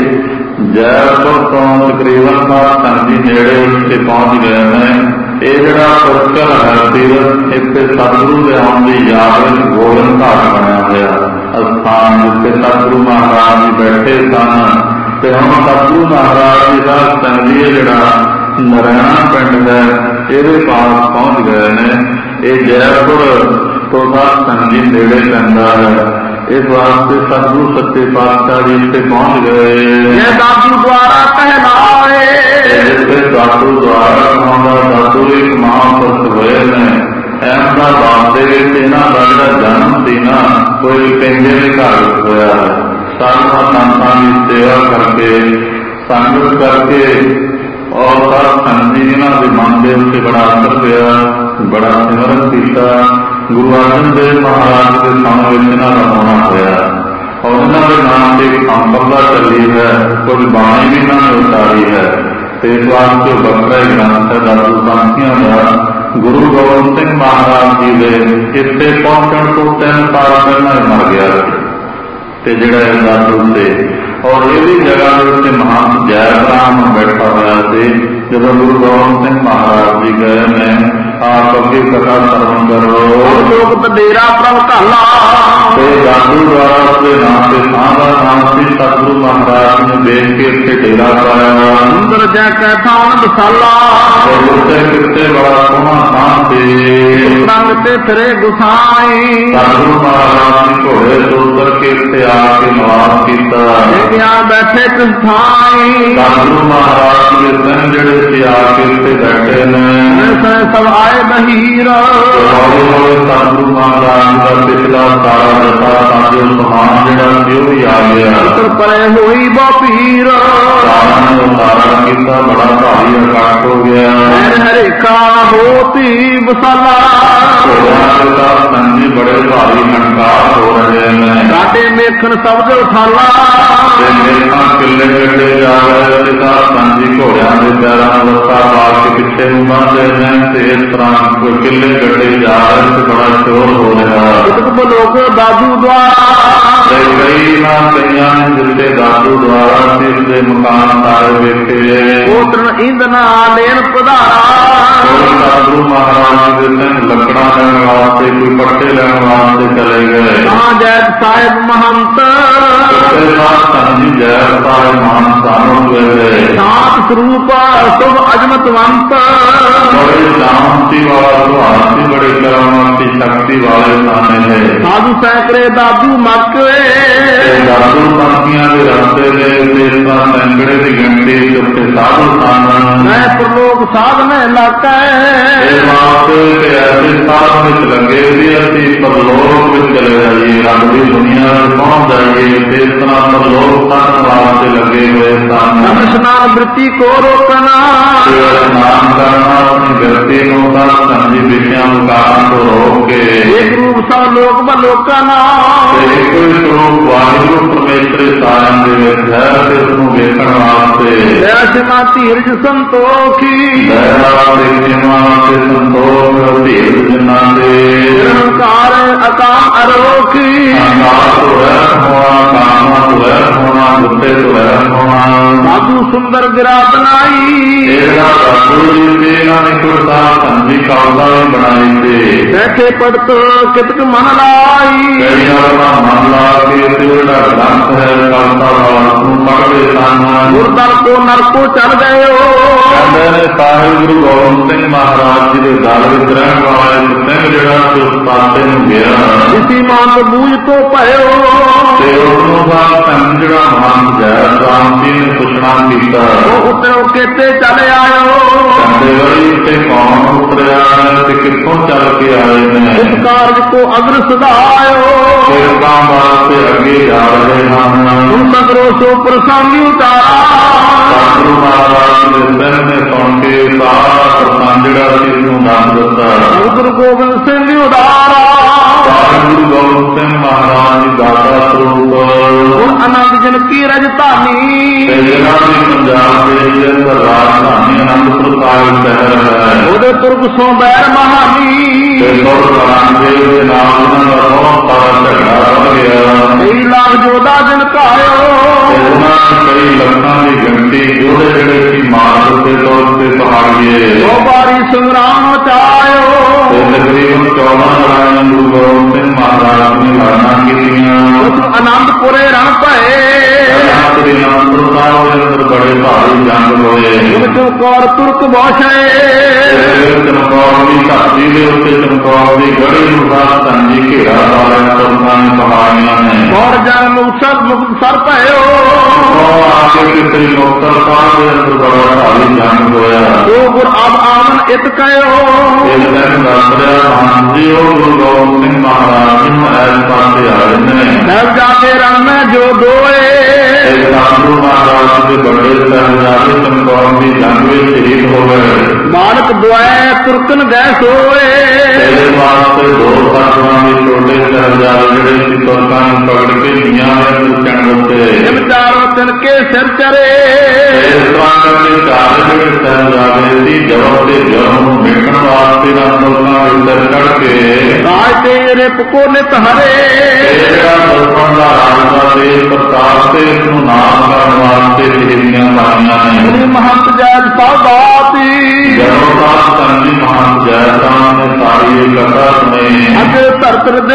ਜੈਪੁਰ ਤੋਂ ਤਕਰੀਬਨ ਬਾਅਦ ਸੰਜੀ ਨੇੜੇ ਉੱਥੇ ਪਹੁੰਚ ਗਏ ਨੇ। ਇਹ ਜਿਹੜਾ ਪੁਸ਼ਕਰ ਹੈ ਤੀਰਥ ਇੱਥੇ ਸਤਿਗੁਰੂ ਦੇ ਆਉਣ ਦੀ ਯਾਦ ਵਿੱਚ ਗੋਬਿੰਦ ਘਾਟ ਬਣਿਆ ਹੋਇਆ ਅਸਥਾਨ ਜਿੱਥੇ ਸਤਿਗੁਰੂ ਮਹਾਰਾਜ ਜੀ ਬੈਠੇ ਸਨ। ਤੇ ਹੁਣ ਸਤਿਗੁਰੂ ਮਹਾਰਾਜ ਜੀ ਦਾ ਸੰਜੀ ਜਿਹੜਾ ਨਰੈਣਾ ਪਿੰਡ ਹੈ ਇਹਦੇ ਪਾਸ ਪਹੁੰਚ ਗਏ ਨੇ। ਇਹ ਜੈਪੁਰ ਤੋਂ ਬਾਅਦ ਸੰਜੀ ਨੇੜੇ ਪੈਂਦਾ ਹੈ। ਇਸ ਵਾਸਤੇ ਸਤਿਗੁਰੂ ਸੱਚੇ ਪਾਤਸ਼ਾਹ ਜੀ ਇੱਥੇ ਪਹੁੰਚ ਗਏ। ਇਹ ਦਾਦੂ ਦੁਆਰਾ ਕਹਿਲਾਏ ਜਿੱਥੇ ਦਾਦੂ ਦੁਆਰਾ ਕਹਾਉਂਦਾ ਦਾਦੂ ਇੱਕ ਮਹਾਂਪੁਰਖ ਹੋਏ ਨੇ। ਅਹਿਮਦਾਬਾਦ ਦੇ ਵਿੱਚ ਇਹਨਾਂ ਦਾ ਜਿਹੜਾ ਜਨਮ ਸੀ ਨਾ ਕੋਈ ਪਿੰਜੇ ਦੇ ਘਰ ਵਿੱਚ ਹੋਇਆ ਹੈ। ਸਾਧੂਆਂ ਸੰਤਾਂ ਦੀ ਸੇਵਾ ਕਰਕੇ ਸੰਗਤ ਕਰਕੇ ਔਰ ਸਤ ਸੰਗਤ ਇਹਨਾਂ ਦੇ ਮਨ ਦੇ ਉੱਤੇ ਬੜਾ ਅਸਰ ਪਿਆ, ਬੜਾ ਸਿਮਰਨ ਕੀਤਾ। ਗੁਰੂ ਅਰਜਨ ਦੇਵ ਮਹਾਰਾਜ ਦੇ ਸਮੇਂ ਵਿੱਚ ਇਹਨਾਂ ਦਾ ਹੋਣਾ ਹੋਇਆ ਔਰ ਇਹਨਾਂ ਦੇ ਨਾਮ ਤੇ ਇੱਕ ਸੰਪਰਦਾ ਚੱਲੀ ਹੈ। ਕੁਝ ਬਾਣੀ ਵੀ ਇਹਨਾਂ ਨੇ ਉਤਾਰੀ ਹੈ ਤੇ ਇਸ ਵਾਸਤੇ ਵੱਖਰਾ ਹੀ ਗ੍ਰੰਥ ਹੈ ਦਾਦੂ ਪਾਂਥੀਆਂ ਦਾ। ਗੁਰੂ ਗੋਬਿੰਦ ਸਿੰਘ ਮਹਾਰਾਜ ਜੀ ਦੇ ਇੱਥੇ ਪਹੁੰਚਣ ਤੋਂ ਤਿੰਨ ਸਾਲ ਪਹਿਲਾਂ ਮਰ ਗਿਆ ਤੇ ਜਿਹੜਾ ਇਹ ਦਾਦੂ ਤੇ ਔਰ ਇਹਦੀ ਜਗ੍ਹਾ ਦੇ ਉੱਤੇ ਮਹਾਨ ਜੈ ਰਾਮ ਬੈਠਾ ਹੋਇਆ ਸੀ। ਜਦੋਂ ਗੁਰੂ ਗੋਬਿੰਦ ਸਿੰਘ ਮਹਾਰਾਜ ਜੀ ਗਏ ਨੇ ਆਪ ਅੱਗੇ ਕਥਾ ਸਰਵਣ ਕਰੋ ਲੋਕ ਡੇਰਾ ਪ੍ਰਭ ਧਾਲਾ ਤੇ ਦਾਦੂ ਦੁਆਰਾ ਉਸਦੇ ਨਾਮ ਤੇ ਥਾਂ ਦਾ ਨਾਮ ਸੀ। ਸਤਿਗੁਰੂ ਮਹਾਰਾਜ ਨੇ ਦੇਖ ਕੇ ਇੱਥੇ ਡੇਰਾ ਪਾਇਆ। ਅੰਦਰ ਜਾ ਕੇ ਥਾਨ ਬਸਾਲਾ ਉੱਤੇ ਕਿਤੇ ਬੜਾ ਸੋਹਣਾ ਥਾਂ ਸੀ। ਰੰਗ ਤੇ ਫਿਰੇ ਗੁਸਾਈ ਸਤਿਗੁਰੂ ਮਹਾਰਾਜ ਨੇ ਘੋੜੇ ਤੋਂ ਉਤਰ ਕੇ ਇੱਥੇ ਆ ਕੇ ਨਿਵਾਸ ਕੀਤਾ। ਦੇਖਿਆ ਬੈਠੇ ਕਿਸ ਥਾਈ ਸਤਿਗੁਰੂ ਮਹਾਰਾਜ ਦੇ ਸਿੰਘ ਜਿਹੜੇ ਸੀ ਆ ਕੇ ਇੱਥੇ ਬੈਠੇ ਨੇ। ਸਭ ਆਏ ਬਹੀਰ ਹੌਲੀ ਹੌਲੀ ਸਤਿਗੁਰੂ ਮਹਾਰਾਜ ਦਾ ਪਿਛਲਾ ਸਾਰਾ ਦਸਾ ਸਾਜੋ ਸਮਾਨ ਜਿਹੜਾ ਸੀ ਉਹ ਵੀ ਆ ਗਿਆ। ਪਰੇ ਹੋਈ ਬਪੀਰ ਸਾਰਿਆਂ ਨੇ ਉਤਾਰਾ ਕੀਤਾ। ਬੜਾ ਭਾਰੀ ਇਕੱਠ ਹੋ ਗਿਆ। ਹਰੇਕਾ ਹੋਤੀ ਬਸਾਲਾ ਸੰਜੀ ਬੜੇ ਭਾਰੀ ਹੰਕਾਰ ਹੋ ਰਹੇ ਨੇ। ਸਾਡੇ ਮੇਖਣ ਸ਼ਬਦ ਉਠਾਲਾ ਮੇਖਾਂ ਕਿੱਲੇ ਕੱਢੇ ਜਾ ਰਹੇ ਤੇ ਸੰਜੀ ਘੋੜਿਆਂ ਦੇ ਪੈਰਾਂ ਨੂੰ ਲੱਤਾਂ ਪਾ ਕੇ ਪਿੱਛੇ ਨੂੰ ਬੰਨ੍ਹਦੇ ਨੇ ਤੇ ਇਸ ਤਰ੍ਹਾਂ ਕੋਈ ਕਿੱਲੇ ਕੱਢੇ ਜਾ ਰਹੇ ਤੇ ਬੜਾ ਸ਼ੋਰ ਹੋ ਰਿਹਾ। ਲੋਕ ਦਾਦੂ ਦੁਆਰਾ ਤੇ ਕਈ ਨਾ ਕਈਆਂ ਨੇ ਜਿੱਥੇ ਦਾਦੂ ਦੁਆਰਾ ਸੀ ਉਸਦੇ ਮਕਾਨ ਸਾਰੇ ਵੇਖੇ। ਕੋਟਣ ਇੰਦਨਾ ਦੇਣ ਪਧਾਰਾ ਸਤਿਗੁਰੂ ਮਹਾਰਾਜ ਦੇ ਸਿੰਘ ਲੱਕੜਾਂ ਲੈਣ ਵਾਸਤੇ ਕੋਈ ਪੱਟੇ ਲੈਣ ਵਾਸਤੇ ਚਲੇ ਗਏ। ਤਾਂ ਜੈਤ ਸਾਹਿਬ ਮਹੰਤ ਸੰਜੀ ਜੈ ਸਾਹਿਬ ਮਹੰਤ ਸਾਨੂੰ ਹੋਏ। ਸਾਤ ਸਰੂਪ ਸੁਭ ਅਜਮਤਵੰਤ ਬੜੇ ਸ਼ਾਂਤੀ ਵਾਲਾ ਸੁਭਾਅ ਸੀ, ਬੜੇ ਕਰਾਮਾਤੀ ਸ਼ਕਤੀ ਵਾਲੇ ਸਾਨੇ ਹੈ। ਸਾਧੂ ਸੈਕੜੇ ਦਾਦੂ ਮੱਕਵੇ ਦਾਦੂ ਪੰਥੀਆਂ ਦੇ ਰਸਤੇ ਦੇ ਦੇਸਾਂ ਸੈਂਕੜੇ ਦੀ ਗਿਣਤੀ ਉੱਤੇ ਸਾਧੂ ਸਨ। ਮੈਂ ਪ੍ਰਲੋਕ ਸਾਧਨੇ ਲਾਕੈ ਇਹ ਵਾਸਤੇ ਤੇ ਐਸੇ ਸਾਧ ਵਿੱਚ ਲੱਗੇ ਵੀ ਅਸੀਂ ਪਰਲੋਕ ਵਿੱਚ ਚਲੇ ਜਾਈਏ, ਰੱਬ ਦੀ ਦੁਨੀਆ ਵਿੱਚ ਪਹੁੰਚ ਜਾਈਏ। ਤੇ ਇਸ ਤਰ੍ਹਾਂ ਪਰਲੋਕ ਤੱਕ ਵਾਸਤੇ ਲੱਗੇ ਹੋਏ ਸਨ। ਇਸ਼ਨਾਨ ਬ੍ਰਿਤੀ ਕੋ ਰੋਕਣਾ, ਇਸ਼ਨਾਨ ਕਰਨਾ ਆਪਣੀ ਬਿਰਤੀ ਨੂੰ ਤਾਂ ਸੰਜੀ ਵਿਸ਼ਿਆਂ ਨੂੰ ਕਾਰਨ ਤੋਂ ਰੋਕ ਕੇ ਇੱਕ ਰੂਪ ਸਭ ਲੋਕ ਬਲੋਕਣਾ, ਤੇ ਇੱਕੋ ਹੀ ਸਰੂਪ ਵਾਹਿਗੁਰੂ ਪਰਮੇਸ਼ਰ ਸਾਰਿਆਂ ਦੇ ਵਿੱਚ ਹੈ ਤੇ ਉਸਨੂੰ ਵੇਖਣ ਵਾਸਤੇ ਐਸਾ ਧੀਰਜ ਸੰਤੋਖੀ, ਦਇਆ ਦੇ ਖਿਮਾ ਤੇ ਸੰਤੋਖ ਧੀਰਜ ਜਿਨ੍ਹਾਂ ਦੇ ਨਿਰੰਕਾਰ ਅਕਾਮ ਅਰੋਖੀ, ਅਹੰਕਾਰ ਤੋਂ ਰਹਿਤ ਹੋਣਾ, ਕਾਮਾ ਤੋਂ ਰਹਿਤ ਹੋਣਾ, ਗੁੱਸੇ ਤੋਂ ਰਹਿਤ ਹੋਣਾ, ਸਾਧੂ ਸੁੰਦਰ ਗਿਰਾ ਬਣਾਈ, ਇਹਦਾ ਸਾਧੂ ਜੀ ਤੇ ਇਹਨਾਂ ਨੇ ਕੁਰਤਾ ਸੰਜੀ ਕੌਦਾ ਵੀ ਬਣਾਈ ਤੇ ਬੈਠੇ ਪੜਤ ਕਿਤਕ ਮਨ ਲਾਈ, ਜਿਹੜੀਆਂ ਆਪਣਾ ਮਨ ਲਾ ਕੇ ਤੇ ਜਿਹੜਾ ਗ੍ਰੰਥ ਹੈ ਕੌਦਾ ਵਾਲਾ ਨੂੰ ਪੜ੍ਹਦੇ ਸਨ। ਗੁਰਦਲ ਕੋ ਨਰਕੋ ਚੜ ਗਇਓ, ਕਹਿੰਦੇ ਨੇ ਸਾਹਿਬ ਗੁਰੂ ਗੋਬਿੰਦ ਸਿੰਘ ਮਹਾਰਾਜ ਜੀ ਦੇ ਦਲ ਵਿੱਚ ਰਹਿਣ ਵਾਲਾ ਇੱਕ ਸਿੰਘ ਜਿਹੜਾ ਉਸ ਪਾਸੇ ਨੂੰ ਗਿਆ, ਇਸੀ ਮਾਨ ਬੂਝ ਤੋਂ ਭਇਓ, ਤੇ ਉਹਨੂੰ ਬਾਅਦ ਧੰਨ ਜਿਹੜਾ ਮਹਾਨ ਜੈ ਰਾਮ ਜੀ ਨੇ ਪੁੱਛਣਾ ਕੀਤਾ, ਉਹ ਉਤਰੋ ਕੇਤੇ ਚੱਲ ਆਇਓ, ਕਹਿੰਦੇ ਬਈ ਤੇ ਕੌਣ ਉਤਰਿਆ ਹੈ ਤੇ ਕਿੱਥੋਂ ਚੱਲ ਕੇ ਆਏ ਨੇ, ਇਸ ਕਾਰਜ ਕੋ ਅਗਰ ਸਦਾਇਓ, ਸੇਵਕਾਂ ਵਾਸਤੇ ਅੱਗੇ ਜਾ ਰਹੇ ਹਨ। ਹੁਣ ਸਗਰੋ ਸੋ ਪ੍ਰਸੰਗੀ ਉਤਾਰਾ, ਗੁਰੂ ਮਹਾਰਾਜ ਦੇ ਸਿੰਘ ਨੇ ਸੁਣ ਕੇ ਸਾਰਾ ਪ੍ਰਸੰਗ ਜਿਹੜਾ ਸੀ ਉਸਨੂੰ ਦੱਸ ਦਿੱਤਾ। ਗੁਰੂ ਗੋਬਿੰਦ ਸਿੰਘ ਉਦਾਰਾ, ਗੁਰੂ ਗੋਬਿੰਦ ਸਿੰਘ ਮਹਾਰਾਜ ਦੀ ਦਾਤਾ ਸਰੂਪ ਹੁਣ ਆਨੰਦ ਜਨ ਕੀ ਰਜਧਾਨੀ, ਤੇ ਜਿਹੜਾ ਵੀ ਪੰਜਾਬ ਦੇ ਅੰਦਰ ਰਾਜਧਾਨੀ ਅਨੰਦਪੁਰ ਸਾਹਿਬ ਸ਼ਹਿਰ ਹੈ, ਉਹਦੇ ਤੁਰਕ ਸੋ ਬੈਰ ਮਹਾਨੀ, ਤੇ ਗੁਰੂ ਨਾਨਕ ਦੇਵ ਦੇ ਨਾਲ ਉਹਨਾਂ ਦਾ ਬਹੁਤ ਸਾਰਾ ਝਗੜਾ ਵੱਧ ਗਿਆ। ਕਈ ਲਾਖ ਜੋਦਾ ਜਨ ਘਾਇਓ, ਤੇ ਉਹਨਾਂ ਨੇ ਕਈ ਲੱਖਾਂ ਦੀ ਗਿਣਤੀ ਜੋੜੇ ਜਿਹੜੇ ਸੀ ਮਾਰ ਦਿੱਤੇ ਤੌਰ ਤੇ ਪਹਾੜੀਏ, ਦੋ ਵਾਰੀ ਸੰਗਰਾਮ ਮਚਾਇਓ, ਤੇ ਤਕਰੀਬਨ ਚੌਦਾਂ ਲੜਾਈਆਂ ਗੁਰੂ ਗੋਬਿੰਦ ਸਿੰਘ ਮਹਾਰਾਜ ਨੇ ਲੜਨਾ ਕੀਤੀਆਂ। ਉਸ ਅਨੰਦਪੁਰੇ ਰਣ ਭਏ, ਸ੍ਰੀ ਅਨੰਦਪੁਰ ਸਾਹਿਬ ਦੇ ਅੰਦਰ ਬੜੇ ਭਾਰੀ ਜੰਗ ਹੋਏ। ਚਮਕੌਰ ਤੁਰਕ ਬੋਸ਼ੇ, ਚਮਕੌਰ ਦੀ ਧਰਤੀ ਦੇ ਉੱਤੇ ਚਮਕੌਰ ਦੀ ਗੜੀ ਨੂੰ ਸਾਧ ਸੰਜੀ ਘੇਰਾ ਪਾ ਲਿਆ ਤੁਰਕਾਂ ਨੇ ਪਹਾੜੀਆਂ ਨੇ। ਔਰ ਜੰਗ ਮੁਕਤਸਰ ਮੁਕਤਸਰ ਭਇਓ, ਉਹ ਆ ਕੇ ਸ੍ਰੀ ਮੁਕਤਸਰ ਸਾਹਿਬ ਦੇ ਅੰਦਰ ਬੜਾ ਭਾਰੀ ਜੰਗ ਹੋਇਆ। ਉਹ ਗੁਰ ਅਬ ਆਮਨ ਇਤ ਕਹਿਓ, ਇਹ ਦਿਨ ਦੱਸ ਰਿਹਾ ਮਹਾਨ ਜੀ ਉਹ ਗੁਰੂ ਗੋਬਿੰਦ ਸਿੰਘ ਮਹਾਰਾਜ ਜੀ ਨੂੰ ਐਸ ਪਾਸੇ ਆ ਰਹੇ ਨੇ। ਮੈਂ ਜਾ ਕੇ ਰਣ ਮੈਂ ਜੋ ਦੋਏ, ਗੁਰੂ ਮਹਾਰਾਜ ਦੇ ਬੜੇ ਸਾਹਿਬਜ਼ਾਦੇ ਚਮਕੌਰ ਦੀ ਜੰਗ ਵਿੱਚ ਸ਼ਹੀਦ ਹੋ ਗਏ। ਮਾਲਕ ਦੁਆਏ ਤੁਰਕਨ ਗਏ ਸੋਏ, ਇਹਦੇ ਵਾਸਤੇ ਦੋ ਸਾਧੂਆਂ ਦੇ ਛੋਟੇ ਸਾਹਿਬਜ਼ਾਦੇ ਜਿਹੜੇ ਸੀ ਤੁਰਕਾਂ ਨੂੰ ਪਕੜ ਕੇ ਨੀਆਂ ਵਿੱਚ ਰੱਖਣ ਦਿੱਤੇ। ਇਹ ਚਾਰੋਂ ਤਿਨ ਕੇ ਸਿਰ ਚਰੇ, ਇਸ ਤਰ੍ਹਾਂ ਕਰਕੇ ਚਾਰ ਜਿਹੜੇ ਸਾਹਿਬਜ਼ਾਦੇ ਸੀ ਜਵਾਬ ਦੇ ਜਨਮ ਨੂੰ ਵੇਖਣ ਵਾਸਤੇ ਨਾ ਤੁਰਕਾਂ ਦੇ ਸਿਰ ਚੜ੍ਹ ਕੇ ਰਾਜ ਤੇ ਰਿਪ ਕੋ ਨਿਤ ਹਰੇ, ਜਿਹੜਾ ਤੁਰਕਾਂ ਦਾ ਰਾਜ ਦਾ ਦੇਸ਼ ਪ੍ਰਤਾਪ ਤੇ ਇਸ ਨੂੰ ਨਾਮ ਕਰਨ ਵਾਸਤੇ ਸ਼ਹੀਦੀਆਂ ਪਾਈਆਂ ਨੇ। ਮਹੰਤ ਜੈਦ ਸਾਧਾਤੀ, ਜਦੋਂ ਸਾਧ ਸੰਜੀ ਮਹਾਨ ਜੈ ਰਾਮ ਨੇ ਸਾਰੀ ਇਹ ਕਥਾ ਸੁਣੀ, ਅੱਗੇ ਧਰਤਰ ਦੇ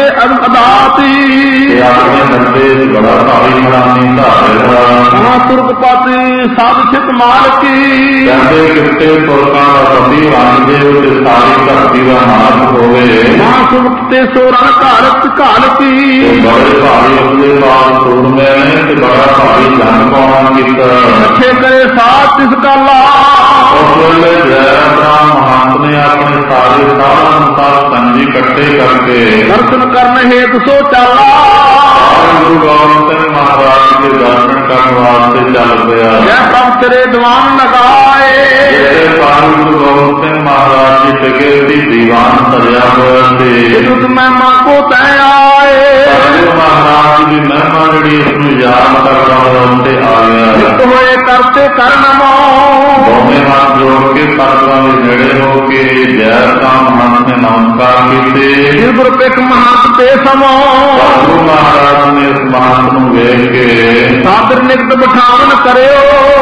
ਅਦਾਤੀ, ਤੇ ਆਪਣੇ ਨੱਦੇ ਬੜਾ ਭਾਰੀ ਹਰਾਨੀ ਧਾਰਿਆ। ਮਹਾ ਤੁਰਕ ਪਾਤੀ ਸਾਧ ਚਿਤ ਮਾਲਕੀ, ਕਹਿੰਦੇ ਕਿਤੇ ਤੁਰਕਾਂ ਦਾ ਪਤੀ ਰਾਂਝੇ ਤੇ ਸਾਰੀ ਧਰਤੀ ਦਾ ਨਾਸ਼ ਹੋਵੇ। ਮਹਾ ਸੁਖ ਤੇ ਸੋਰਨ ਘਾਲਤ ਘਾਲਕੀ, ਬੜੇ ਭਾਰੀ ਉਸਦੇ ਬਾਅਦ ਸੂਰਮੇ ਨੇ ਤੇ ਬੜਾ ਭਾਰੀ ਜੰਗ ਪਾਉਣਾ ਕੀਤਾ। ਅੱਛੇ ਕਰੇ ਸਾਥ ਤਿਸ ਕਾਲਾ, ਉਸ ਵੇਲੇ ਜੈ ਰਾਮ ਮਹੰਤ ਨੇ ਆਪਣੇ ਸਾਰੇ ਸਾਧਾਂ ਨੂੰ ਸਾਧ ਸੰਜੀ ਇਕੱਠੇ ਕਰਕੇ ਦਰਸ਼ਨ ਕਰਨ ਹੇਤ ਸੋ ਚਾਲਾ, ਗੁਰੂ ਗੋਬਿੰਦ ਸਿੰਘ ਮਹਾਰਾਜ ਦੇ ਦਰਸ਼ਨ ਕਰਨ ਵਾਸਤੇ ਚੱਲ ਪਿਆ। ਜੈ ਪ੍ਰਭ ਤੇਰੇ ਦੀਵਾਨ ਲਗਾਏ, ਜਿਹੜੇ ਪਾਲ ਗੁਰੂ ਗੋਬਿੰਦ ਸਿੰਘ ਮਹਾਰਾਜ ਜੀ ਟਕੇ ਦੀ ਦੀਵਾਨ ਸਜਿਆ ਹੋਇਆ ਸੀ। ਤੁਧ ਮਹਿਮਾ ਕੋ ਤੈ ਆਏ, ਗੁਰੂ ਮਹਾਰਾਜ ਦੀ ਮਹਿਮਾ ਜਿਹੜੀ ਇਸ ਨੂੰ ਯਾਦ ਕਰਦਾ ਹੋਇਆ ਉੱਤੇ ਆ ਗਿਆ। ਹੋਏ ਕਰਤੇ ਕਰਨਮੋ, ਦੋਵੇਂ ਹੱਥ ਜੋੜ ਕੇ ਸਾਧੂਆਂ ਦੇ ਨੇੜੇ ਹੋ ਕੇ ਜੈ ਰਾਮ ਮਹੰਤ ਨੇ ਨਮਸਕਾਰ ਕੀਤੇ। ਗੁਰ ਪਿਖ ਮਹੰਤ ਤੇ ਸਮੋ, ਗੁਰੂ ਮਹਾਰਾਜ ਨੇ ਇਸ ਮਹੰਤ ਨੂੰ ਵੇਖ ਕੇ ਸਾਦਰ ਨਿਕਟ ਬਿਠਾਵਨ ਕਰਿਓ,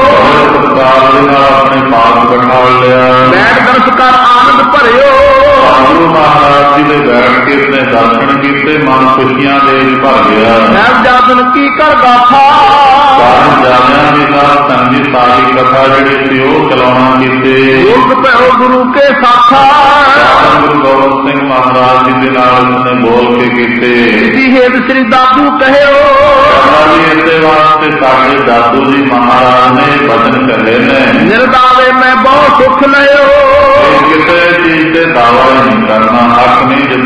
ਸਤਿਕਾਰ ਦੇ ਨਾਲ ਆਪਣੇ ਪਾਸ ਬਿਠਾ ਲਿਆ। ਬੈਠ ਦਰਸ ਕਰ ਆਨੰਦ ਭਰਿਓ, ਗੁਰੂ ਮਹਾਰਾਜ ਜੀ ਦੇ ਬੈਠ ਕੇ ਉਸਨੇ ਦਰਸ਼ਨ ਕੀਤੇ, ਮਨ ਖੁਸ਼ੀਆਂ ਦੇ ਭਰ ਗਿਆ। ਸਾਹਿਬਜ਼ਾਦਨ ਕੀ ਕਰ ਗਾਥਾ, ਕਾਰਨ ਜਾਣਿਆ ਵੀ ਸਾਧ ਸੰਜੀ ਸਾਰੀ ਕਥਾ ਜਿਹੜੀ ਸੀ ਉਹ ਚਲਾਉਣਾ ਕੀਤੇ। ਯੁਗ ਭਇਓ ਗੁਰੂ ਕੇ ਸਾਥਾ, ਗੁਰੂ ਗੋਬਿੰਦ ਸਿੰਘ ਮਹਾਰਾਜ ਜੀ ਦੇ ਨਾਲ ਉਸਨੇ ਬੋਲ ਕੇ ਕੀਤੇ। ਇਸੀ ਹੇਤ ਸ੍ਰੀ ਦਾਦੂ ਕਹਿਓ, ਇਸੇ ਵਾਸਤੇ ਸਾਡੇ ਦਾਦੂ ਜੀ ਮਹਾਰਾਜ ਨੇ ਬਚਨ ਕਰੇ ਨੇ, ਨਿਰਦਾਵੇ ਮੈਂ ਬਹੁ ਸੁਖ ਲਿਓ, ਕਿਸੇ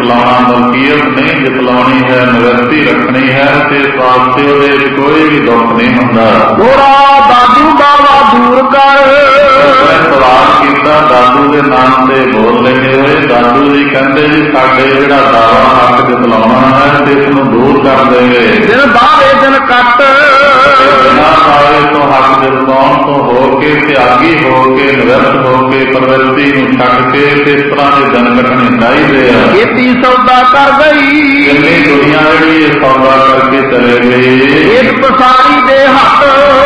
ਜਤਲਾਉਣਾ ਮਲਕੀਅਤ ਨਹੀਂ, ਜਤਲਾਉਣੀ ਹੈ ਨਿਵਰਤੀ ਰੱਖਣੀ ਹੈ, ਤੇ ਇਸ ਵਾਸਤੇ ਉਹਦੇ ਵਿੱਚ ਕੋਈ ਵੀ ਦੁੱਖ ਨਹੀਂ ਹੁੰਦਾ। ਗੋਰਾ ਦਾਦੂ ਬਾਵਾ ਦੂਰ ਕਰ। ਸਵਾਲ ਕੀਤਾ ਦਾਦੂ ਦੇ ਨਾਮ ਤੇ ਬੋਲ ਰਹੇ ਹੋਏ। ਦਾਦੂ ਜੀ ਕਹਿੰਦੇ ਜੀ ਸਾਡੇ ਜਿਹੜਾ ਦਾਵਾ ਹੱਕ ਜਤਲਾਉਣਾ ਹੈ ਤੇ ਇਸ ਨੂੰ ਦੂਰ ਕਰ ਦੇਵੇ। ਦਿਨ ਬਾਵੇ ਦਿਨ ਕੱਟ। ਬਿਨਾਂ ਦਾਵੇ ਤੋਂ ਹੱਕ ਜਤਲਾਉਣ ਤੋਂ ਹੋ ਕੇ ਤਿਆਗੀ ਹੋ ਕੇ ਨਿਵਰਤ ਹੋ ਕੇ ਪ੍ਰਵਿਰਤੀ ਨੂੰ ਛੱਡ ਕੇ ਇਸ ਤਰ੍ਹਾਂ ਦੇ ਦਿਨ ਕੱਟਣੇ ਚਾਹੀਦੇ ਆ। ਖੇਤੀ ਸੌਦਾ ਕਰ ਗਈ। ਕਿੰਨੀ ਦੁਨੀਆ ਜਿਹੜੀ ਇਹ ਸੌਦਾ ਕਰਕੇ ਚਲੇ ਗਈ। ਇੱਕ ਪਸਾਰੀ ਦੇ ਹੱਥ।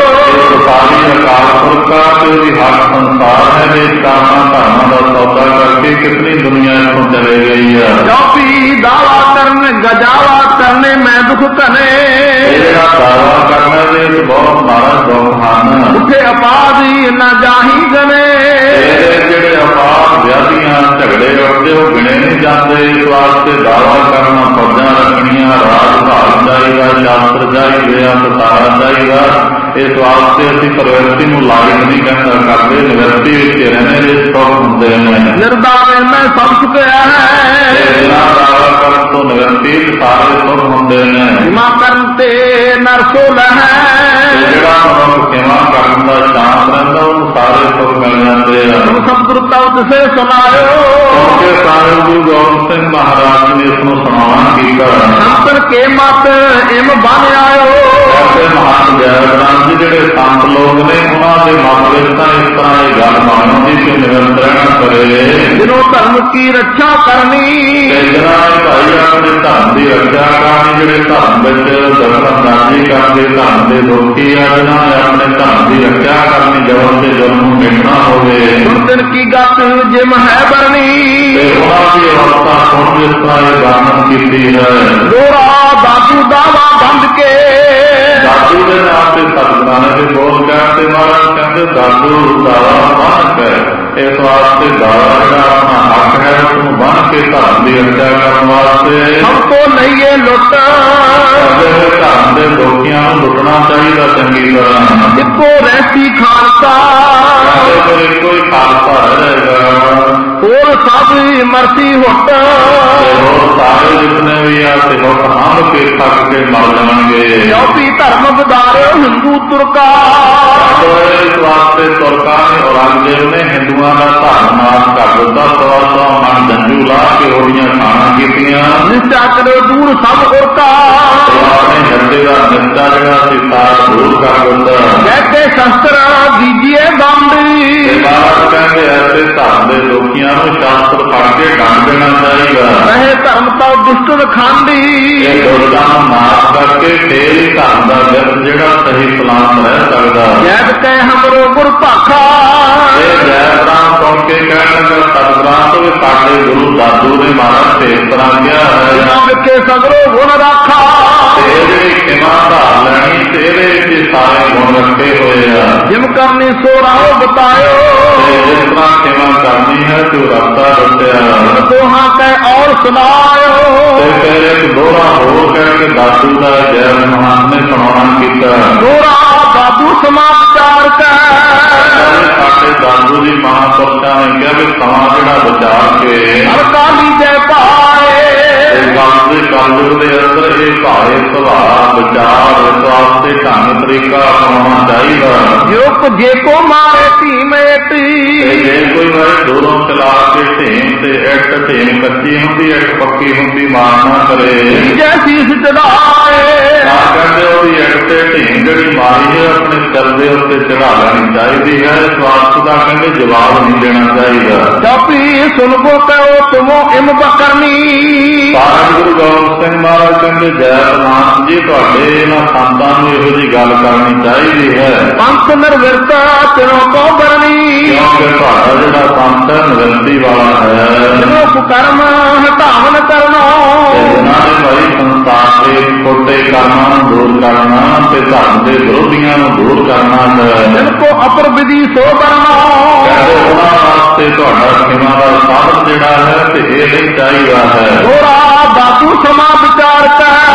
ਸਾਰੀ ਅਕਾਲ ਪੁਰਖਾ ਤੇ ਉਹਦੀ ਹੱਕ ਸੰਸਾਰ ਹੈ ਦੇ ਕਾਮਾਂ ਧਰਮਾਂ ਦਾ ਸੌਦਾ ਕਰਕੇ ਕਿਤਨੀ ਦੁਨੀਆ ਇੱਥੋਂ ਚਲੇ ਗਈ ਆ। ਚੌਪੀ ਦਾਵਾ ਕਰਨ ਗਜਾਵਾ ਕਰਨੇ ਮੈਂ ਦੁੱਖ ਧਨੇ। ਜਿਹੜਾ ਦਾਵਾ ਕਰਨਾ ਦੇ ਵਿੱਚ ਬਹੁਤ ਮਾਰਾ ਦੁੱਖ ਹਨ। ਉੱਥੇ ਅਪਾਦੀ ਨਾ ਜਾਹੀ ਗਨੇ। ਜਿਹੜੇ ਅਪਾਦ ਵਿਆਧੀਆਂ ਝਗੜੇ ਉੱਠਦੇ ਉਹ ਗਿਣੇ ਨਹੀਂ ਜਾਂਦੇ। ਇਸ ਵਾਸਤੇ ਦਾਵਾ ਕਰਨਾ, ਫੌਜਾਂ ਰੱਖਣੀਆਂ, ਰਾਜ ਭਾਗ ਚਾਹੀਦਾ, ਸ਼ਾਸਤਰ ਚਾਹੀਦੇ ਆ, ਸਤਾਰਾ ਚਾਹੀਦਾ। ਇਸ ਵਾਸਤੇ ਅਸੀਂ ਪ੍ਰਵਿਰਤੀ ਨੂੰ ਲਾਇਕ ਨਹੀਂ ਕਹਿੰਦਾ ਕਰਦੇ, ਨਿਵਰਤੀ ਵਿੱਚ ਰਹਿਣੇ ਦੇ ਸੁੱਖ ਹੁੰਦੇ ਨੇ। ਨਿਰਦਾਵੇ ਮੈਂ ਸਭ ਚੁੱਕਿਆ ਹੈ। ਬਿਨਾਂ ਦਾਵਾ ਕਰਨ ਤੋਂ ਨਿਵਰਤੀ ਸਾਰੇ ਸੁੱਖ ਹੁੰਦੇ ਨੇ। ਮਾ ਕਰਨ ਤੇ ਨਰਸੋ ਲਹੈ। ਜਿਹੜਾ ਮਨੁੱਖ ਸੇਵਾ ਕਰਨ ਦਾ ਸ਼ਾਂਤ ਰਹਿੰਦਾ ਉਹਨੂੰ ਸਾਰੇ ਸੁੱਖ ਮਿਲ ਜਾਂਦੇ ਆ। ਸਤਿਗੁਰਤਾ ਉਤਸੇ ਸੁਣਾਇਓ। ਕਿਉਂਕਿ ਸਾਹਿਬ ਗੁਰੂ ਗੋਬਿੰਦ ਸਿੰਘ ਮਹਾਰਾਜ ਨੇ ਇਸ ਨੂੰ ਸੁਣਾਉਣਾ ਕੀਤਾ। ਸੰਤਨ ਕੇ ਮਤ ਇਮ ਬਨ ਆਇਓ। ਐਸੇ ਮਹਾਨ ਜੈਵਰਾਮ ਜੀ ਜਿਹੜੇ ਸੰਤ ਲੋਕ ਨੇ ਉਹਨਾਂ ਦੇ ਮਨ ਵਿੱਚ ਤਾਂ ਇਸ ਤਰ੍ਹਾਂ ਇਹ ਗੱਲ ਮੰਨਦੀ ਕਿ ਨਿਰੰਤਰ ਰਹਿਣਾ ਕਰੇ। ਜਿਹਨੂੰ ਧਰਮ ਕੀ ਰੱਖਿਆ ਕਰਨੀ। ਤੇ ਜਿਹਨਾਂ ਨੇ ਭਾਈ ਆਪਣੇ ਧਰਮ ਦੀ ਰੱਖਿਆ ਕਰਨੀ, ਜਿਹੜੇ ਧਰਮ ਵਿੱਚ ਦਖਲਅੰਦਾਜ਼ੀ ਕਰਦੇ, ਧਰਮ ਦੇ ਦੋਖੀ ਆ, ਜਿਹਨਾਂ ਨੇ ਆਪਣੇ ਧਰਮ ਦੀ ਰੱਖਿਆ ਕਰਨੀ, ਜ਼ਬਰ ਤੇ ਜ਼ੁਲਮ ਨੂੰ ਮਿਟਣਾ ਹੋਵੇ। ਸੁਣਤਨ ਕੀ ਗੱਤ ਜਿਮ ਹੈ ਬਰਨੀ। ਤੇ ਉਹਨਾਂ ਦੀ ਅਵਸਥਾ ਸੁਣ ਜਿਸ ਤਰ੍ਹਾਂ ਇਹ ਵਰਣਨ ਕੀਤੀ ਹੈ। ਗੋਰਾ ਦਾਦੂ ਦਾਵਾ ਬੰਦ ਕੇ। ਦਾਦੂ ਦੇ ਨਾਮ ਤੇ ਸਤਿਗੁਰਾਂ ਨੇ ਵੀ ਬੋਲ ਕਹਿਣ ਤੇ ਮਹਾਰਾਜ ਕਹਿੰਦੇ ਦਾਦੂ ਦਾਵਾ ਬੰਨ ਕੇ। ਇਸ ਵਾਸਤੇ ਦਾਵਾ ਜਿਹੜਾ ਆਪਣਾ ਹੱਕ ਹੈ ਉਸਨੂੰ ਬੰਨ ਕੇ ਧਰਮ ਦੀ ਰੱਖਿਆ ਕਰਨ ਵਾਸਤੇ। ਸਭ ਤੋਂ ਲਈਏ ਲੁੱਟ। ਧਰਮ ਦੇ ਦੋਖੀਆਂ ਨੂੰ ਲੁੱਟਣਾ ਚਾਹੀਦਾ ਚੰਗੀ ਤਰ੍ਹਾਂ। ਇੱਕੋ ਰਹਿਤੀ ਖਾਲਸਾ। ਇੱਕੋ ਹੀ ਖਾਲਸਾ ਰਹੇਗਾ। ਹੋਰ ਸਭ ਮਰਸੀ ਹੁੱਟ। ਹੋਰ ਸਾਰੇ ਜਿਤਨੇ ਵੀ ਆ ਤੇ ਹੁੱਟ ਹੰਭ ਕੇ ਥੱਕ ਕੇ ਮਰ ਜਾਣਗੇ। ਚੌਥੀ ਧਰਮ ਵਿਦਾਰਿਓ ਹਿੰਦੂ ਤੁਰਕਾ। ਇਸ ਵਾਸਤੇ ਤੁਰਕਾਂ ਨੇ ਔਰੰਗਜ਼ੇਬ ਨੇ ਹਿੰਦੂਆਂ ਦਾ ਧਰਮ ਨਾਸ਼ ਕਰ ਦਿੱਤਾ। ਸਵਾ ਸਵਾ ਮਨ ਜੰਜੂ ਲਾ ਕੇ ਉਹਦੀਆਂ ਖਾਣਾ ਕੀਤੀਆਂ। ਨਿਸ਼ਚਾ ਕਰੋ ਦੂਰ ਸਭ ਉਰਕਾ। ਆਪਣੇ ਝੰਡੇ ਦਾ ਨਿਸ਼ਚਾ ਜਿਹੜਾ ਸੀ ਸਾਰ ਦੂਰ ਕਰ ਦਿੱਤਾ। ਕਹਿਤੇ ਸ਼ਸਤਰ ਦੀਜੀਏ ਦੰਡ। ਬਾਤ ਕਹਿੰਦੇ ਐਸੇ ਧਰਮ ਦੇ ਲੋਕੀਆਂ ਨੂੰ ਸ਼ਾਸਤਰ ਪੜ੍ਹ ਕੇ ਡੰਡ ਦੇਣਾ ਚਾਹੀਦਾ। ਰਹੇ ਧਰਮ ਤਾਂ ਦੁਸ਼ਟਨ ਖਾਂਡੀ। ਇਹ ਦੁਸ਼ਟਾਂ ਨੂੰ ਨਾਸ਼ ਕਰਕੇ ਫੇਰ ਹੀ ਧਰਮ ਦਾ ਵਿਰਧ ਜਿਹੜਾ ਸਹੀ ਸਲਾਮ ਰਹਿ ਸਕਦਾ। ਜੈਦ ਕਹਿ ਹਮਰੋ ਗੁਰ ਭਾਖਾ। ਇਹ ਜੈਬਰਾਮ ਸੁਣ ਕੇ ਕਹਿਣ ਲੱਗਾ ਸਤਿਗੁਰਾਂ ਤੋਂ ਵੀ ਸਾਡੇ ਗੁਰੂ ਦਾਦੂ ਨੇ ਮਹਾਰਾਜ ਤੇ ਇਸ ਤਰ੍ਹਾਂ ਕਿਹਾ ਹੈ। ਜਿਨ੍ਹਾਂ ਵਿਖੇ ਸਗਰੋ ਗੁਣ ਰਾਖਾ। ਤੇ ਜਿਹੜੀ ਖਿਮਾ ਧਾਰ ਲੈਣੀ ਤੇ ਇਹਦੇ ਵਿੱਚ ਸਾਰੇ ਗੁਣ ਰੱਖੇ ਹੋਏ ਆ। ਜਿਮ ਕਰਨੀ ਸੋ ਰਾਹੋ ਬਤਾਇਓ। ਤੇ ਜਿਸ ਤਰ੍ਹਾਂ ਖਿਮਾ ਕਰਨੀ ਹੈ ਤੇ ਉਹ ਰਸਤਾ ਦੱਸਿਆ। ਦੋਹਾਂ ਕਹਿ ਔਰ ਸੁਣਾਇਓ। ਤੇ ਫਿਰ ਇੱਕ ਦੋਹਰਾ ਹੋਰ ਕਹਿ ਕੇ ਦਾਦੂ ਦਾ ਜੈ ਮਹਾਨ ਨੇ ਸੁਣਾਉਣਾ ਕੀਤਾ। ਦੋਹਰਾ ਦਾਦੂ ਸਮਾ ਵਿਚਾਰ ਕਰ। ਸਾਡੇ ਦਾਦੂ ਜੀ ਮਹਾਂਪੁਰਸ਼ਾਂ ਨੇ ਕਿਹਾ ਵੀ ਸਮਾਂ ਜਿਹੜਾ ਵਿਚਾਰ ਕੇ ਅਕਾਲੀ ਜੈ ਪਾਏ। ਦੇ ਕਲਯੁਗ ਦੇ ਅੰਦਰ ਇਹ ਭਾਏ ਸੁਭਾਅ ਵਿਚਾਰ ਇਸ ਵਾਸਤੇ ਢੰਗ ਤਰੀਕਾ ਅਪਣਾਉਣਾ ਚਾਹੀਦਾ। ਜੋ ਜੇ ਕੋ ਮਾਰੇ ਧੀ ਮੇਟੀ। ਜੇ ਕੋਈ ਵਾਰ ਦੋਨੋਂ ਚਲਾ ਕੇ ਢੇਮ ਤੇ ਇੱਕ ਢੇਮ ਕੱਚੀ ਹੁੰਦੀ ਇੱਕ ਪੱਕੀ ਹੁੰਦੀ ਮਾਰ ਨਾ ਕਰੇ। ਜੈ ਸੀਸ ਚੜਾਏ। ਨਾ ਕਹਿੰਦੇ ਉਹਦੀ ਇੱਕ ਤੇ ਢੇਮ ਜਿਹੜੀ ਮਾਰੀ ਹੈ ਆਪਣੇ ਸਿਰ ਦੇ ਉੱਤੇ ਚੜਾ ਲੈਣੀ ਚਾਹੀਦੀ ਹੈ। ਇਸ ਵਾਸਤੇ ਦਾ ਕਹਿੰਦੇ ਜਵਾਬ ਨਹੀਂ ਦੇਣਾ ਚਾਹੀਦਾ। ਚਾਪੀ ਸੁਣਬੋ ਕਹੋ ਤੁਮੋ ਇਮ ਬਕਰਨੀ। ਗੁਰੂ ਗੋਬਿੰਦ ਸਿੰਘ ਮਹਾਰਾਜ ਕਹਿੰਦੇ ਜੈ ਪ੍ਰਮਾਨ ਜੀ ਤੁਹਾਡੇ ਇਹਨਾਂ ਸੰਤਾਂ ਨੂੰ ਇਹੋ ਜਿਹੀ ਗੱਲ ਕਰਨੀ ਚਾਹੀਦੀ ਹੈ। ਪੰਥ ਨਿਰਵਿਰਤਾ ਤਿਨੋ ਕੋ ਬਰਨੀ। ਕਿਉਂਕਿ ਤੁਹਾਡਾ ਜਿਹੜਾ ਪੰਥ ਹੈ ਨਿਵਰਤੀ ਵਾਲਾ ਹੈ। ਤਿਨੋ ਕੁਕਰਮ ਹਟਾਵਨ ਕਰਨੋ। ਇਹਨਾਂ ਨੇ ਭਾਈ ਸੰਸਾਰ ਦੇ ਛੋਟੇ ਕਰਮਾਂ ਨੂੰ ਦੂਰ ਕਰਨਾ ਤੇ ਧਰਮ ਦੇ ਵਿਰੋਧੀਆਂ ਨੂੰ ਦੂਰ ਕਰਨਾ ਹੈ। ਜਿਨ ਕੋ ਅਪਰ ਵਿਧੀ ਸੋ ਕਰਨੋ। ਕਹਿੰਦੇ ਉਹਨਾਂ ਵਾਸਤੇ ਤੁਹਾਡਾ ਖਿਮਾ ਦਾ ਸਾਧਨ ਜਿਹੜਾ ਹੈ ਤੇ ਇਹ ਨਹੀਂ ਚਾਹੀਦਾ ਹੈ। ਥੋੜਾ ਦਾਦੂ ਸਮਾ ਵਿਚਾਰ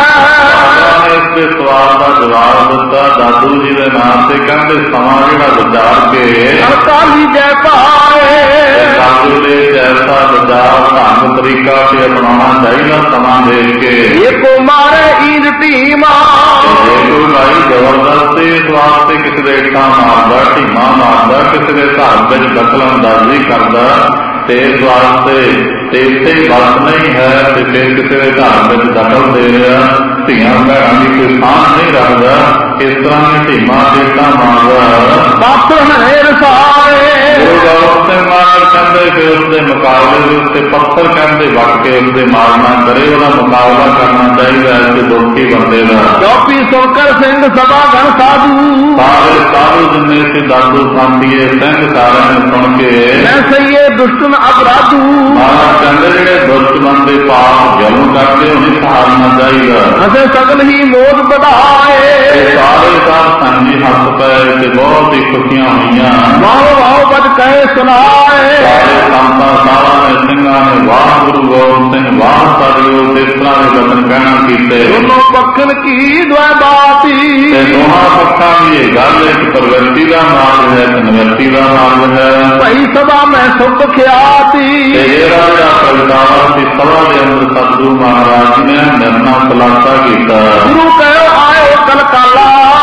ਕਰ। ਇਸ ਦੇ ਸਵਾਲ ਦਾ ਜਵਾਬ ਦਿੱਤਾ ਦਾਦੂ ਜੀ ਦੇ ਨਾਮ ਤੇ ਕਹਿੰਦੇ ਸਮਾਂ ਜਿਹੜਾ ਵਿਚਾਰ ਕੇ ਅਕਾਲੀ ਜੈ ਪਾਏ। ਦਾਦੂ ਦੇ ਜੈਸਾ ਵਿਚਾਰ ਢੰਗ ਤਰੀਕਾ ਤਰੀਕਾ ਤੇ ਅਪਣਾਉਣਾ ਚਾਹੀਦਾ ਸਮਾਂ ਦੇਖ ਕੇ। ਏਕੋ ਮਾਰੇ ਈਦ ਧੀਮਾ, ਜੇ ਕੋਈ ਭਾਈ ਜ਼ਬਰਦਸਤੀ ਇਸ ਵਾਸਤੇ ਕਿਸੇ ਦੇ ਇੱਟਾਂ ਮਾਰਦਾ, ਢੀਮਾਂ ਮਾਰਦਾ, ਕਿਸੇ ਦੇ ਘਰ ਵਿੱਚ ਦਖਲ-ਅੰਦਾਜ਼ੀ ਕਰਦਾ ਤੇ ਇਸ ਵਾਸਤੇ ਤੇ ਇੱਥੇ ਬਸ ਨਹੀਂ ਹੈ ਤੇ ਫਿਰ ਕਿਸੇ ਦੇ ਘਰ ਵਿੱਚ ਦਖਲ ਦੇ ਰਿਹਾ, ਧੀਆਂ ਭੈਣਾਂ ਦੀ ਕੋਈ ਸਾਂਝ ਨਹੀਂ ਰੱਖਦਾ, ਇਸ ਤਰ੍ਹਾਂ ਦੀਆਂ ਢੀਮਾਂ ਤੇ ਇੱਟਾਂ ਮਾਰਦਾ ਪੱਥ ਹੈ ਰਸਾਏ। ਗੁਰੂ ਗੋਬਿੰਦ ਸਿੰਘ ਮਹਾਰਾਜ ਕਹਿੰਦੇ ਕਿ ਉਸਦੇ ਮੁਕਾਬਲੇ ਦੇ ਉੱਤੇ ਪੱਥਰ ਕਹਿੰਦੇ ਵੱਟ ਕੇ ਉਸਦੇ ਮਾਰਨਾ ਕਰੇ, ਉਹਦਾ ਮੁਕਾਬਲਾ ਕਰਨਾ ਚਾਹੀਦਾ ਹੈ ਤੇ ਦੁਖੀ ਬੰਦੇ ਦਾ। ਚੌਪੀ ਸੁਣਕਰ ਸਿੰਘ ਸਭਾ ਗਣ ਸਾਧੂ, ਸਾਰੇ ਸਾਧੂ ਜਿੰਨੇ ਸੀ ਦਾਦੂ ਸਾਂਧੀਏ ਸਿੰਘ ਸਾਰਿਆਂ ਨੇ ਸੁਣ ਕੇ ਮੈਂ ਸਹੀਏ ਦੁਸ਼ਟਨ ਅਪਰਾਧੂ। ਮਹਾਰਾਜ ਕਹਿੰਦੇ ਜਿਹੜੇ ਦੁਸ਼ਮਣ ਦੇ ਪਾਪ ਜ਼ੁਲਮ ਕਰਦੇ ਉਹ ਨਹੀਂ ਸਹਾਰਨਾ ਚਾਹੀਦਾ। ਅਸੀਂ ਸਗਲ ਹੀ ਮੋਦ ਵਧਾਏ, ਸਾਰੇ ਸਾਧ ਸੰਗੀ ਹੱਥ ਪਏ ਤੇ ਬਹੁਤ ਹੀ ਖੁਸ਼ੀਆਂ ਹੋਈਆਂ। ਵਾਹੋ ਵਾਹੋ ਬਦ ਕਹੇ ਸੁਣਾਏ, ਸਾਰੇ ਸੰਤਾਂ ਸਾਧਾਂ ਨੇ ਸਿੰਘਾਂ ਨੇ ਵਾਹ ਗੁਰੂ ਗੋਬਿੰਦ ਸਿੰਘ ਵਾਹ ਸਤਿਗੁਰੂ ਇਸ ਤਰ੍ਹਾਂ ਦੇ ਬਚਨ ਕਹਿਣਾ ਕੀਤੇ। ਦੋਨੋਂ ਪੱਖਨ ਕੀ ਦੁਆ ਬਾਤੀ, ਤੇ ਦੋਹਾਂ ਪੱਖਾਂ ਦੀ ਇਹ ਗੱਲ ਇੱਕ ਪ੍ਰਵਿਰਤੀ ਦਾ ਮਾਰਗ ਹੈ ਤੇ ਨਿਵਰਤੀ ਦਾ ਮਾਰਗ ਹੈ। ਭਾਈ ਸਭਾ ਮੈਂ ਸੁਖ ਖਿਆਤੀ, ਤੇ ਇਹ ਰਾਜਾ ਪ੍ਰਗਟਾਵਾ ਦੀ ਸਭਾ ਦੇ ਅੰਦਰ ਸਤਿਗੁਰੂ ਮਹਾਰਾਜ ਜੀ ਨੇ ਨਿਰਣਾ ਖੁਲਾਸਾ ਕੀਤਾ। ਗੁਰੂ ਕਹਿਓ ਆਇਓ ਕਲਕਾਲਾ,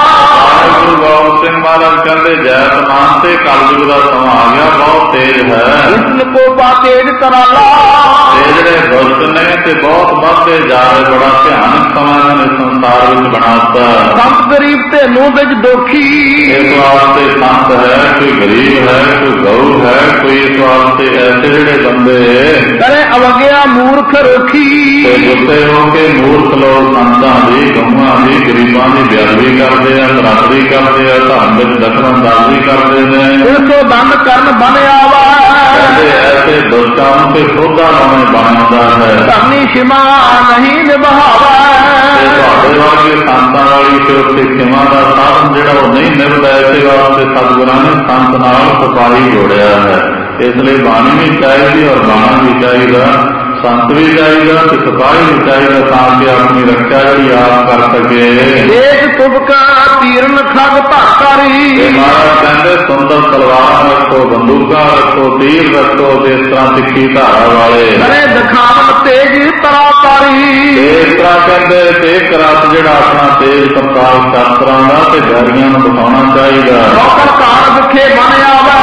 ਗੁਰੂ ਗੋਬਿੰਦ ਸਿੰਘ ਮਹਾਰਾਜ ਕਹਿੰਦੇ ਜੈਤਮਾਨ ਤੇ ਕਲਯੁਗ ਦਾ ਸਮਾਂ ਆ ਗਿਆ, ਬਹੁਤ ਤੇਜ਼ ਹੈ। ਇਸਨ ਕੋ ਪਾ ਤੇਜ ਕਰਾਲਾ, ਤੇ ਜਿਹੜੇ ਦੁਸ਼ਟ ਨੇ ਤੇ ਬਹੁਤ ਵੱਧਦੇ ਜਾ ਰਹੇ, ਬੜਾ ਭਿਆਨਕ ਸਮਾਂ ਇਹਨਾਂ ਨੇ ਸੰਸਾਰ ਵਿੱਚ ਬਣਾਤਾ। ਸੰਤ ਗਰੀਬ ਤੇ ਨੂੰ ਵਿੱਚ ਦੁਖੀ, ਇਸ ਵਾਸਤੇ ਸੰਤ ਹੈ, ਕੋਈ ਗਰੀਬ ਹੈ, ਕੋਈ ਗਊ ਹੈ, ਕੋਈ ਇਸ ਵਾਸਤੇ ਐਸੇ ਜਿਹੜੇ ਬੰਦੇ ਕਰੇ ਅਵਗਿਆ ਮੂਰਖ ਰੋਖੀ, ਤੇ ਗੁੱਸੇ ਹੋ ਕੇ ਮੂਰਖ ਲੋਕ ਸੰਤਾਂ ਦੀ, ਗਊਆਂ ਦੀ, ਗਰੀਬਾਂ ਦੀ ਬੇਅਦਬੀ ਕਰਦੇ ਆ, ਬਰਾਬਰੀ ਕਰਦੇ ਆ, ਧਰਮ ਵਿੱਚ ਦਖਲ-ਅੰਦਾਜ਼ੀ ਕਰਦੇ ਨੇ। ਇਸੋ ਦੰਡ ਕਰਨ ਬਨ ਆਵਾ, ਕਹਿੰਦੇ ਐਸੇ ਦੁਸ਼ਟਾਂ ਨੂੰ ਤੇ ਸੋਧਾ ਲਾਉਣੇ ਬਣਾਉਂਦਾ ਹੈ। ਧਰਨੀ ਸ਼ਿਮਾ ਨਹੀਂ ਨਿਭਾਵਾ, ਤੇ ਤੁਹਾਡੇ ਵਰਗੇ ਸੰਤਾਂ ਵਾਲੀ ਤੇ ਉੱਤੇ ਖਿਮਾ ਦਾ ਸਾਧਨ ਜਿਹੜਾ ਉਹ ਨਹੀਂ ਨਿਭਦਾ, ਇਸੇ ਵਾਸਤੇ ਸਤਿਗੁਰਾਂ ਨੇ ਸੰਤ ਨਾਲ ਸਿਪਾਹੀ ਜੋੜਿਆ ਹੈ। ਇਸ ਲਈ ਬਾਣੀ ਵੀ ਚਾਹੀਦੀ ਔਰ ਬਾਣਾ ਵੀ ਚਾਹੀਦਾ, ਸੰਤ ਵੀ ਚਾਹੀਦਾ ਤੇ ਸਿਪਾਹੀ ਵੀ ਚਾਹੀਦਾ, ਤਾਂ ਕਿ ਆਪਣੀ ਰੱਖਿਆ ਜਿਹੜੀ ਆਪ ਕਰ ਸਕੇ। ਦੇਖ ਤੁਬਕਾ ਤੀਰਨ ਖਗ ਧਾਕਾਰੀ, ਮਹਾਰਾਜ ਕਹਿੰਦੇ ਸੁੰਦਰ ਤਲਵਾਰ ਰੱਖੋ, ਬੰਦੂਕਾਂ ਰੱਖੋ, ਤੀਰ ਰੱਖੋ, ਜਿਸ ਤਰ੍ਹਾਂ ਤਿੱਖੀ ਧਾਰਾ ਵਾਲੇ ਕਰੇ ਦਿਖਾਵਨ ਤੇਜ ਤਰਾਤਾਰੀ। ਇਸ ਤਰ੍ਹਾਂ ਕਹਿੰਦੇ ਤੇਜ ਰਾਤ ਜਿਹੜਾ ਆਪਣਾ ਤੇਜ ਪ੍ਰਤਾਪ ਸ਼ਾਸਤਰਾਂ ਦਾ ਤੇ ਵੈਰੀਆਂ ਨੂੰ ਦਿਖਾਉਣਾ ਚਾਹੀਦਾ। ਨੌਕਰ ਕਾਰ ਵਿਖੇ ਬਨ ਆਵਾ,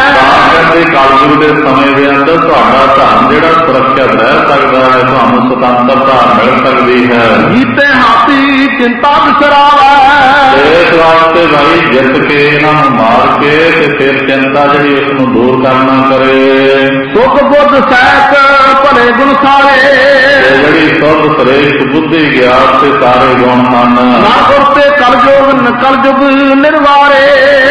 ਕਹਿੰਦੇ ਕਲਯੁਗ ਦੇ ਸਮੇਂ ਦੇ ਅੰਦਰ ਤੁਹਾਡਾ ਧਰਮ ਜਿਹੜਾ ਸੁਰੱਖਿਅਤ ਰਹਿ ਸਕਦਾ ਹੈ, ਤੁਹਾਨੂੰ ਸੁਤੰਤਰਤਾ ਮਿਲ ਸਕਦੀ ਹੈ। ਜੀਤੇ ਹਾਥੀ ਚਿੰਤਾ ਵਿਸਰਾਵਾ, ਇਸ ਵਾਸਤੇ ਭਾਈ ਜਿੱਤ ਕੇ ਇਹਨਾਂ ਨੂੰ ਮਾਰ ਕੇ ਤੇ ਫਿਰ ਚਿੰਤਾ ਜਿਹੜੀ ਉਸ ਨੂੰ ਦੂਰ ਕਰਨਾ ਕਰੇ। ਸੁਖ ਬੁੱਧ ਸਹਿਤ ਭਲੇ ਗੁਣ ਸਾਰੇ, ਜਿਹੜੀ ਸੁਧ ਸ੍ਰੇਸ਼ਟ ਬੁੱਧੀ ਗਿਆਨ ਤੇ ਸਾਰੇ ਗੁਣ ਹਨ। ਨਾ ਗੁਰ ਤੇ ਕਲਯੁਗ ਕਲਯੁਗ ਨਿਰਵਾਰੇ,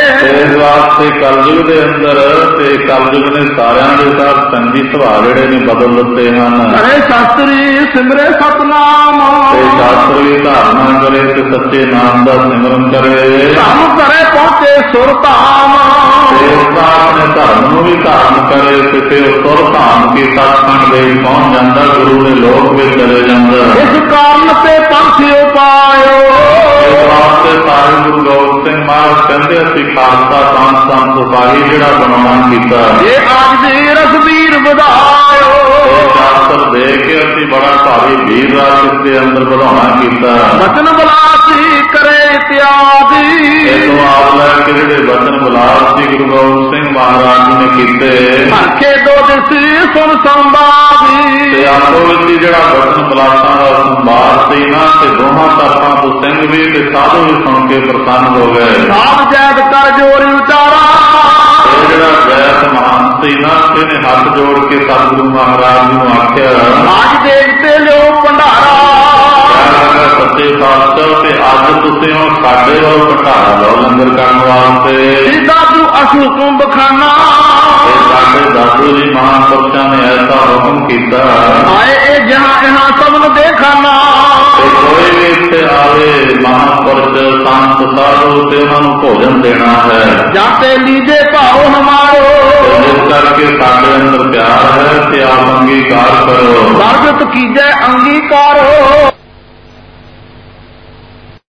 ਇਸ ਵਾਸਤੇ ਕਲਯੁਗ ਦੇ ਅੰਦਰ ਤੇ ਕਲਯੁਗ ਨੇ ਸਾਰਿਆਂ ਦੇ ਸਾਥ ਸੰਗੀ ਸੁਭਾਅ ਜਿਹੜੇ ਨੇ ਬਦਲ ਦਿੱਤੇ ਹਨ। ਅਰੇ ਸ਼ਾਸਤਰੀ ਸਿਮਰੇ ਸਤਨਾਮ, ਤੇ ਸ਼ਾਸਤਰ ਵੀ ਧਾਰਨਾ ਕਰੇ ਤੇ ਸੱਚੇ ਨਾਮ ਦਾ ਸਿਮਰਨ ਕਰੇ। ਧੰਮ ਕਰੇ ਪਹੁੰਚੇ ਸੁਰ ਧਾਮ, ਤੇ ਉਸ ਦਾ ਆਪਣੇ ਧਰਮ ਨੂੰ ਵੀ ਧਾਰਨ ਕਰੇ ਤੇ ਫਿਰ ਸੁਰ ਧਾਮ ਕੀ ਸੱਚਖੰਡ ਦੇ ਪਹੁੰਚ ਜਾਂਦਾ, ਗੁਰੂ ਦੇ ਲੋਕ ਵਿੱਚ ਚਲੇ ਜਾਂਦਾ। ਇਸ ਕਾਰਨ ਤੇ ਪੰਥ ਉਪਾਇਓ, ਇਸ ਵਾਸਤੇ ਸਾਰੇ ਗੁਰੂ ਗੋਬਿੰਦ ਸਿੰਘ ਮਹਾਰਾਜ ਕਹਿੰਦੇ ਅਸੀਂ ਖਾਲਸਾ ਪੰਥ ਸੰਤ ਸਿਪਾਹੀ ਜਿਹੜਾ ਬਣਾਉਣਾ ਕੀਤਾ। ਇਹ ਆਜ ਦੇ ਰਸਵੀਰ ਵਧਾਇਓ, ਸ਼ਾਸਤਰ ਦੇਖ ਕੇ ਅਸੀਂ ਬੜਾ ਭਾਰੀ ਵੀਰ ਰਾਜ ਇਸ ਦੇ ਅੰਦਰ ਵਧਾਉਣਾ ਕੀਤਾ। ਬਚਨ ਬਲਾਸੀ ਕਰੇ ਇਤਿਆਦੀ, ਇਹ ਤੋਂ ਆਪ ਲੈ ਕੇ ਜਿਹੜੇ ਬਚਨ ਬੁਲਾਰ ਸੀ ਗੁਰੂ ਗੋਬਿੰਦ ਸਿੰਘ ਮਹਾਰਾਜ ਜੀ ਨੇ ਕੀਤੇ। ਹਰਖੇ ਦੋ ਦਿਸੀ ਸੁਣ ਸੰਵਾਦੀ, ਤੇ ਆਪੋ ਵਿੱਚ ਜਿਹੜਾ ਬਚਨ ਬਲਾਸਾਂ ਦਾ ਸੰਭਾਰ ਸੀ ਨਾ, ਤੇ ਦੋਹਾਂ ਤਰਫਾਂ ਤੋਂ ਸਿੰਘ ਵੀ ਤੇ ਸਾਧੂ ਵੀ ਸੁਣ ਕੇ ਪ੍ਰਸੰਨ ਹੋ ਗਏ। ਸਾਧ ਜੈਤ ਕਰ ਜੋਰੀ ਉਚਾਰਾ, ਇਹ ਜਿਹੜਾ ਵੈਦ ਮਹਾਨ ਸੀ ਨਾ, ਇਹਨੇ ਹੱਥ ਜੋੜ ਕੇ ਸਤਿਗੁਰੂ ਮਹਾਰਾਜ ਨੂੰ ਆਖਿਆ, ਅੱਜ ਦੇਖਤੇ ਲਿਓ ਭੰਡਾਰਾ, ਸੱਚੇ ਪਾਤਸ਼ਾਹ ਤੇ ਅੱਜ ਤੁਸੀਂ ਉਹ ਸਾਡੇ ਵੱਲ ਭੰਡਾਰਾ ਲਓ ਲੰਗਰ ਕਰਨ ਵਾਸਤੇ। ਦਾਦੂ ਅਸੂ ਕੁੰਭ ਖਾਨਾ, ਸਾਡੇ ਦਾਦੂ ਜੀ ਮਹਾਂਪੁਰਸ਼ਾਂ ਨੇ ਐਸਾ ਹੁਕਮ ਕੀਤਾ, ਆਏ ਇਹ ਜਹਾਂ ਇਹਨਾਂ ਸਭ ਨੂੰ ਦੇਖਾਨਾ। ਤੇ ਕੋਈ ਵੀ ਇੱਥੇ ਆਵੇ ਮਹਾਂਪੁਰਸ਼ ਸੰਤ ਸਾਧੂ ਤੇ ਉਹਨਾਂ ਨੂੰ ਭੋਜਨ ਦੇਣਾ ਹੈ। ਜਾਤੇ ਲੀਜੇ ਭਾਉ ਹਮਾਰੋ, ਇਸ ਕਰਕੇ ਸਾਡੇ ਅੰਦਰ ਪਿਆਰ ਹੈ ਤੇ ਆਪ ਅੰਗੀਕਾਰ ਕਰੋ। ਸਰਬਤ ਕੀਜੈ ਅੰਗੀਕਾਰੋ।